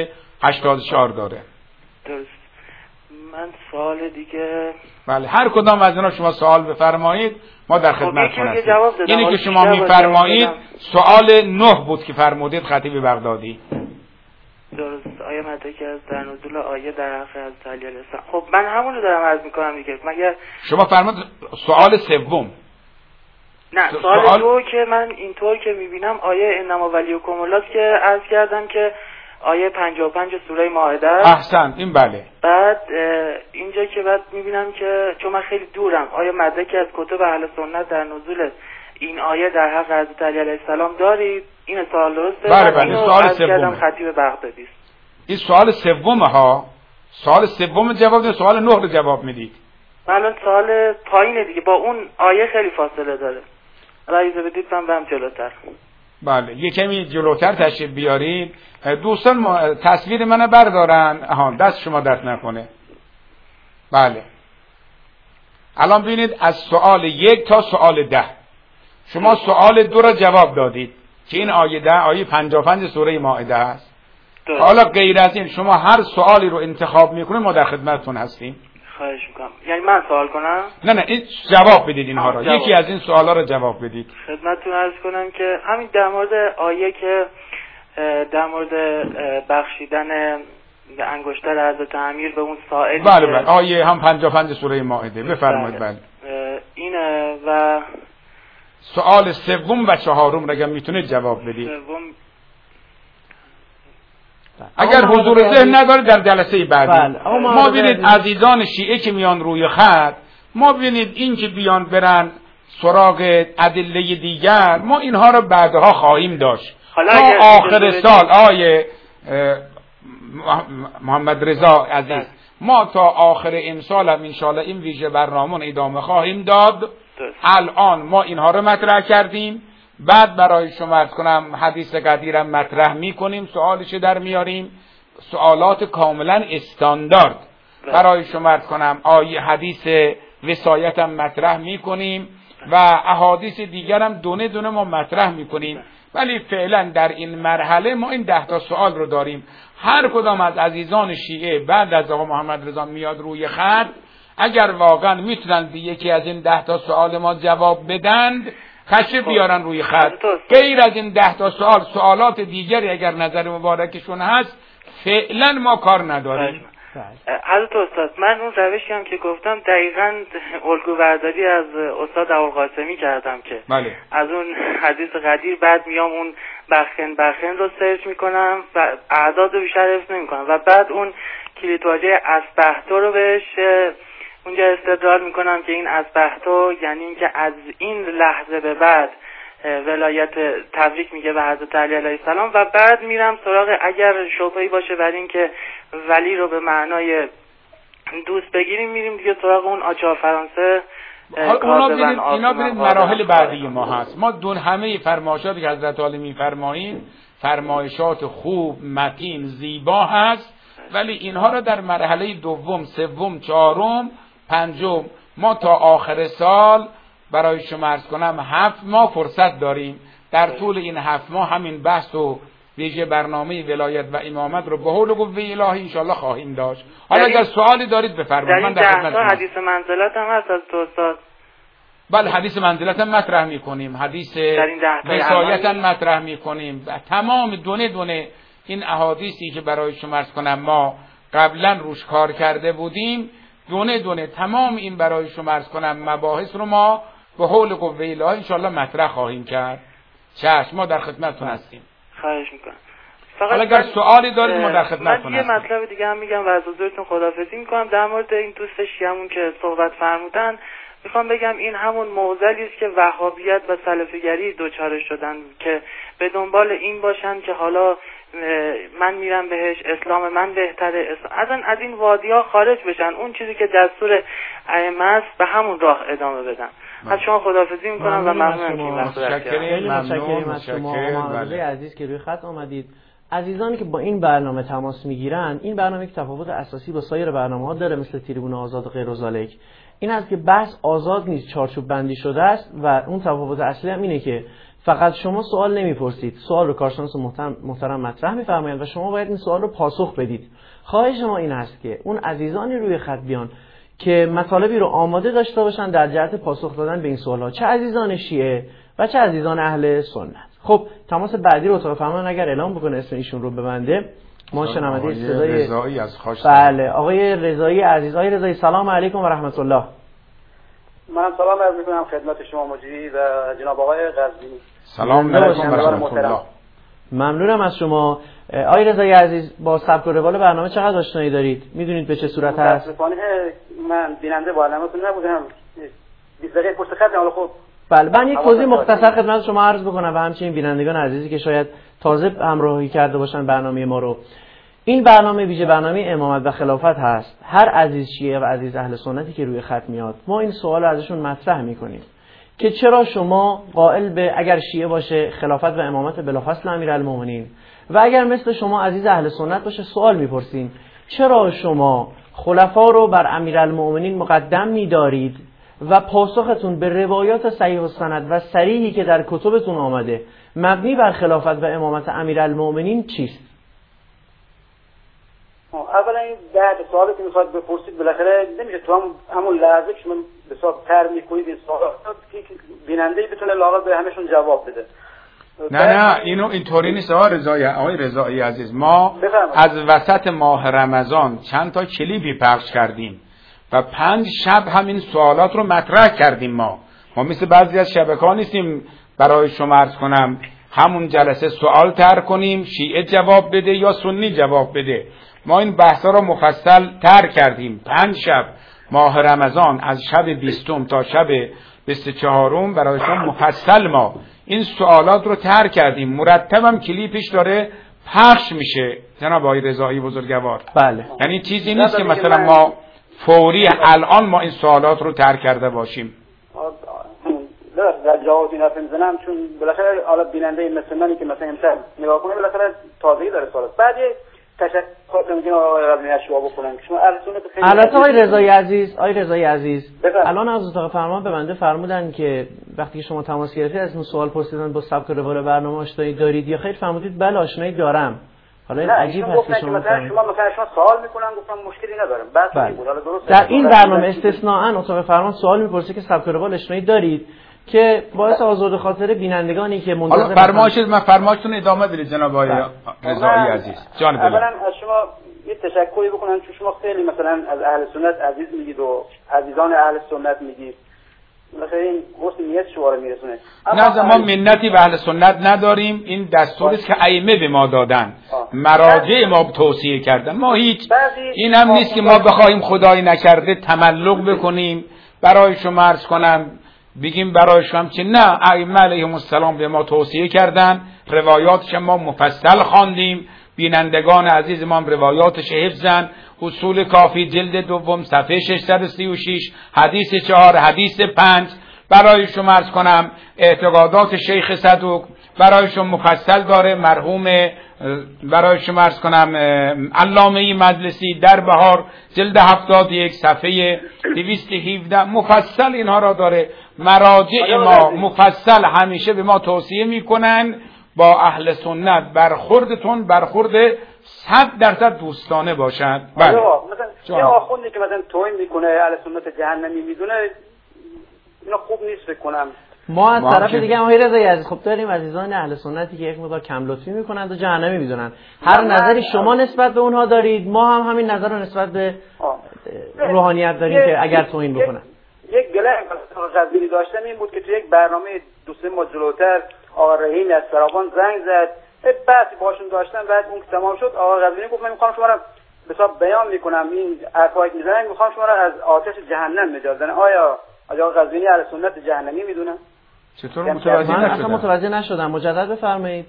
284 داره. درست. من سوال دیگه بله هر کدام از اینا شما سوال بفرمایید ما در خدمتتون هستیم. اینی که شما میفرمایید سوال 9 بود که فرمودید خطیب بغدادی. درست. آیه مدرک از در نزول آیه در حق از علی علیه السلام. خب من همون رو دارم عرض میکنم دیگه. مگر شما فرمودید سوال سوم. نه سوال 2 که من اینطور که میبینم آیه انما ولیکم الله که عرض کردم که آیه 55 سوره مائده است. احسن این بله. بعد اینجا که بعد میبینم که چون من خیلی دورم آیه مدرکی از کتب اهل سنت در نزول این آیه در حق حضرت علی علیه السلام دارید؟ این سوال درسته؟ بله بله سوال سوم خطیب بغدادی است. این سوال سومه ها. سوال سوم جواب ده، سوال 9 رو جواب میدید. الان سوال پایینه دیگه، با اون آیه خیلی فاصله داره. اجازه بدید من برم جلوتر. بله یه کمی جلوتر تشریف بیارید. دوستان تصویر منو بردارن. دست شما درد نکنه. بله الان ببینید از سوال 1 تا سوال 10 شما سوال 2 را جواب دادید که این آیه 10 آیه 55 سوره مائده است. حالا غیر از این شما هر سوالی رو انتخاب میکنید ما در خدمتتون هستیم. خواهش میکنم. یعنی من سوال کنم؟ نه این جواب بدید اینها را. یکی از این سوالا رو جواب بدید. خدمتتون عرض کنم که همین در مورد آیه که در مورد بخشیدن انگشتر حضرت امیر به اون سائل. بله آیه هم 55 سوره مائده. بفرمایید. بله اینه و سوال 3 و 4 رو اگه میتونید جواب بدید. اگر حضور ذهن نداره در جلسه بعدی. ما ببینید عزیزان شیعه که میان روی خط، ما ببینید این که بیان برن سراغ ادله دیگر، ما اینها رو بعدها خواهیم داشت تا آخر سال. آیه محمد رضا عزیز ما تا آخر امسال هم انشاءالله این ویژه برنامه ادامه خواهیم داد. الان ما اینها رو مطرح کردیم، بعد برای شما عرض کنم حدیث قدیرم مطرح میکنیم، سوالش در میاریم، سوالات کاملا استاندارد برای شما عرض کنم. آیه حدیث وصایتم مطرح میکنیم و احادیث دیگرم دونه دونه ما مطرح میکنیم. ولی فعلا در این مرحله ما این 10 تا سوال رو داریم. هر کدام از عزیزان شیعه بعد از آقا محمد رضا میاد روی خط، اگر واقعا میتونن یکی از این 10 تا سوال ما جواب بدند تشریف بیارن روی خط. غیر از این 10 تا سوال، سوالات دیگری اگر نظر مبارکشون هست فعلا ما کار نداریم. حضرت استاد، من اون روشی هم که گفتم دقیقاً الگو برداری از استاد ابوالقاسمی کردم که بله. از اون حدیث قدیر بعد میام اون بخن رو سرچ میکنم و اعداد رو بیشتر حفظ نمیکنم و بعد اون کلیدواژه اسبحتو رو بهش اونجا استدلال میکنم که این اسبحتو یعنی اینکه از این لحظه به بعد ولایت تبریک میگه به حضرت علی علیه السلام و بعد میرم سراغ اگر شبهه‌ای باشه بر این که ولی رو به معنای دوست بگیریم میریم دیگه سراغ اون آچار فرانسه. اینا برید مراحل بعدی ما هست. ما همه فرمایشاتی که حضرت علی میفرمایین فرمایشات خوب، متین، زیبا هست، ولی اینها رو در مرحله دوم، سوم، چهارم، پنجم ما تا آخر سال برای شما عرض کنم 7 ماه فرصت داریم. در طول این 7 ماه همین بحث و ویژه برنامه ولایت و امامت رو به حول و قوه الهی انشالله خواهیم داشت. حالا اگر سوالی دارید بفرمایید. من در خدمتتونم. حدیث منزلت هم هست از تو استاد؟ بله، حدیث منزلت هم مطرح میکنیم، حدیث وصایت هم مطرح میکنیم و تمام دونه این احادیثی که برای شما عرض کنم ما قبلا روش کار کرده بودیم، دونه تمام این برای شما عرض کنم مباحث رو ما به حول قوه الهی انشالله مطرح خواهیم کرد. چشم، ما در خدمتتون هستیم. خواهش میکنم. حالا اگر سوالی دارید ما در خدمتتون هستیم. من یه مطلب دیگه هم میگم و از حضورتون خداحافظی میکنم در مورد این دوست شیعمون که صحبت فرمودن. میخوام بگم این همون معضلی است که وهابیت و سلفیگری دوچار شدن که به دنبال این باشن که حالا من میرم بهش، اسلام من بهتره، از این وادی‌ها خارج بشن، اون چیزی که دستور ائمه است به همون راه ادامه بدن. از شما خداحافظی میکنم و ممنونم که این مسئله خیلی متشکریم از شما محمد عزیز که روی خط آمدید. عزیزانی که با این برنامه تماس میگیرن، این برنامه که تفاوت اساسی با سایر برنامه‌ها داره مثل تریبون آزاد و غیر ذالک، این است که بحث آزاد نیست، چارچوب بندی شده است و اون تفاوت اصلی هم اینه که فقط شما سوال نمیپرسید، سوال رو کارشناس محترم مطرح میفرمایند و شما باید این سوال رو پاسخ بدید. خواهش ما این است که اون عزیزانی روی خط بیان که مطالبی رو آماده داشته باشن در جهت پاسخ دادن به این سوال‌ها، چه عزیزان شیعه و چه عزیزان اهل سنت. خب تماس بعدی رو اتاق فرمان اگر اعلام بکنه اسم ایشون رو ببنده. ما شنونده صدای رضایی از خاش. بله، آقای رضایی عزیز. آقای رضایی سلام علیکم و رحمت الله. من سلام عرض می‌کنم خدمت شما مجری و جناب آقای قزوینی. سلام علیکم و رحمت الله. ممنونم از شما. آقای رضایی عزیز، با سبک و روال برنامه چقدر آشنایی دارید؟ میدونید به چه صورت هست؟ من بیننده برنامه‌تون نبودم. 20 دقیقه پشت خطم. حالا خب بله، من یک توضیح مختصر خدمت شما عرض بکنم و همچنین بینندگان عزیزی که شاید تازه همراهی کرده باشن برنامه ما رو. این برنامه ویژه برنامه امامت و خلافت هست. هر عزیز شیعه و عزیز اهل سنتی که روی خط میاد، ما این سوال رو ازشون مطرح میکنیم که چرا شما قائل به اگر شیعه باشه خلافت و امامت بلافاصله امیرالمومنین و اگر مثل شما عزیز اهل سنت باشه سوال میپرسین چرا شما خلفا رو بر امیرالمومنین مقدم میدارید و پاسختون به روایات صحیح السند و صریحی که در کتبتون آمده مبنی بر خلافت و امامت امیرالمومنین چیست؟ اولا این بعد سوالی که میخواد بپرسید بالاخره نمیشه تو همون لحظه که شما به حساب تر میکنید این سوالات که بیننده بتونه لااقل به همشون جواب بده. نه اینطوری نیست آقای رضایی عزیز. ما از وسط ماه رمضان چند تا کلیپی پخش کردیم و 5 شب همین سوالات رو مطرح کردیم. ما مثل بعضی از شبکه‌ها نیستیم برای شما عرض کنم همون جلسه سوال طرح کنیم شیعه جواب بده یا سنی جواب بده. ما این بحثا رو مفصل طرح کردیم. 5 شب ماه رمضان از شب 20 تا شب 24 برای شما مفصل ما این سوالات رو طرح کردیم. مرتبم کلیپش داره پخش میشه جناب آقای رضایی بزرگوار. بله. یعنی چیزی نیست که مثلا ما فوری الان ما این سوالات رو طرح کرده باشیم. در جواب این حرف میزنم چون بالاخره حالا بیننده مثل منی که مثلا امشب نگاه کنه بالاخره تازگی داره سوالات. بعد تشکر میگم آقای قزوینی جواب بکنم که شما البته آقای رضایی عزیز الان از اتاق فرمان به بنده فرمودن که وقتی شما تماس گرفتید از اون سوال پرسیدن با سبک و روال برنامه آشنایی دارید یا خیر؟ فرمودید بله آشنایی دارم. حالا این عجیب هست که شما سوال میکنن گفتم مشکلی ندارم. بعد بود حالا درست در این برنامه استثناءً اتاق فرمان سوال میپرسه که سبک و روال آشنایی دارید. که باعث آزرده خاطر بینندگانی که منتظر حالا فرمایشتون ادامه بدید جناب آقای رضایی عزیز. جان دلم. اولا از شما یه تشکری بکنم چون شما خیلی مثلا از اهل سنت عزیز میگید و عزیزان اهل سنت میگید، مثلا این حسن نیت شما رو میرسونه. نه ما منتی به اهل سنت نداریم، این دستوری است که ائمه به ما دادن، مراجع ما توصیه کردن، ما هیچ این هم نیست که ما بخوایم خدای نکرده تملق بکنیم برای شما عرض کنم بگیم برای شما چه. نه، ائمه علیهم السلام به ما توصیه کردن، روایاتش ما مفصل خواندیم، بینندگان عزیز ما روایاتش حفظن. اصول کافی جلد دوم صفحه 636 حدیث 4 حدیث 5 برای شما عرض کنم اعتقادات شیخ صدوق برای شما مفصل داره، مرحوم برای شما عرض کنم علامه مجلسی در بهار جلد 71 صفحه 217 مفصل اینها را داره. مراجع ما مفصل همیشه به ما توصیه میکنن با اهل سنت برخوردتون برخورد 100% دوستانه باشد. بله مثلا یه آخوندی که مثلا توهین میکنه اهل سنت جهنمی میدونه، اینا خوب نیست فکر کنم. ما از طرف دیگه آقای رضایی عزیز خب داریم عزیزان اهل سنتی که یک مقدار کم لطفی میکنند و جهنمی میدونن. هر نظری شما نسبت به اونها دارید، ما هم همین نظر رو نسبت به روحانیت داریم که اگر توهین بکنن. یک گله غزبیلی داشتن این بود که تو یک برنامه 2-3 ماه جلوتر آقا رحیم از فراوان زنگ زد، بحثی باشون داشتن، بعد اون که تمام شد آقا غزبیلی گفت من میخوام شما رو به حساب بیان میکنم، این حرفایی که میزنن میخوام شما رو از آتش جهنم نجات بدن. آیا آقا غزبیلی اهل سنت جهنمی میدونن؟ چطور متوجه نشدم؟ اصلا متوجه نشدم، مجدد بفرمایید.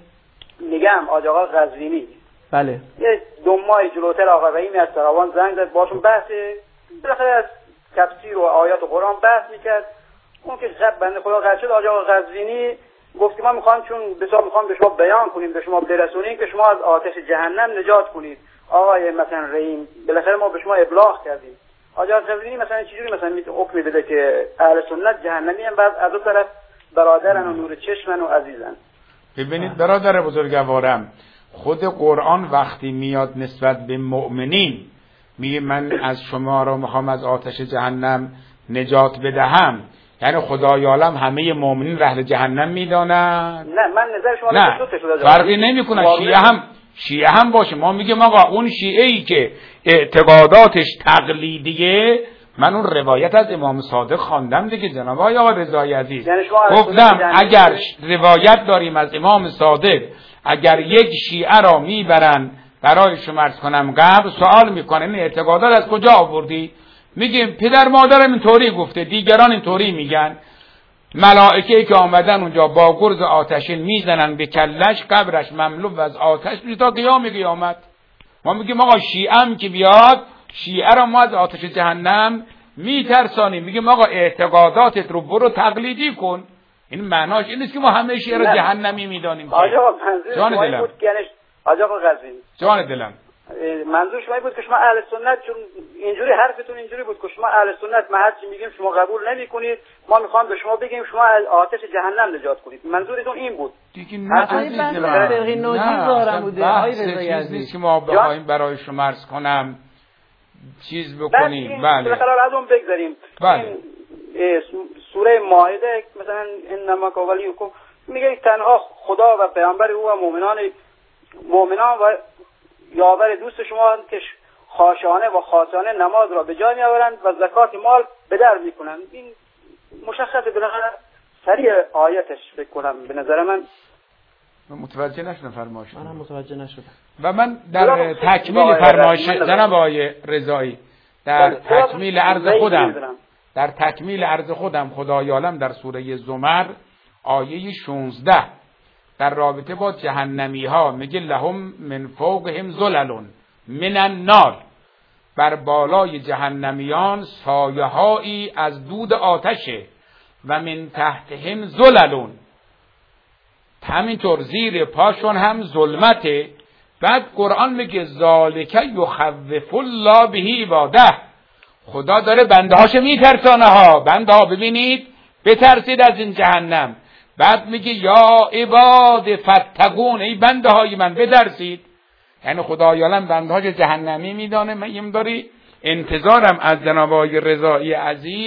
میگم آقا غزبیلی بله یه 2 ماه جلوتر آقا رحیم از فراوان زنگ زد، باشون بحث بالاخره از تفسیر و آیات قرآن بحث میکرد. اون که شب بنده خدا قد شد آقا غزوینی گفت که ما میخوام چون بسیار میخوام به شما بیان کنیم، به شما برسونیم که شما از آتش جهنم نجات کنید. آقای مثلا رحیم بالاخره ما به شما ابلاغ کردیم. آقا غزوینی مثلا چجوری مثلا حکم بده که اهل سنت جهنمی هم بعد از اون طرف برادرن و نور چشمن و عزیزن؟ ببینید برادر بزرگوارم، خود قرآن وقتی میاد نسبت به مؤمنین میگه من از شما را میخوام از آتش جهنم نجات بدهم، یعنی خدای عالم همه مؤمنین اهل جهنم میدانن؟ نه من نظر شما نه فرقی نمیکنه. شیعه هم باشه، ما میگیم آقا اون شیعه ای که اعتقاداتش تقلیدیه، من اون روایت از امام صادق خواندم دیگه جناب آقا رضایی عزیز، یعنی گفتم اگر روایت داریم از امام صادق، اگر یک شیعه را میبرن برای شما عرض کنم قبر سوال میکنه این اعتقادات از کجا آوردی؟ میگیم پدر مادرم اینطوری گفته، دیگران اینطوری میگن. ملائکه‌ای که آمدن اونجا با گرز آتشین میزنن به کلش، قبرش مملو از آتش میشه تا قیامت. ما میگیم آقا شیعه هم که بیاد، شیعه را ما از آتش جهنم میترسانیم. میگیم آقا اعتقاداتت رو برو تقلیدی کن. این معناش این نیست که ما همه شیعه را جهنمی میدانیم. آقا جان دلم آقا غزوینی جان دلم منظور شما بود که شما اهل سنت، چون اینجوری حرفتون اینجوری بود که شما اهل سنت ما هرچی میگیم شما قبول نمیکنید، ما میخوام به شما بگیم شما از آتش جهنم نجات کنید. منظورتون این بود دیگه؟ نه چیز نیست که ما بخوایم برای شما عرض کنم چیز بکنیم. بله از اون بگذاریم. بله سوره مائده مثلا انما ولیکم میگه تنها خدا و پیامبر او و مؤمنان و یاور دوست شما که خاشعانه و خاصانه نماز را به جای میآورند و زکات مال به در میکنند. این مشخصه بالاخره سریع آیتش فکر کنم به نظر من متوجه نشدم فرمایش. منم متوجه نشدم. و من در تکمیل فرمایش جناب آقای رضایی در تکمیل عرض خودم خدای عالم در سوره زمر آیه 16 در رابطه با جهنمی ها میگه لهم من فوقهم ظلل من النار، بر بالای جهنمیان سایه هایی از دود آتشه، و من تحتهم ظلل، همینطور زیر پاشون هم ظلمته. بعد قرآن میگه ذالک یخوف الله به عباده، خدا داره بنده هاشو میترسانه ها، بنده ها ببینید بترسید از این جهنم. بعد میگه یا عباد فتقون، ای بنده های من بترسید. یعنی خدای عالم بنده های جهنمی میدانه. من داری انتظارم از جناب آقای رضایی عزیز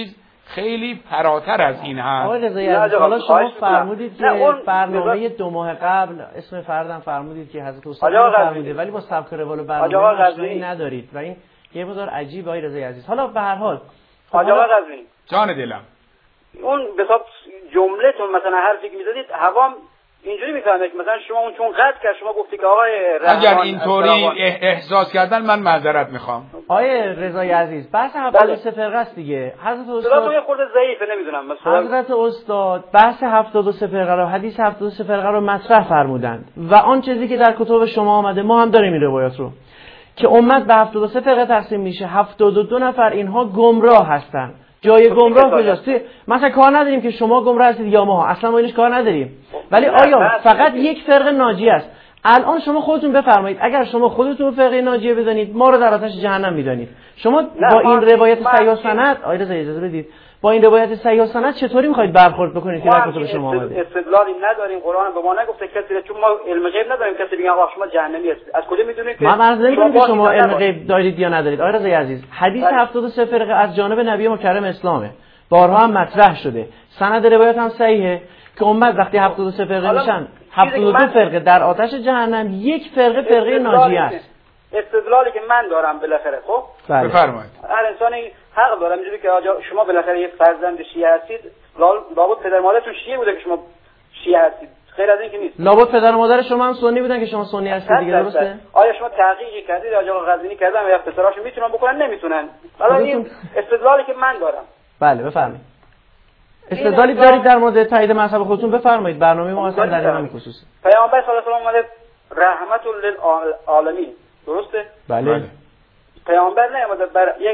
خیلی فراتر از این هست. آقای رضایی عزیز، حالا شما فرمودید که برنامه 2 ماه قبل اسم فردم فرمودید که حضرت استاد فرموده، ولی با سبک روال و برنامه آشنایی ندارید و این یه مقدار عجیبه. آقای رضایی عزیز، حالا به هر حال آقا قزوینی جان دلم، اون به حساب جملهتون مثلا حرفی که میزدید هوام اینجوری میفهمه که مثلا شما اون چون قطع کرد شما گفتی که آقای اگر اینطوری احساس کردن من معذرت میخوام. آقای رضایی عزیز، بحث 73 فرقه است دیگه. حضرت استاد یه خورده ضعیفه، نمیدونم مثلا حضرت استاد بحث 73 فرقه رو، حدیث 73 فرقه رو مطرح فرمودند و آن چیزی که در کتب شما آمده، ما هم داریم این روایات رو که امت به 73 فرقه تقسیم میشه، 72 نفر اینها گمراه هستن. جای گمراه کجاست؟ مثلا کار نداریم که شما گمراه هستید یا ما، اصلا ما اینش کار نداریم، ولی آیا فقط یک فرقه ناجی است؟ الان شما خودتون بفرمایید اگر شما خودتون فرقه ناجیه بدانید ما رو در آتش جهنم میدانید. شما با این روایت صحیح و سند، آقای رضایی اجازه بدید، با این روایت صحیح و سند چطوری میخواید برخورد بکنید که در کتب شما اومده؟ استدلالی نداریم، قرآن به ما نگفته کسی، چون ما علم غیب نداریم کسی بگه آقا شما جهنمی هستید. از کجا میدونید که من عرض نمی‌کنم که شما علم غیب دارید یا ندارید. آقای رضایی عزیز، حدیث 73 فرقه از جانب نبی مکرم اسلامه، بارها هم مطرح شده، سند روایت هم صحیحه که امت وقتی 73 فرقه میشن 72 فرقه در آتش جهنم، یک فرقه ناجی است. استدلالی که من دارم بالاخره، خب بفرمایید، هر انسانی حق داره اینجوری که شما بالاخره یک فرزند شیعه هستید، لابد پدر مادرتون شیعه بوده که شما شیعه هستید، غیر از این که نیست. لابد پدر مادر شما هم سنی بودن که شما سنی هستید دیگه، درسته؟ آیا شما تحقیقی کردید آقا قزوینی کردن و یا پسراشو میتونن بکنن نمیتونن؟ حالا این استدلالی که من دارم. بله بفرمایید. استدلالی دارید در مورد تایید مذهب خودتون، بفرمایید. برنامه ما اصلا در همین خصوص. پیامبر صلی الله علیه و آله رحمت للعالمین، درسته؟ بله. پیامبر نیامده بر یک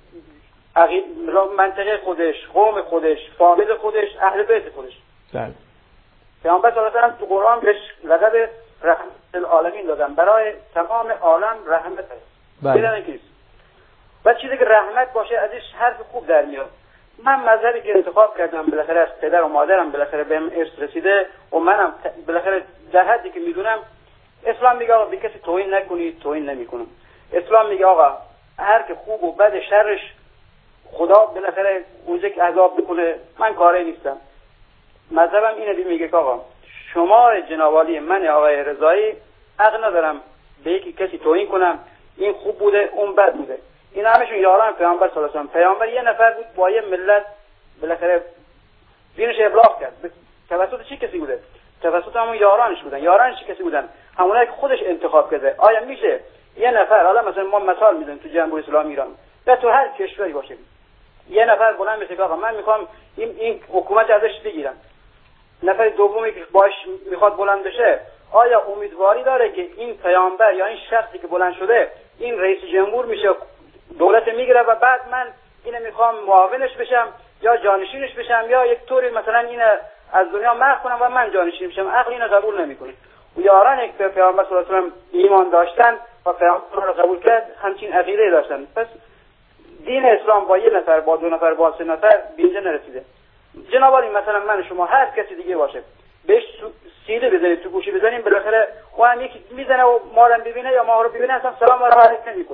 منطقه خودش، قوم خودش، فامیل خودش، اهل بیت خودش. بله. پیامبر صلی الله علیه و آله تو قرآن بهش لقب رحمت للعالمین دادن، برای تمام عالم رحمت است. بله. و چیزی که رحمت باشه ازش حرف خوب در میاد. من مذهبی که انتخاب کردم بالاخره از پدر و مادرم بالاخره بهم ارث رسیده و منم بالاخره در حدی که میدونم، اسلام میگه آقا به کسی توهین نکنید، توهین نمیکنم. اسلام میگه آقا هر که خوب و بد شرش خدا بالاخره اونجا که عذاب بکنه من کاری نیستم. مذهبم اینه، میگه که آقا شما جناب عالی من آقای رضایی حق ندارم به یکی کسی توهین کنم، این خوب بوده اون بد بوده. این همشون یاران پیامبر صلی الله علیه و آله. پیامبر یه نفر بود با یه ملت بالاخره دینش ابلاغ کرد. توسط چه کسی بوده؟ توسط همون یارانش بودن. یارانش چه کسی بودن؟ همونایی که خودش انتخاب کرده. آیا میشه یه نفر، حالا مثلا ما مثال میزنیم تو جمهوری اسلامی ایران یا تو هر کشوری باشه، یه نفر بلند میشه آقا من میخوام این حکومت ازش بگیرم، نفر دومی که باش میخواد بلند بشه، آیا امیدواری داره که این پیامبر یا این شخصی که بلند شده این رئیس جمهور میشه، دولت میگیره و بعد من اینو میخوام معاونش بشم یا جانشینش بشم یا یک طوری مثلا اینو از دنیا محو کنم و من جانشین بشم؟ عقل اینو قبول نمیکنه. و یاران یک پیامبر صلی الله علیه و آله ایمان داشتن و پیامبر رو قبول کرد، همچین عقیده داشتن. پس دین اسلام با یه نفر، با دو نفر، با سه نفر به اینجا نرسیده. جناب عالی مثلا من شما هر کسی دیگه باشه بهش سیده بزنید، تو گوشی بزنیم، بالاخره اون هم یکی میزنه و ما رو ببینه یا ما رو ببینه اصلا سلام علیکم نمیکنه.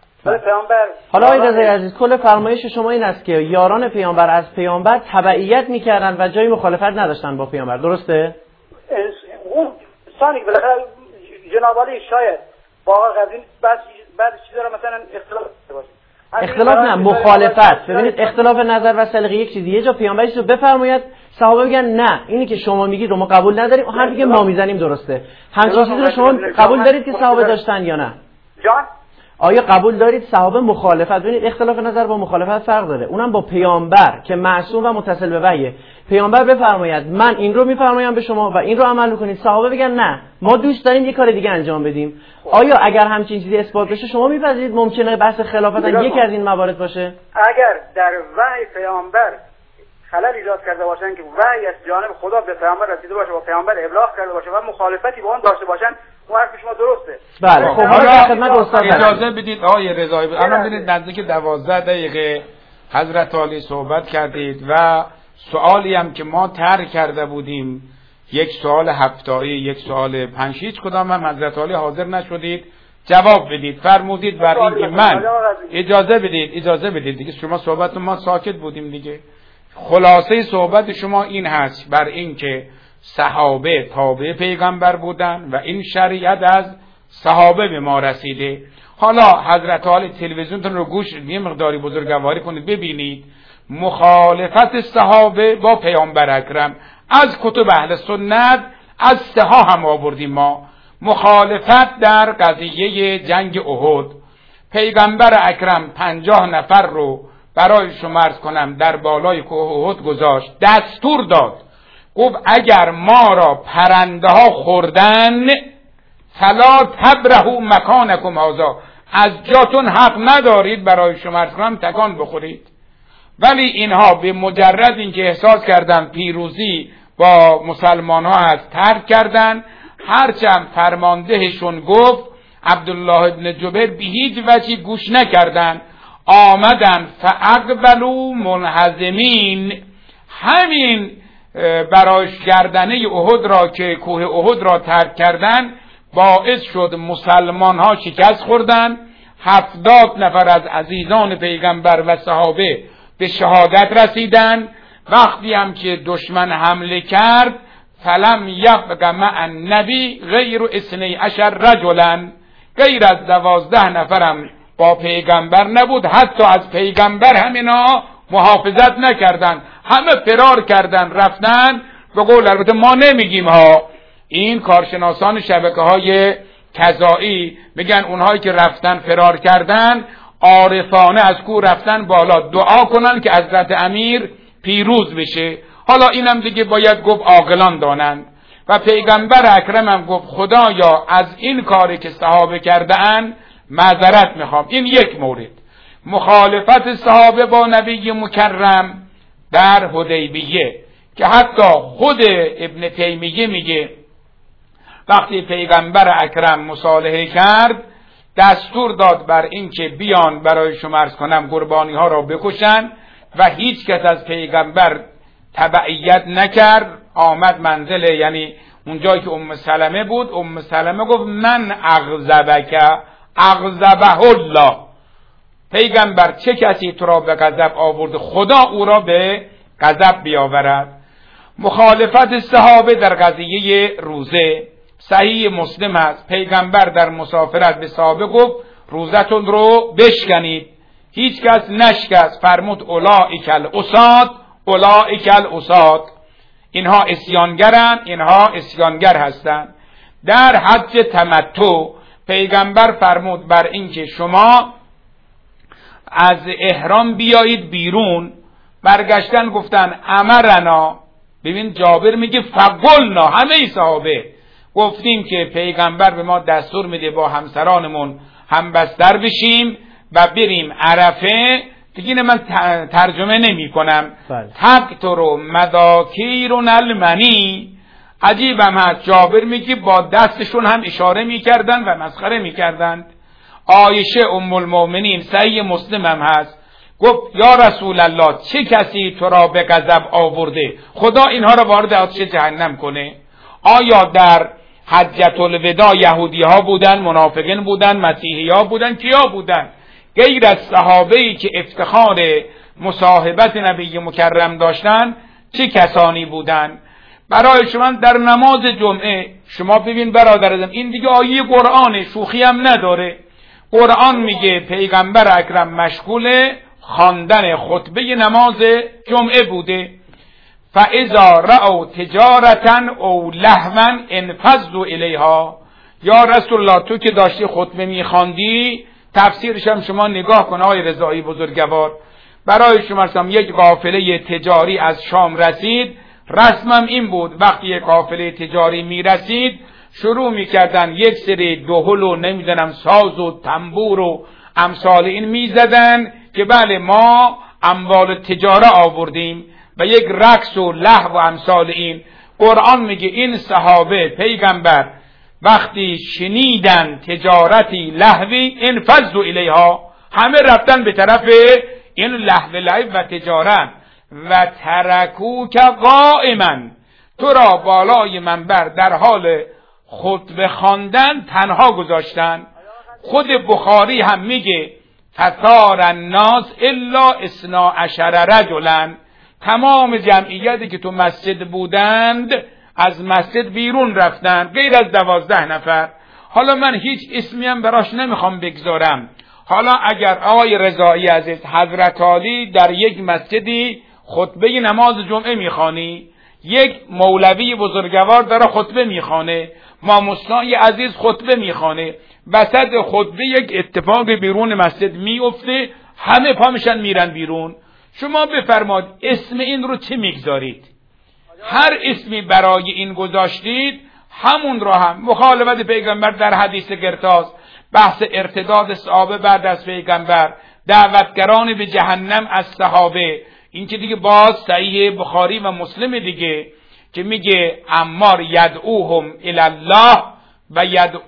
حالا آقای رضایی عزیز، کل فرمایش شما این است که یاران پیامبر از پیامبر تبعیت میکردن و جای مخالفت نداشتن با پیامبر، درسته؟ اون ثانی که بالاخره جناب عالی شاید با آقا قزوینی بعد چیزا رو مثلا اختلاف باشه. اختلاف نه، مخالفت. ببینید اختلاف نظر و سلیقه یک چیزی. یه جا پیامبر چیزو بفرماید، صحابه میگن نه اینی که شما میگید رو ما قبول نداریم، حرفی که ما میزنیم درسته. همین چیزی رو شما قبول دارید که صحابه داشتن یا نه؟ جان آیا قبول دارید صحابه مخالفت؟ ببینید اختلاف نظر با مخالفت فرق داره، اونم با پیامبر که معصوم و متصل به وحیه. پیامبر بفرماید من این رو میفرمایم به شما و این رو عمل میکنید، صحابه بگن نه ما دوست داریم یه کار دیگه انجام بدیم. آیا اگر همچین چیزی اثبات بشه شما میپذیرید ممکنه بحث خلافت یکی از این موارد باشه؟ اگر در وحی پیامبر خلل ایجاد کرده باشن که وحی از جانب خدا به پیامبر رسیده باشه و پیامبر ابلاغ کرده باشه و مخالفتی با اون داشته باشن، اون حرف شما درسته. بله خب حالا خدمت استاد اجازه بدید آقای رضایی، الان ببینید نزدیک 12 دقیقه حضرت عالی صحبت کردید و سوالی هم که ما طرح کرده بودیم، یک سوال هفتایی، یک سوال 5، هیچ کدام هم حضرت عالی حاضر نشدید جواب بدید. فرمودید بر این که من اجازه بدید دیگه، شما صحبت ما ساکت بودیم دیگه. خلاصه صحبت شما این هست بر این که صحابه تابع پیغمبر بودن و این شریعت از صحابه به ما رسیده. حالا حضرت عالی تلویزیونتون رو گوش یه مقداری بزرگواری کنید ببینید مخالفت صحابه با پیامبر اکرم از کتب اهل سنت از سها هم آوردیم ما. مخالفت در قضیه جنگ احد، پیغمبر اکرم 50 نفر رو برای شما عرض کنم در بالای کوه احد گذاشت، دستور داد، گفت اگر ما را پرنده ها خوردن فلا تبرحوا مکانکم هذا، از جاتون حق ندارید برای شما عرض کنم تکان بخورید. ولی اینها به مجرد اینکه احساس کردن پیروزی با مسلمان ها هست ترک کردن. هرچند فرماندهشون گفت عبدالله ابن جبیر به هیچ وجهی گوش نکردن، آمدن فاقبلوا منهزمین. همین برای گردنه احد را که کوه احد را ترک کردن باعث شد مسلمان ها شکست خوردن. 70 نفر از عزیزان پیغمبر و صحابه به شهادت رسیدن. وقتی هم که دشمن حمله کرد فلم یبق مع النبی غیر 12 رجلا، غیر از 12 نفرم با پیغمبر نبود. حتی از پیغمبر همینا محافظت نکردن، همه فرار کردن رفتن. به قول البته ما نمیگیم ها، این کارشناسان شبکه‌های قضایی میگن اونهایی که رفتن فرار کردن عارفانه از کوه رفتن بالا دعا کنن که حضرت امیر پیروز بشه. حالا اینم دیگه باید گفت عاقلان دانند. و پیغمبر اکرم هم گفت خدایا از این کاری که صحابه کردن معذرت میخوام. این یک مورد. مخالفت صحابه با نبی مکرم در حدیبیه که حتی خود ابن تیمیه میگه وقتی پیغمبر اکرم مصالحه کرد دستور داد بر این که بیان برای شما عرض کنم قربانی ها را بکشن و هیچ کس از پیغمبر تبعیت نکرد. آمد منزل یعنی اونجایی که ام سلمه بود، ام سلمه گفت من اغضبک اغضبه الله، پیغمبر چه کسی تو را به غضب آورد خدا او را به غضب بیاورد. مخالفت صحابه در قضیه روزه صحیح مسلم است. پیغمبر در مسافرت به صحابه گفت روزتون رو بشکنید، هیچ کس نشکست. فرمود اولئک العصاة اولئک العصاة، اینها اسیانگرن، اینها اسیانگر هستند. در حج تمتع پیغمبر فرمود بر اینکه شما از احرام بیایید بیرون، برگشتن گفتن امرنا. ببین جابر میگه فقلنا، همه صحابه گفتیم که پیغمبر به ما دستور میده با همسرانمون همبستر بشیم و بریم عرفه. دیگه من ترجمه نمی کنم. تقطر مذاکیرون المنی. عجیبم هست جابر میگه با دستشون هم اشاره میکردن و مسخره میکردند. عایشه ام المؤمنین صحیح مسلم هم هست گفت یا رسول الله چه کسی تو را به غضب آورده خدا اینها را وارد آتش جهنم کنه؟ آیا در حجة الوداع یهودی ها بودن، منافقین بودن، مسیحی ها بودن، کیا بودن؟ غیر از صحابه‌ای که افتخار مصاحبت نبی مکرم داشتن چه کسانی بودن؟ برای شما در نماز جمعه شما ببین برادرم، این دیگه آیه قرآنه، شوخی هم نداره. قرآن میگه پیغمبر اکرم مشغول خواندن خطبه نماز جمعه بوده. فاذا رأوا تجارتا او لهوا انفضوا الیها. یا رسول الله تو که داشتی خطبه میخواندی تفسیرش هم شما نگاه کن آقای رضایی بزرگوار. برای شما یک قافله تجاری از شام رسید، رسمم این بود وقتی یک قافله تجاری میرسید شروع میکردن یک سری دهل و نمیدونم ساز و تنبور و امثال این میزدن که بله ما اموال تجاره آوردیم و یک رقص و لهو و امثال این. قرآن میگه این صحابه پیغمبر وقتی شنیدن تجارتی لهوی انفضوا الیها، همه رفتن به طرف این لهو و تجارت. و ترکوک قائما، تو را بالای منبر در حال خطبه خواندن تنها گذاشتن. خود بخاری هم میگه فتار الناس الا 12 رجلا، تمام جمعیتی که تو مسجد بودند از مسجد بیرون رفتن غیر از 12 نفر. حالا من هیچ اسمی هم براش نمیخوام بگذارم. حالا اگر آقای رضایی عزیز حضرت علی در یک مسجدی خطبه نماز جمعه میخوانی، یک مولوی بزرگوار داره خطبه میخوانه، ما مستای عزیز خطبه میخوانه، وسط خطبه یک اتفاق بیرون مسجد میفته، همه پا میشن میرن بیرون. شما بفرمایید اسم این رو چی میگذارید؟ هر اسمی برای این گذاشتید همون را هم مخالفت پیغمبر در حدیث قرطاس، بحث ارتداد صحابه بعد از پیغمبر، دعوتگران به جهنم از صحابه، این که دیگه باز صحیح بخاری و مسلم دیگه که میگه عمار یدعوهم الی الله و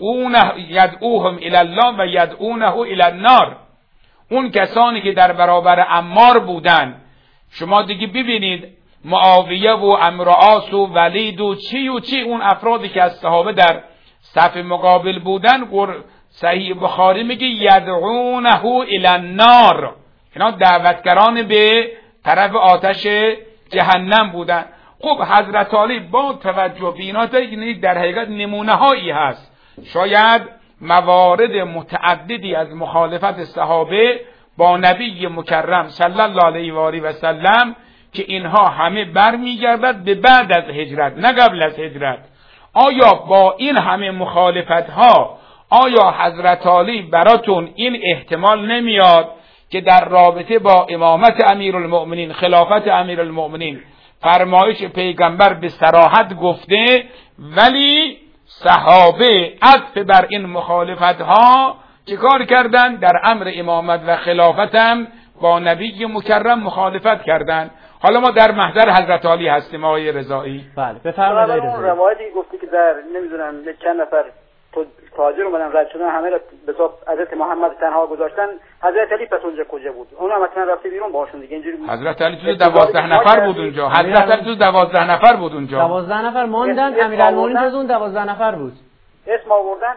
یدعوهم الی الله و یدعونه الی النار. اون کسانی که در برابر عمار بودن، شما دیگه ببینید معاویه و عمرو و ولید و چی اون افرادی که از صحابه در صف مقابل بودن، صحیح بخاری میگه یدعونه الی النار، اینا دعوتگران به طرف آتش جهنم بودن. خب حضرت علی با توجه به اینا در حقیقت نمونه هایی هست، شاید موارد متعددی از مخالفت صحابه با نبی مکرم صلی الله علیه و آله و سلم که اینها همه برمیگردد به بعد از هجرت نه قبل از هجرت. آیا با این همه مخالفت ها آیا حضرت علی براتون این احتمال نمیاد که در رابطه با امامت امیرالمؤمنین، خلافت امیرالمؤمنین، فرمایش پیغمبر به صراحت گفته ولی صحابه عطف بر این مخالفت ها چه کار کردن؟ در امر امامت و خلافت هم با نبی مکرم مخالفت کردن. حالا ما در محضر حضرت علی هستیم آقای رضایی. بله بفرمایید آقای رضایی. روایتی گفتی که در نمیدونم چند نفر تاجر اومدن رد شدن، همه را به حساب حضرت محمد تنها گذاشتن. حضرت علی پس اونجا کجا بود؟ اون هم مثلا رفته بیرون باشون دیگه اینجوری. حضرت علی تو 12 نفر بود اونجا. حضرت علی تو 12 نفر بود اونجا. 12 نفر ماندن، امیرالمومنین جز اون 12 نفر بود. اسم آوردن؟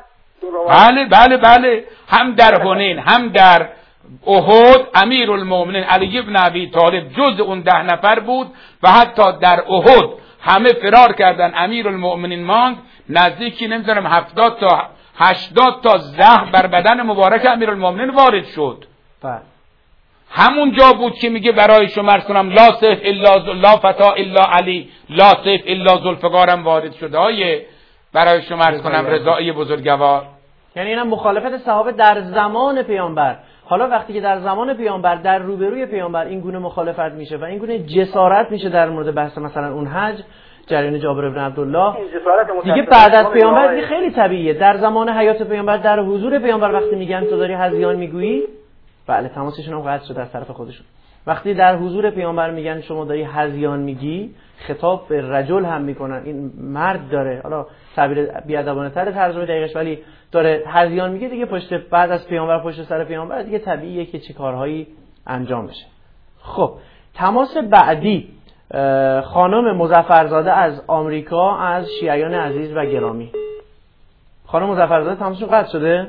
بله هم در حنین هم در احد امیرالمومنین علی ابن ابی طالب جز اون 10 نفر بود و حتی در احد همه فرار کردن، امیرالمومنین ماند. نزدیکی نمیدونم 70 تا 80 تا زخم بر بدن مبارک امیرالمومنین وارد شد. بله همون جا بود که میگه برای شما عرض کنم لا سیف الا لا فتا الا علی، لا سیف الا ذوالفقارم وارد شده های برای شما عرض کنم رضایی بزرگوار. یعنی اینم مخالفت صحابه در زمان پیامبر. حالا وقتی که در زمان پیامبر در روبروی پیامبر این گونه مخالفت میشه و این گونه جسارت میشه در مورد بحث مثلا اون حج، جریان جابر بن عبدالله، دیگه بعد از پیامبر دیگه خیلی طبیعیه. در زمان حیات پیامبر در حضور پیامبر وقتی میگن تو داری هذیان میگویی، بله تماسشون هم قطع شد از طرف خودشون. وقتی در حضور پیامبر میگن شما داری هذیان میگی، خطاب به رجل هم میکنن، این مرد داره، حالا تعبیر بیادبانه تر ترجمه دقیقش، ولی داره هذیان میگه دیگه پشت بعد از پیامبر پشت سر پیامبر دیگه طبیعیه که چه کارهایی انجام بشه. خب تماس بعدی خانم مظفرزاده از آمریکا از شیعیان عزیز و گرامی. خانم مظفرزاده تماسشون قطع شده؟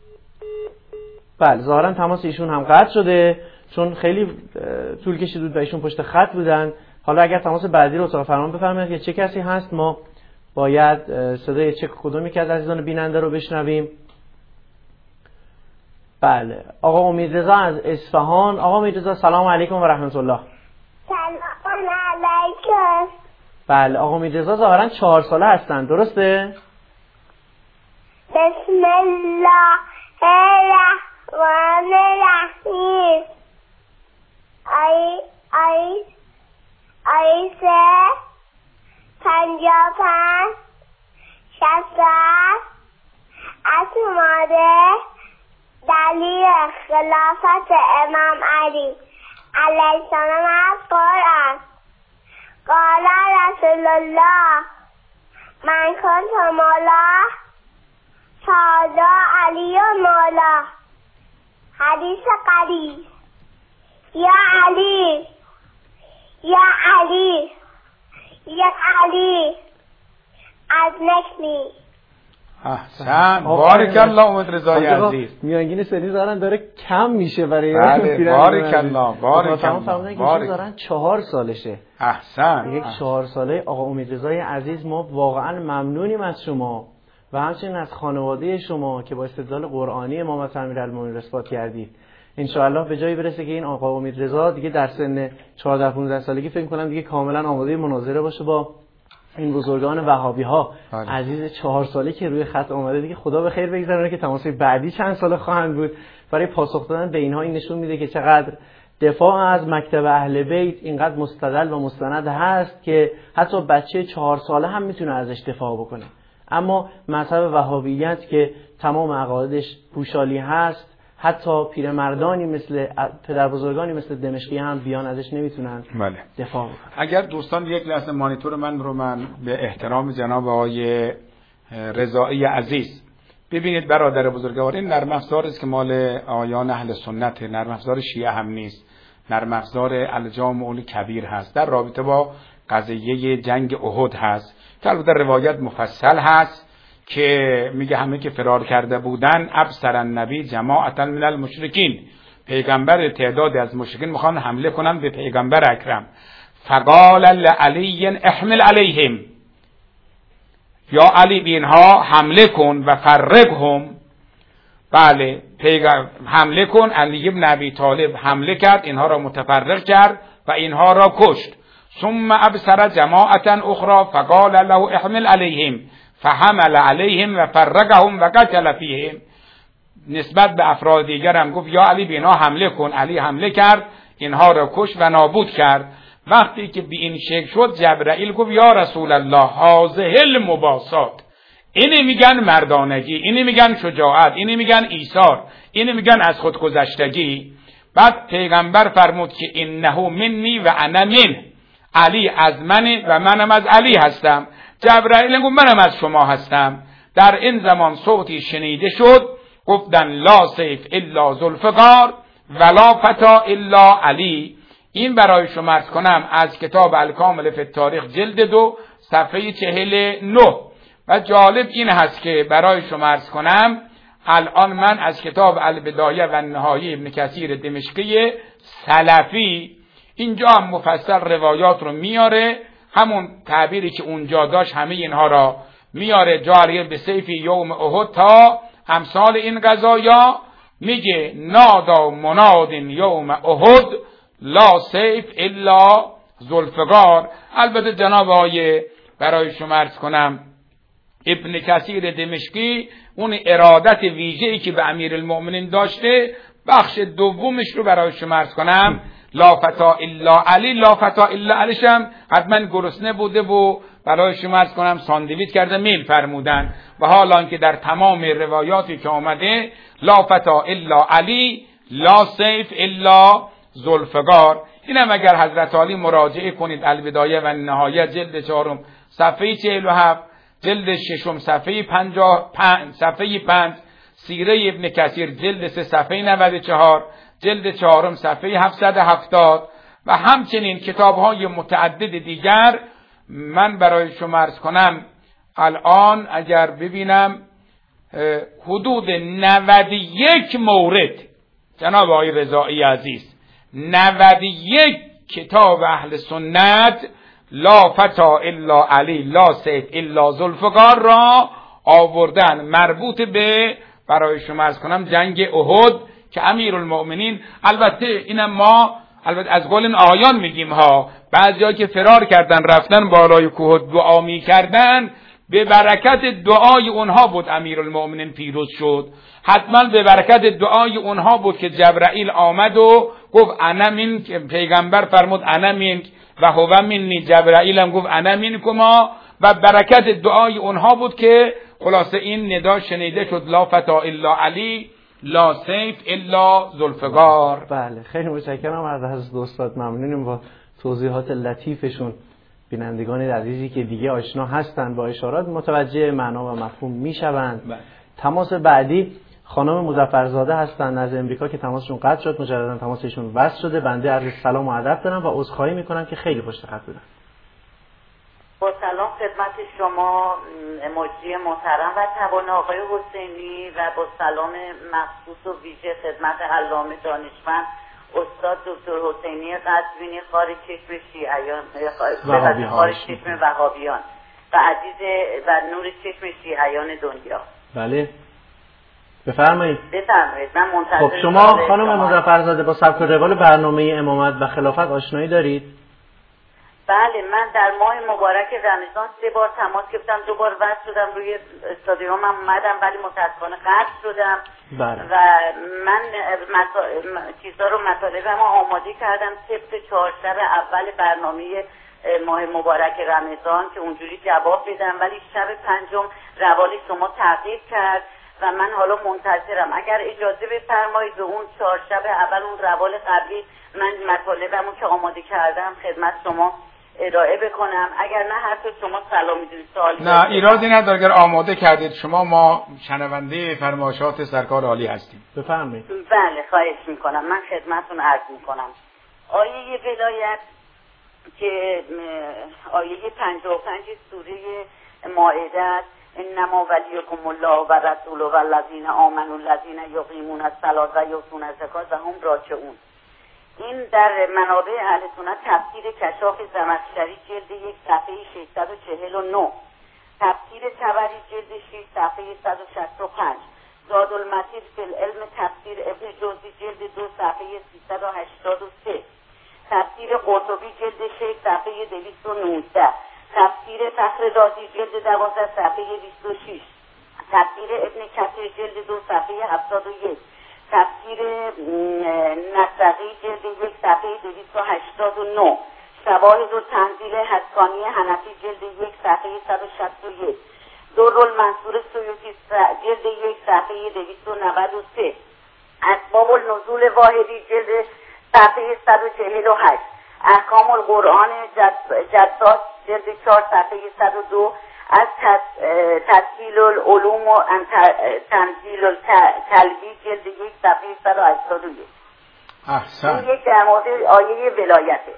بله ظاهرا تماس ایشون هم قطع شده چون خیلی طول کشید بود و ایشون پشت خط بودن. حالا اگر تماس بعدی رو اتاق فرمان بفرمایید که چه کسی هست، ما باید صدای چه کدومی که از عزیزان بیننده رو بشنویم. بله آقا امیدرضا از اصفهان. آقا امیدرضا سلام علیکم و رحمت الله. سلام علیکم. بله آقا امیدرضا ظاهرا 4 ساله هستن درسته؟ بسم الله الرحمن الرحیم. آیسه 55 60 از ماده دلیل خلافت امام علی علیه السلام از قرآن. قال رسول الله من کنت مولا فهذا علی مولا. حدیث قریب. یا علی یا علی یا علی از نکلی. احسن، بارک الله امید رضای عزیز. میانگین سنی دارن داره کم میشه برای بله، بارک الله، بارک الله. بارک دارن 4 سالشه. احسن. یک 4 ساله آقا امید رضای عزیز، ما واقعا ممنونیم از شما و همچنین از خانواده شما که با استدلال قرآنی امامت امیرالمومنین اثبات کردید. ان شاء الله به جایی برسه که این آقا امید رضا دیگه در سن 14 15 سالگی فکر کنم دیگه کاملا آماده مناظره باشه با این بزرگان وهابی ها. عزیز 4 ساله که روی خط اومده دیگه، خدا به خیر بگذرونه که تماس‌های بعدی چند سال خواهند بود. برای پاسخ دادن به اینها این نشون میده که چقدر دفاع از مکتب اهل بیت اینقدر مستدل و مستند هست که حتی بچه 4 ساله هم میتونه ازش دفاع بکنه. اما مذهب وهابیت که تمام عقایدش پوشالی هست، حتی پیرمردانی مثل پدربزرگانی مثل دمشقی هم بیان ازش نمیتونن دفاع بکنن. اگر دوستان یک لحظه مانیتور من به احترام جناب آقای رضایی عزیز ببینید، برادر بزرگوار، این نرم افزار است که مال آیان اهل سنت، نرم افزار شیعه هم نیست، نرم افزار الجامع الکبیر هست، در رابطه با قضیه جنگ احد هست که البته روایت مفصل هست که میگه همه که فرار کرده بودن ابصر النبی جماعتا من المشرکین، پیغمبر تعدادی از مشرکین میخوان حمله کنن به پیغمبر اکرم، فقال لعلی احمل علیهم، یا علی به اینها حمله کن و فرقهم. بله، حمله کن. علی ابن ابی طالب حمله کرد، اینها را متفرق کرد و اینها را کشت. ثم ابصر جماعتا اخرى فقال له احمل علیهم فحمل علیهم و فرقهم و قتل فیهم. نسبت به افراد دیگر هم گفت یا علی به اینها حمله کن. علی حمله کرد، اینها را کشت و نابود کرد. وقتی که به این شکل شد، جبرائیل گفت یا رسول الله هذه المباسات، اینی میگن مردانگی، اینی میگن شجاعت، اینی میگن ایثار، اینی میگن از خود گذشتگی. بعد پیغمبر فرمود که انه منی و انا منه، علی از منه و منم از علی هستم. جبرائیل گفت منم از شما هستم. در این زمان صوتی شنیده شد، گفتن لا سیف الا ذوالفقار ولا فتا الا علی. این برای شما عرض کنم از کتاب الکامل فی التاریخ جلد 2 صفحه 49. و جالب این هست که برای شما عرض کنم الان من از کتاب البدایه و النهایه ابن کثیر دمشقی سلفی اینجا هم مفصل روایات رو میاره، همون تعبیری که اونجا داشت همه اینها را میاره. جاریه به سیف یوم احد تا امثال این قضایا، میگه نادا مناد یوم احد لا سیف الا ذوالفقار. البته جناب آقای برای شما عرض کنم ابن کثیر دمشقی اون ارادت ویژه‌ای که به امیرالمؤمنین داشته، بخش دومش رو برای شما عرض کنم لا فتا الا علی. لا فتا الا علیش هم حتما گرسنه بوده و برای شما عرض کنم ساندویچ کرده میل فرمودن، و حالا که در تمام روایاتی که آمده لا فتا الا علی لا سیف الا ذوالفقار. اینم اگر حضرت علی مراجعه کنید البدایه و النهایه جلد 4 صفحه 47، جلد 6 صفحه 55 صفحه 5، سیره ابن کثیر جلد 3 صفحه 94، جلد 4 صفحه 770 و همچنین کتاب‌های متعدد دیگر. من برای شما عرض کنم الان اگر ببینم حدود 91 مورد جناب آقای رضایی عزیز، 91 کتاب اهل سنت لا فتا الا علی لا سیف الا ذوالفقار را آوردن مربوط به برای شما عرض کنم جنگ احد که امیرالمؤمنین، البته اینم ما البته از قول این آیان میگیم ها، بعضیا که فرار کردن رفتن بالای کوه دعا میکردن، به برکت دعای اونها بود امیرالمؤمنین پیروز شد. حتما به برکت دعای اونها بود که جبرائیل آمد و گفت انا منک، پیغمبر فرمود انا منک و هو منی، جبرائیل هم گفت انا منکما، و برکت دعای اونها بود که خلاصه این ندا شنیده شد لا فتا الا علی لا سیف الا ذوالفقار. بله، خیلی متشکرم از حضرت استاد، ممنونیم با توضیحات لطیفشون. بینندگان عزیزی که دیگه آشنا هستن با اشارات متوجه معنا و مفهوم میشوند. تماس بعدی خانم مظفرزاده هستن از امریکا که تماسشون قطع شد، مجددا تماسشون وصل شده. بنده عرض سلام و ادب دارم و عذرخواهی میکنم که خیلی پشت خط بودم. با سلام خدمت شما مجری محترم و تبان آقای حسینی و با سلام مخصوص و ویژه خدمت علامه دانشمند استاد دکتر حسینی قزوینی خارج چشم شیعیان خارج چشم وهابیان و عزیز و نور چشم شیعیان دنیا. بله بفرمایید. من منتظر. خب شما خانم مظفرزاده با سبک و روال برنامه امامت و خلافت آشنایی دارید؟ بله، من در ماه مبارک رمضان 3 بار تماس گرفتم، 2 بار وصل شدم روی استادیوم اومدم ولی متاسفانه قطع شدم. بله. و من چیزا رو مطالبم آماده کردم طبق 4 شب اول برنامه ماه مبارک رمضان که اونجوری جواب بدم، ولی شب 5م روال شما تغییر کرد و من حالا منتظرم اگر اجازه بفرمایید به اون 4 شب اول اون روال قبلی من مطالبمو که آماده کردم خدمت شما ارائه بکنم. اگر نه هر طور شما سلام میدونید سوالی نه ایرادی نداره. اگر آماده کردید شما ما شنونده فرمایشات سرکار عالی هستیم. بفرمایید. بله خواهش میکنم. من خدمتتون عرض میکنم آیه ولایت که آیه 55 سوره مائده است انما ولیکم الله و رسوله و الذین آمنوا الذین یقیمون الصلاة و یؤتون الزکات و هم راکعون. این در منابع اهل سنت تفسیر کشاف زمخشری جلد 1 صفحه 649، تفسیر طبری جلد 6 صفحه 165، زاد المسیر فی العلم تفسیر ابن جوزی جلد 2 صفحه 383، تفسیر قرطبی جلد 6 صفحه 219، تفسیر فخر رازی جلد 12 صفحه 26، تفسیر ابن کثیر جلد 2 صفحه 71، تفسیر نسقی جلد 1 صفحه 289، شواهد و تنزیل حسکانی حنفی جلد 1 صفحه 161، درالمنصور سیوطی جلد 1 صفحه 293، اسباب النزول واحدی جلد صفحه 148، احکام القرآن جساس جلد 4 صفحه 102، از تسهیل العلوم و تنزیل الکلبی جلد 1 صفحه 181. احسن. این یک در مورد آیه ولایته.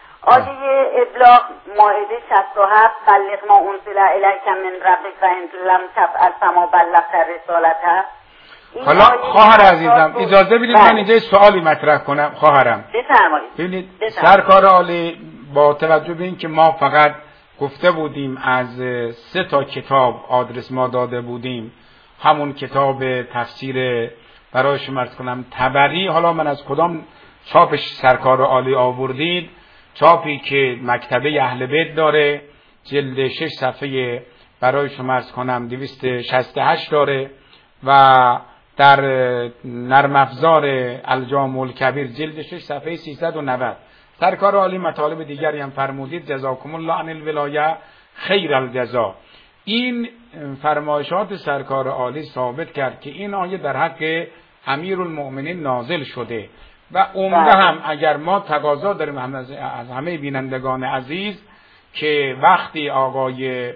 آیه ابلاغ مائده 67 بلغ ما انزل الیک من ربک و ان لم تفعل فما بلغت رسالته. حالا خواهر عزیزم اجازه بدید من اینجا سوالی مطرح کنم. خواهرم بفرمایید. ببینید سرکار عالی با توجه به این که ما فقط گفته بودیم از 3 تا کتاب آدرس ما داده بودیم، همون کتاب تفسیر برای شما عرض کنم طبری، حالا من از کدام چاپش سرکار عالی آوردید؟ چاپی که مکتبه اهل بیت داره جلد 6 صفحه برای شما عرض کنم 268 داره و در نرم افزار الجامع الکبیر جلد 6 صفحه 390. سرکار عالی مطالب دیگری هم فرمودید جزاکم الله عن الولایه خیر الجزا. این فرمایشات سرکار عالی ثابت کرد که این آیه در حق امیرالمؤمنین نازل شده و عمده هم اگر ما تقاضا داریم از همه بینندگان عزیز که وقتی آقای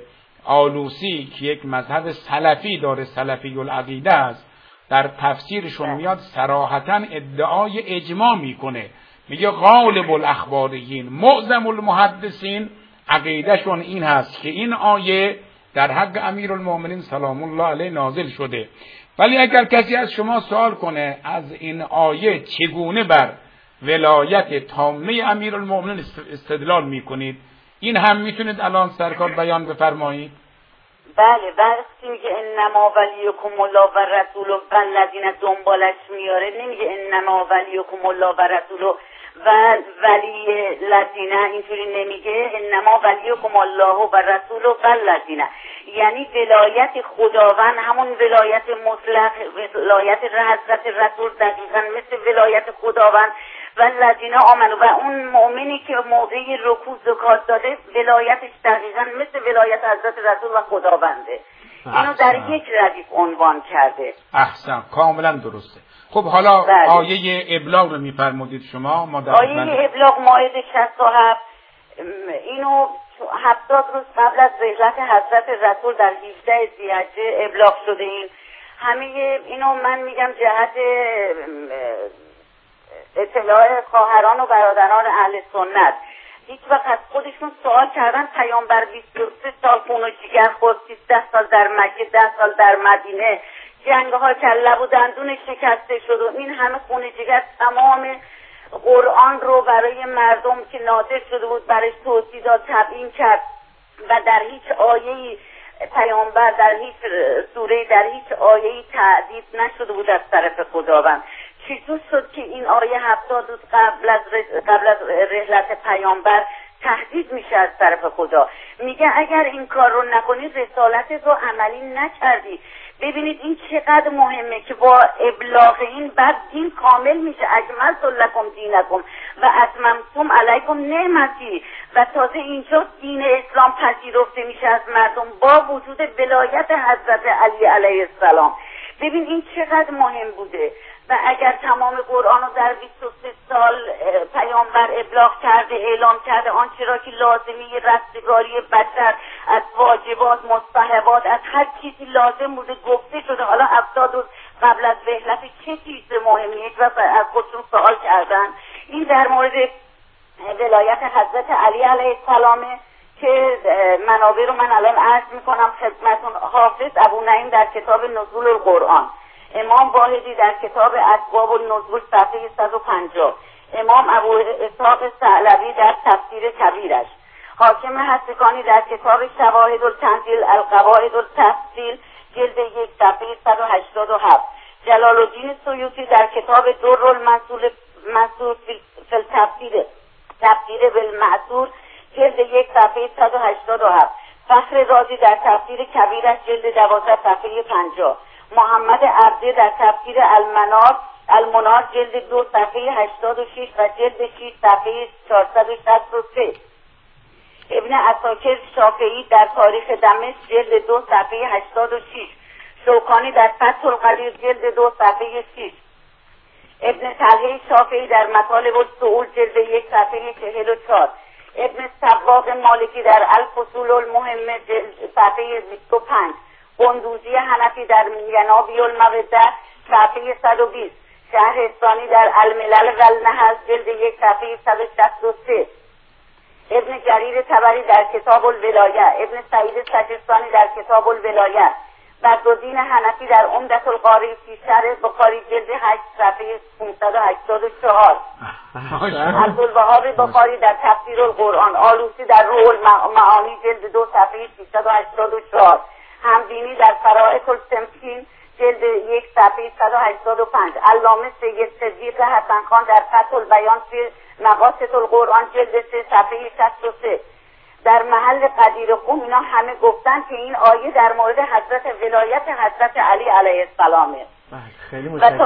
آلوسی که یک مذهب سلفی داره، سلفی العقیده است، در تفسیرشون میاد صراحتا ادعای اجماع میکنه، میگه غالب الاخباریین معظم المحدثین عقیدهشون این هست که این آیه در حق امیرالمؤمنین سلام الله علیه نازل شده. ولی اگر کسی از شما سوال کنه از این آیه چگونه بر ولایت تامه امیرالمؤمنین استدلال میکنید، این هم میتونید الان سرکار بیان بفرمایید؟ بله، وقتی که انما ولیکم الله و رسوله و الذین دنبالش میاره نمیگه انما ولیکم الله و رسوله و ولی الذین، اینطوری نمیگه انما ولیکم الله و رسوله و الذین، یعنی ولایت خداوند همون ولایت مطلق، ولایت حضرت رسول دقیقا مثل ولایت خداوند و الذین آمنوا و اون مؤمنی که موضع رکوع زکات داده ولایتش دقیقا مثل ولایت حضرت رسول و خداونده. اینو در یک ردیف عنوان کرده. احسن، کاملا درسته. خب حالا آیه ابلاغ رو میفرمودید شما؟ آیه ابلاغ مائده 67 اینو 70 روز قبل از رحلت حضرت رسول در 18 ذی‌حجه ابلاغ شده. این همه اینو من میگم جهت اطلاع خواهران و برادران اهل سنت. هیچ وقت از خودشون سوال کردن پیامبر 23 سال خون و جگر خورد، 13 سال در مکه، 10 سال در مدینه، جنگ‌ها که لب و دندون شکسته شد و این همه خون جگر، تمام قرآن رو برای مردم که نازل شده بود برای توصیه داد، تبیین کرد و در هیچ آیه‌ای پیامبر در هیچ سوره در هیچ آیه‌ای تعدیب نشده بود از طرف خداوند. چطور شد که این آیه 70 روز قبل از رحلت پیامبر تهدید میشه از طرف خدا؟ میگه اگر این کار رو نکنید رسالت رو عملی نکردی. ببینید این چقدر مهمه که با ابلاغ این بعد دین کامل میشه. اکملت لکم دینکم و اتممتم علیکم نعمتی، و تازه اینجا دین اسلام پذیرفته میشه از مردم با وجود ولایت حضرت علی علیه السلام. ببین این چقدر مهم بوده. و اگر تمام قرآن رو در 23 سال پیامبر ابلاغ کرده، اعلام کرده آنچه را که لازمی رستگاری بشر از واجبات، مستحبات، از هر چیزی لازم بوده گفته شده، حالا 70 روز قبل از رحلت چه چیز مهمیه و از خودشون سوال کردن. این در مورد ولایت حضرت علی علیه السلامه که منابع رو من الان عرض میکنم خدمتون. حافظ ابو نعیم در کتاب نزول القرآن، امام واحدی در کتاب اسباب النزول صفحه 150، امام ابو اسحاق ثعلبی در تفسیر کبیرش، حاکم حسکانی در کتاب شواهد التنزیل القواعد التفصیل جلد 1 صفحه 187، جلال الدین سیوطی در کتاب در المنصور فی تفسیر بالمعصور جلد 1 صفحه 187، فخر رازی در تفسیر کبیرش جلد 12 صفحه 50، محمد عبده در تفسیر المنار جلد 2 صفحه 86 و جلد 6 صفحه 463، ابن عساکر شافعی در تاریخ دمشق جلد 2 صفحه 86، شوکانی در فتح القدیر جلد 2 صفحه 6، ابن طلحه شافعی در مطالب السئول جلد 1 صفحه 44، ابن سباق مالکی در الفصول المهمه صفحه 25، قندوزی حنفی در ینابی الموده صفحه 120، شهرستانی در الملل و النهض جلد 1 صفحه 163، ابن جریر طبری در کتاب الولایه، ابن سعید سجستانی در کتاب الولایه، بدرالدین حنفی در عمدة القاری فی شرح بخاری جلد 8 صفحه 584، عبدالوهاب بخاری در تفسیر القرآن، آلوسی در روح المعانی جلد 2 صفحه 684، همدینی در فرائض التمکین جلد 1 صفحه 185، علامه سید صدیق حسن خان در فتح البیان فی مقاصد القرآن جلد 3 صفحه 63. در محل قدیر قوم اینا همه گفتن که این آیه در مورد حضرت ولایت حضرت علی علیه السلامه. خیلی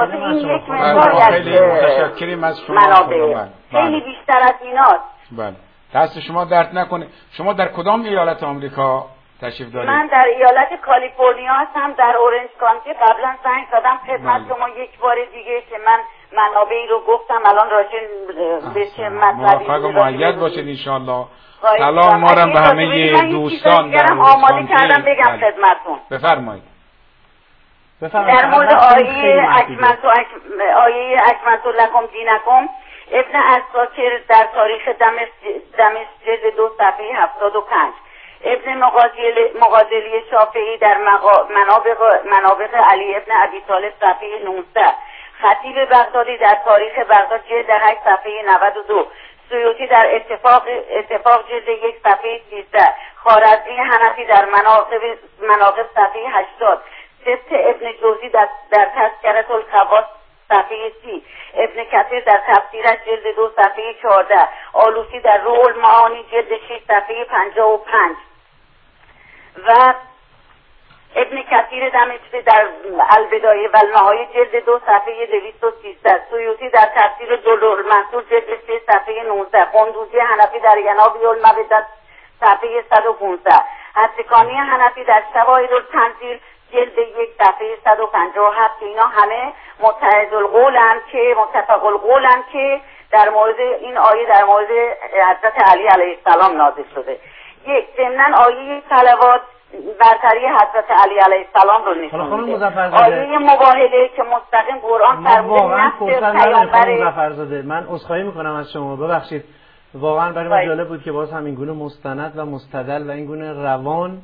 متشکریم از شما. خیلی بیشتر از ایناست. بله. دست شما درد نکنه. شما در کدام ایالت آمریکا تشریف دارید؟ من در ایالت کالیفرنیا هستم، در اورنج کانتی. قبلا زنگ زدم خدمت شما یک بار دیگه که من منابعی رو گفتم، الان راجع به چه مطلبی موفق و مؤید باشید ان شاء الله. سلام ما رو به همه دوستان در آماده کردم بگم خدمتتون. بفرمایید. در مورد آیه اکملت لکم دینکم، ابن عساکر در تاریخ دمشق جلد 2 صفحه 75، ابن مغازلی شافعی در منابق علی ابن ابی طالب صفحه 19، خطیب بغدادی در تاریخ بغداد جلد 8 صفحه 92، سیوطی در اتفاق جلد 1 صفحه 13، خوارزمی حنفی در مناقب صفحه 80، سبت ابن جوزی در تذکرة الخواص صفحه 30، ابن کثیر در تفسیرش جلد 2 صفحه 14، آلوسی در روح المعانی جلد 6 صفحه 55 و ابن کثیر دمشقی در البدایه و النهایه جلد 2 صفحه 213، سیوطی در تفسیر دلالمنصور جلد 3 صفحه 19، قندوزی حنفی در ینابی الموده صفحه 115، حسکانی حنفی در شواهد التنزیل جلد 1 صفحه 157 که اینا همه متفق القولن که در مورد این آیه در مورد حضرت علی علیه السلام نازل شده. یک ضمناً آیه صلوات برتری حضرت علی علیه السلام رو نشون میده. آیه مباهله که مستقیم قرآن فرموده نفس پیامبر. مظفرزاده من عذرخواهی میکنم از شما، ببخشید واقعا برای ما جالب بود که باز هم این گونه مستند و مستدل و این گونه روان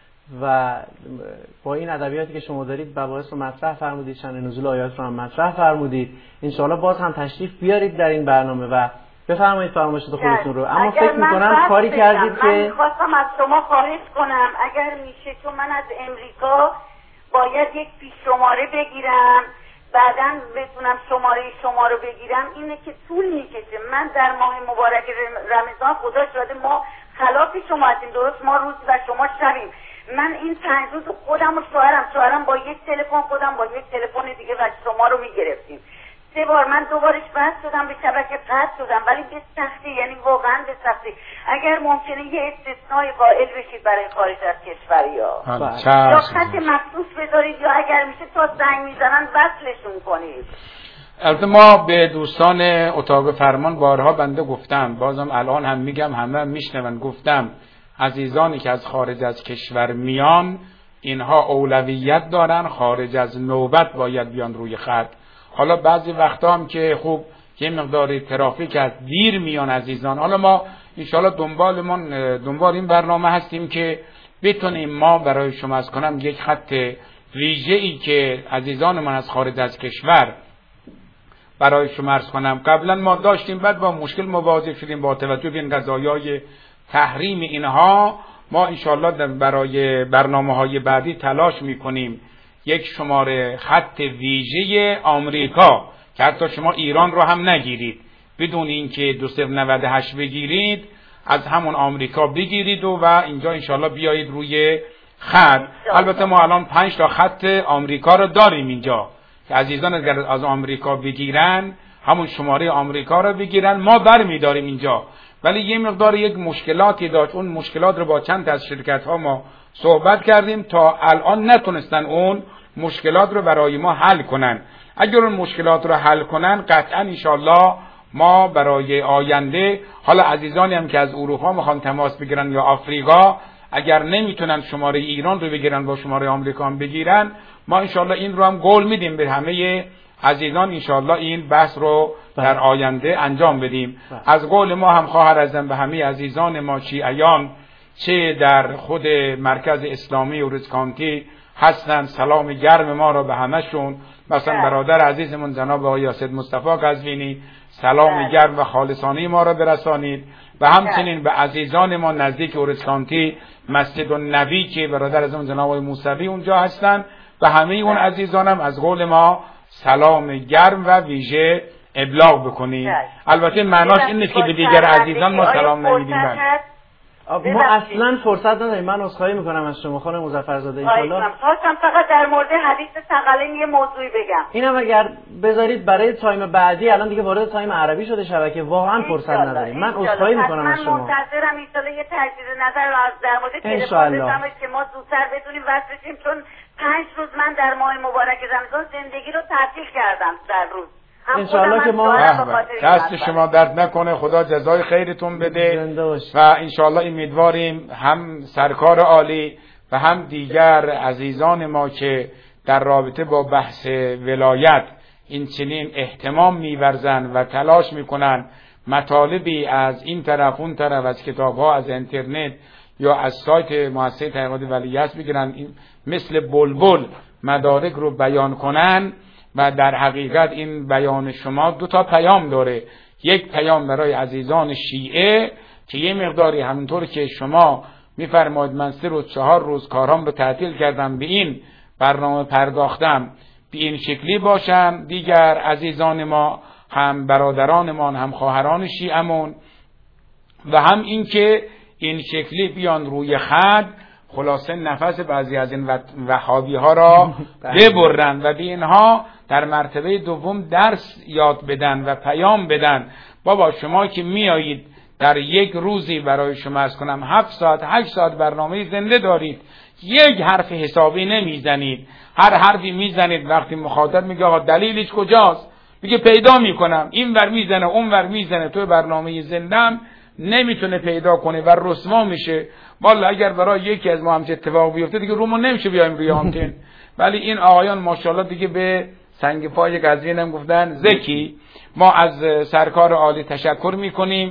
و با این ادبیاتی که شما دارید مباحث رو مطرح فرمودید، شأن نزول آیات رو هم مطرح فرمودید. انشاءالله باز هم تشریف بیارید در این برنامه و بفرمایید فرمایشات خودتون رو. اما فکر می‌کنم کاری کردید که من خواستم از شما خواهش کنم اگر میشه، چون من از امریکا باید یک پیش شماره بگیرم، بعداً بتونم شماره شما رو بگیرم، اینه که طول میکشه. من در ماه مبارک رمضان خدا شاهده ما خلاف شما هستیم، درست ما روز و شما شبیم. من این 5 روز خودم و شوهرم با یک تلفن، خودم با یک تلفن دیگه و شما رو میگرفتیم. 3 بار من دوبارش بحث شدم، به شبکه قطع شدم، ولی به سختی، یعنی واقعا به سختی. اگر ممکنه یه استثنای قائل بشید برای خارج از کشوریا، یا خط مخصوص بذارید، یا اگر میشه تا زنگ میزنن وصلشون کنید. البته ما به دوستان اتاق فرمان بارها بنده گفتم، بازم الان هم میگم، همه میشنون، گفتم عزیزانی که از خارج از کشور میان اینها اولویت دارن، خارج از نوبت باید بیان روی خط. حالا بعضی وقتا هم که خوب یه مقدار ترافیک از دیر میان عزیزان، حالا ما انشاءالله دنبال این برنامه هستیم که بتونیم ما برای شما از کنم یک خط ویژه‌ای که عزیزان من از خارج از کشور برای شما عرض کنم قبلا ما داشتیم، بعد با مشکل مواجه شدیم با توجه به این قضایای تحریم اینها. ما انشاءالله برای برنامه‌های بعدی تلاش میکنیم یک شماره خط ویژه آمریکا که حتی شما ایران رو هم نگیرید، بدون اینکه 2098 بگیرید، از همون آمریکا بگیرید و اینجا انشاءالله بیایید روی خط. البته ما الان 5 تا خط آمریکا رو داریم اینجا که عزیزان اگر از آمریکا بگیرن، همون شماره آمریکا رو بگیرن، ما برمی‌داریم اینجا. ولی یه مقدار یک مشکلاتی داشت، اون مشکلات رو با چند تا از شرکت ها ما صحبت کردیم، تا الان نتونستن اون مشکلات رو برای ما حل کنن. اگر اون مشکلات رو حل کنن قطعا انشالله ما برای آینده، حالا عزیزانی هم که از اروپا میخوان تماس بگیرن یا آفریقا، اگر نمیتونن شماره ایران رو بگیرن با شماره آمریکا هم بگیرن، ما انشالله این رو هم قول میدیم به همه عزیزان، انشالله این بحث رو در آینده انجام بدیم. از قول ما هم خواهر ازم به همه عزیزان ما شیعیان چه در خود مرکز اسلامی اورنج کانتی هستن، سلام گرم ما را به همشون، مثلا برادر عزیزمون جناب آقای یاسر مصطفی قزوینی سلام گرم و خالصانه ما را برسانید، و همچنین به عزیزان ما نزدیک اورنج کانتی مسجد النبی که برادر عزیزمون جناب آقای موسوی اونجا هستن، و همه اون عزیزانم از قول ما سلام گرم و ویژه ابلاغ بکنید. البته معناش این نیست که به دیگر عزیزان ما سلام نمیدیم. ما اصلا فرصت نداریم. من عذرخواهی میکنم از شما خانم مظفرزاده. ان شاءالله خواستم فقط در مورد حدیث ثقلین یه موضوعی بگم. اینم اگر بذارید برای تایم بعدی، الان دیگه وارد تایم عربی شده شبکه، واقعا فرصت نداریم. من عذرخواهی میکنم از شما. من منتظرم ان شاءالله یه تجدید نظر در مورد تلفن که ما زودتر بتونیم وصل بشیم، چون 5 روز من در ماه مبارک رمضان زندگی رو تعطیل کردم در روز. انشاءالله که ما دست شما درد نکنه، خدا جزای خیرتون بده، و انشاءالله امیدواریم هم سرکار عالی و هم دیگر عزیزان ما که در رابطه با بحث ولایت این چنین اهتمام می‌ورزن و تلاش میکنن مطالبی از این طرف اون طرف از کتاب‌ها، از اینترنت یا از سایت مؤسسه تحقیقات ولیعصر بگیرن، مثل بلبل مدارک رو بیان کنن. و در حقیقت این بیان شما 2 تا پیام داره. یک پیام برای عزیزان شیعه که یه مقداری همونطور که شما میفرمایید من 3 روز 4 روز کارام رو تعطیل کردم، به این برنامه پرداختم، به این شکلی باشن. دیگر عزیزان ما، هم برادرانمان، هم خواهران شیعمون، و هم این که این شکلی بیان روی خط، خلاصه نفس بعضی از این وهابی ها را ببرن و به اینها در مرتبه دوم درس یاد بدن و پیام بدن. بابا شما که میایید در یک روزی برای شما از کنم 7 ساعت 8 ساعت برنامه زنده دارید، یک حرف حسابی نمیزنید. هر حرفی میزنید وقتی مخاطب میگه آقا دلیلش کجاست، میگه پیدا میکنم، این ور میزنه اون ور میزنه، تو برنامه زندم نمیتونه پیدا کنه و رسوا میشه. والا اگر برای یکی از ما همچه اتفاق بیفته دیگه رومون نمیشه بیایم روی آنتن. ولی این آقایان ماشاءالله دیگه به سنگ پای قزوین هم گفتن زکی. ما از سرکار عالی تشکر میکنیم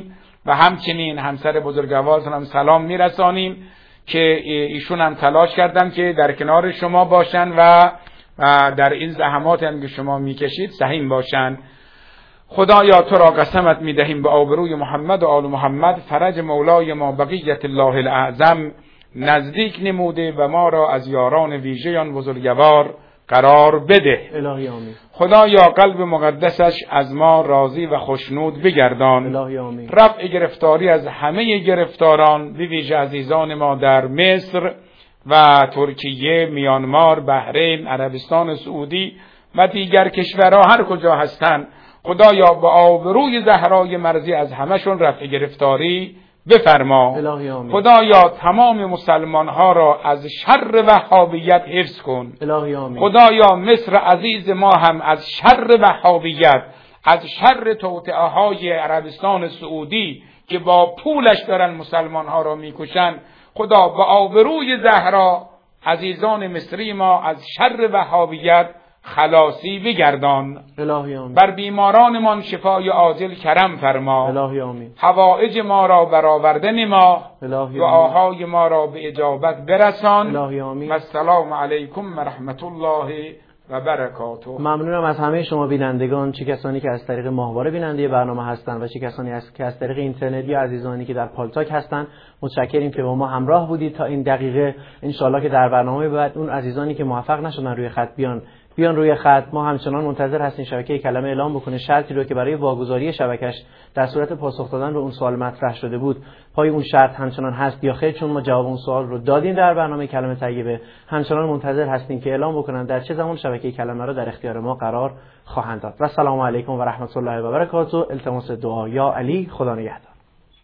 و همچنین همسر بزرگوارتون هم سلام میرسانیم که ایشون هم تلاش کردن که در کنار شما باشن و در این زحمات هم که شما میکشید سهیم باشن. خدایا تو را قسمت میدهیم به آبروی محمد و آل محمد، فرج مولای ما بقیت الله الاعظم نزدیک نموده و ما را از یاران ویژه آن بزرگوار قرار بده. الهی آمین. خدایا قلب مقدسش از ما راضی و خوشنود بگردان. الهی آمین. رفع گرفتاری از همه گرفتاران، به ویژه عزیزان ما در مصر و ترکیه، میانمار، بحرین، عربستان سعودی و دیگر کشورها هر کجا هستند. خدایا با آبروی زهرای مرضی از همشون رفع گرفتاری بفرما. الهی آمین. خدایا تمام مسلمان ها را از شر وهابیت حفظ کن. الهی آمین. خدایا مصر عزیز ما هم از شر وهابیت، از شر توطئه های عربستان سعودی که با پولش دارن مسلمان ها را میکشن، خدا با آبروی زهرا عزیزان مصری ما از شر وهابیت خلاصی بگردان. الهی آمین. بر بیمارانمان شفای عاجل کرم فرما. الهی آمین. حوائج ما را برآورده نما. الهی دعاهای ما را به اجابت برسان. الهی آمین. و السلام علیکم و رحمت الله و برکاته. ممنونم از همه شما بینندگان، چه کسانی که از طریق ماهواره بیننده برنامه هستند و چه کسانی که از طریق اینترنت یا عزیزانی که در پالتاک هستند. متشکریم که با ما همراه بودید تا این دقیقه. انشالله که در برنامه بعد اون عزیزانی که موفق نشدن روی خط بیان روی خط. ما همچنان منتظر هستیم شبکه کلمه اعلام بکنه شرطی رو که برای واگذاری شبکش در صورت پاسخ دادن به اون سوال مطرح شده بود پای اون شرط همچنان هست یا خیر، چون ما جواب اون سوال رو دادیم در برنامه کلمه طیبه. همچنان منتظر هستیم که اعلام بکنن در چه زمان شبکه کلمه رو در اختیار ما قرار خواهند داد. و السلام علیکم و رحمت الله و برکاته. التماس دعا. یا علی. خدا نگهدار.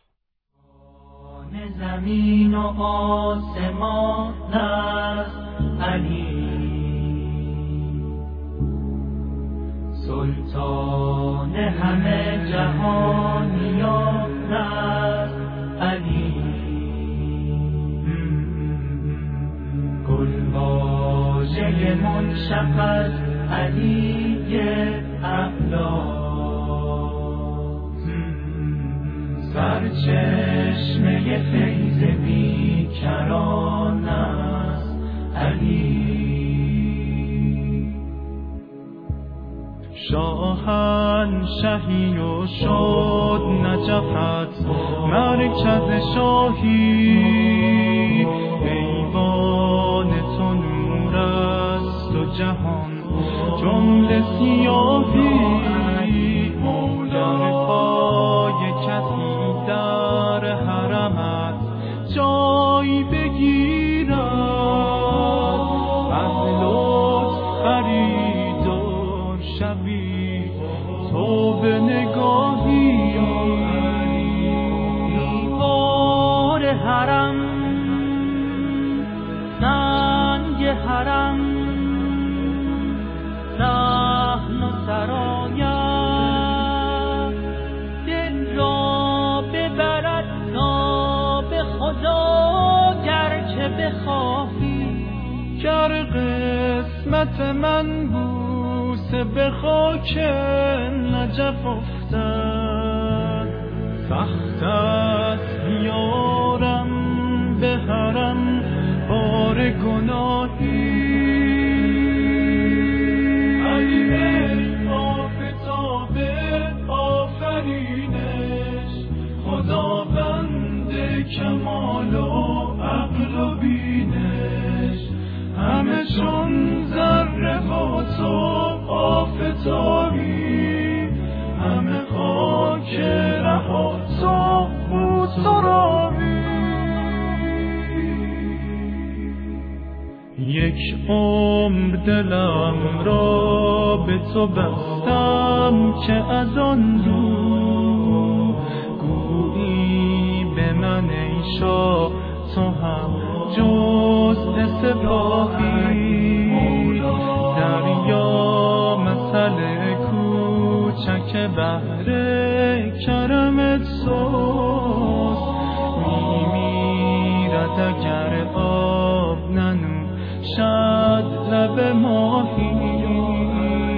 زمین و آسمان است علی، سلطان همه جهانیان است علی، گلواژه منشق علی اعلی، سرچشمه فیض بیکران است علی. شاهنشهی و شد نجفت مرکز شاهی، ایوان تو نور است و جهان جمله سیاهی، در پای کسی در حرمت جای بگیرد، از لطف خریدار شوی تو به نگاهی، دیوار حرم سنگ حرم رهن و سرایت، دل را ببرد تا به خدا گرچه بخواهی، گر قسمت من بوسه به خاک نجف افتد، سخت است بیارم به حرم بار گناهی، علی آفتاب آفرینش، خداوند کمال و عقل و بینش، همه چون ذره و تو آفتابی، همه خاک رها تو بود سرامی، یک عمر دلم را به تو بستم که از آن رو گویی به من ای شاه تو هم جزء سپاهی، دریا مسئله کوچک بحر کرمت سوز، میمیرد اگر آب ننوشد لب ماهی،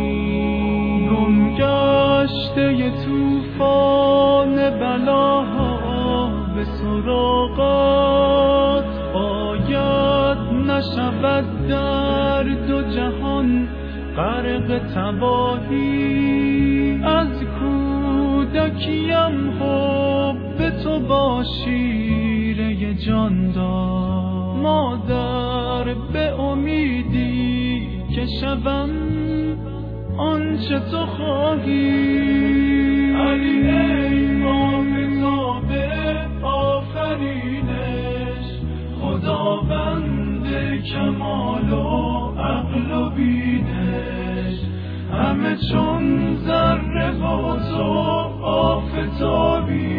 گم گشته طوفان بلاها ملاقات باید نشود در دو جهان غرق تباهی. از کودکیم حب تو با شیره جان داد، مادر به امیدی که شوم آنچه تو خواهی. علی ای آفتاب آفرینش، خداوند کمال و عقل و بینش، همه چون ذره و تو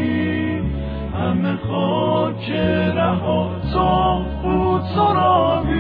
آفتابی، همه خاک رها تا او تو را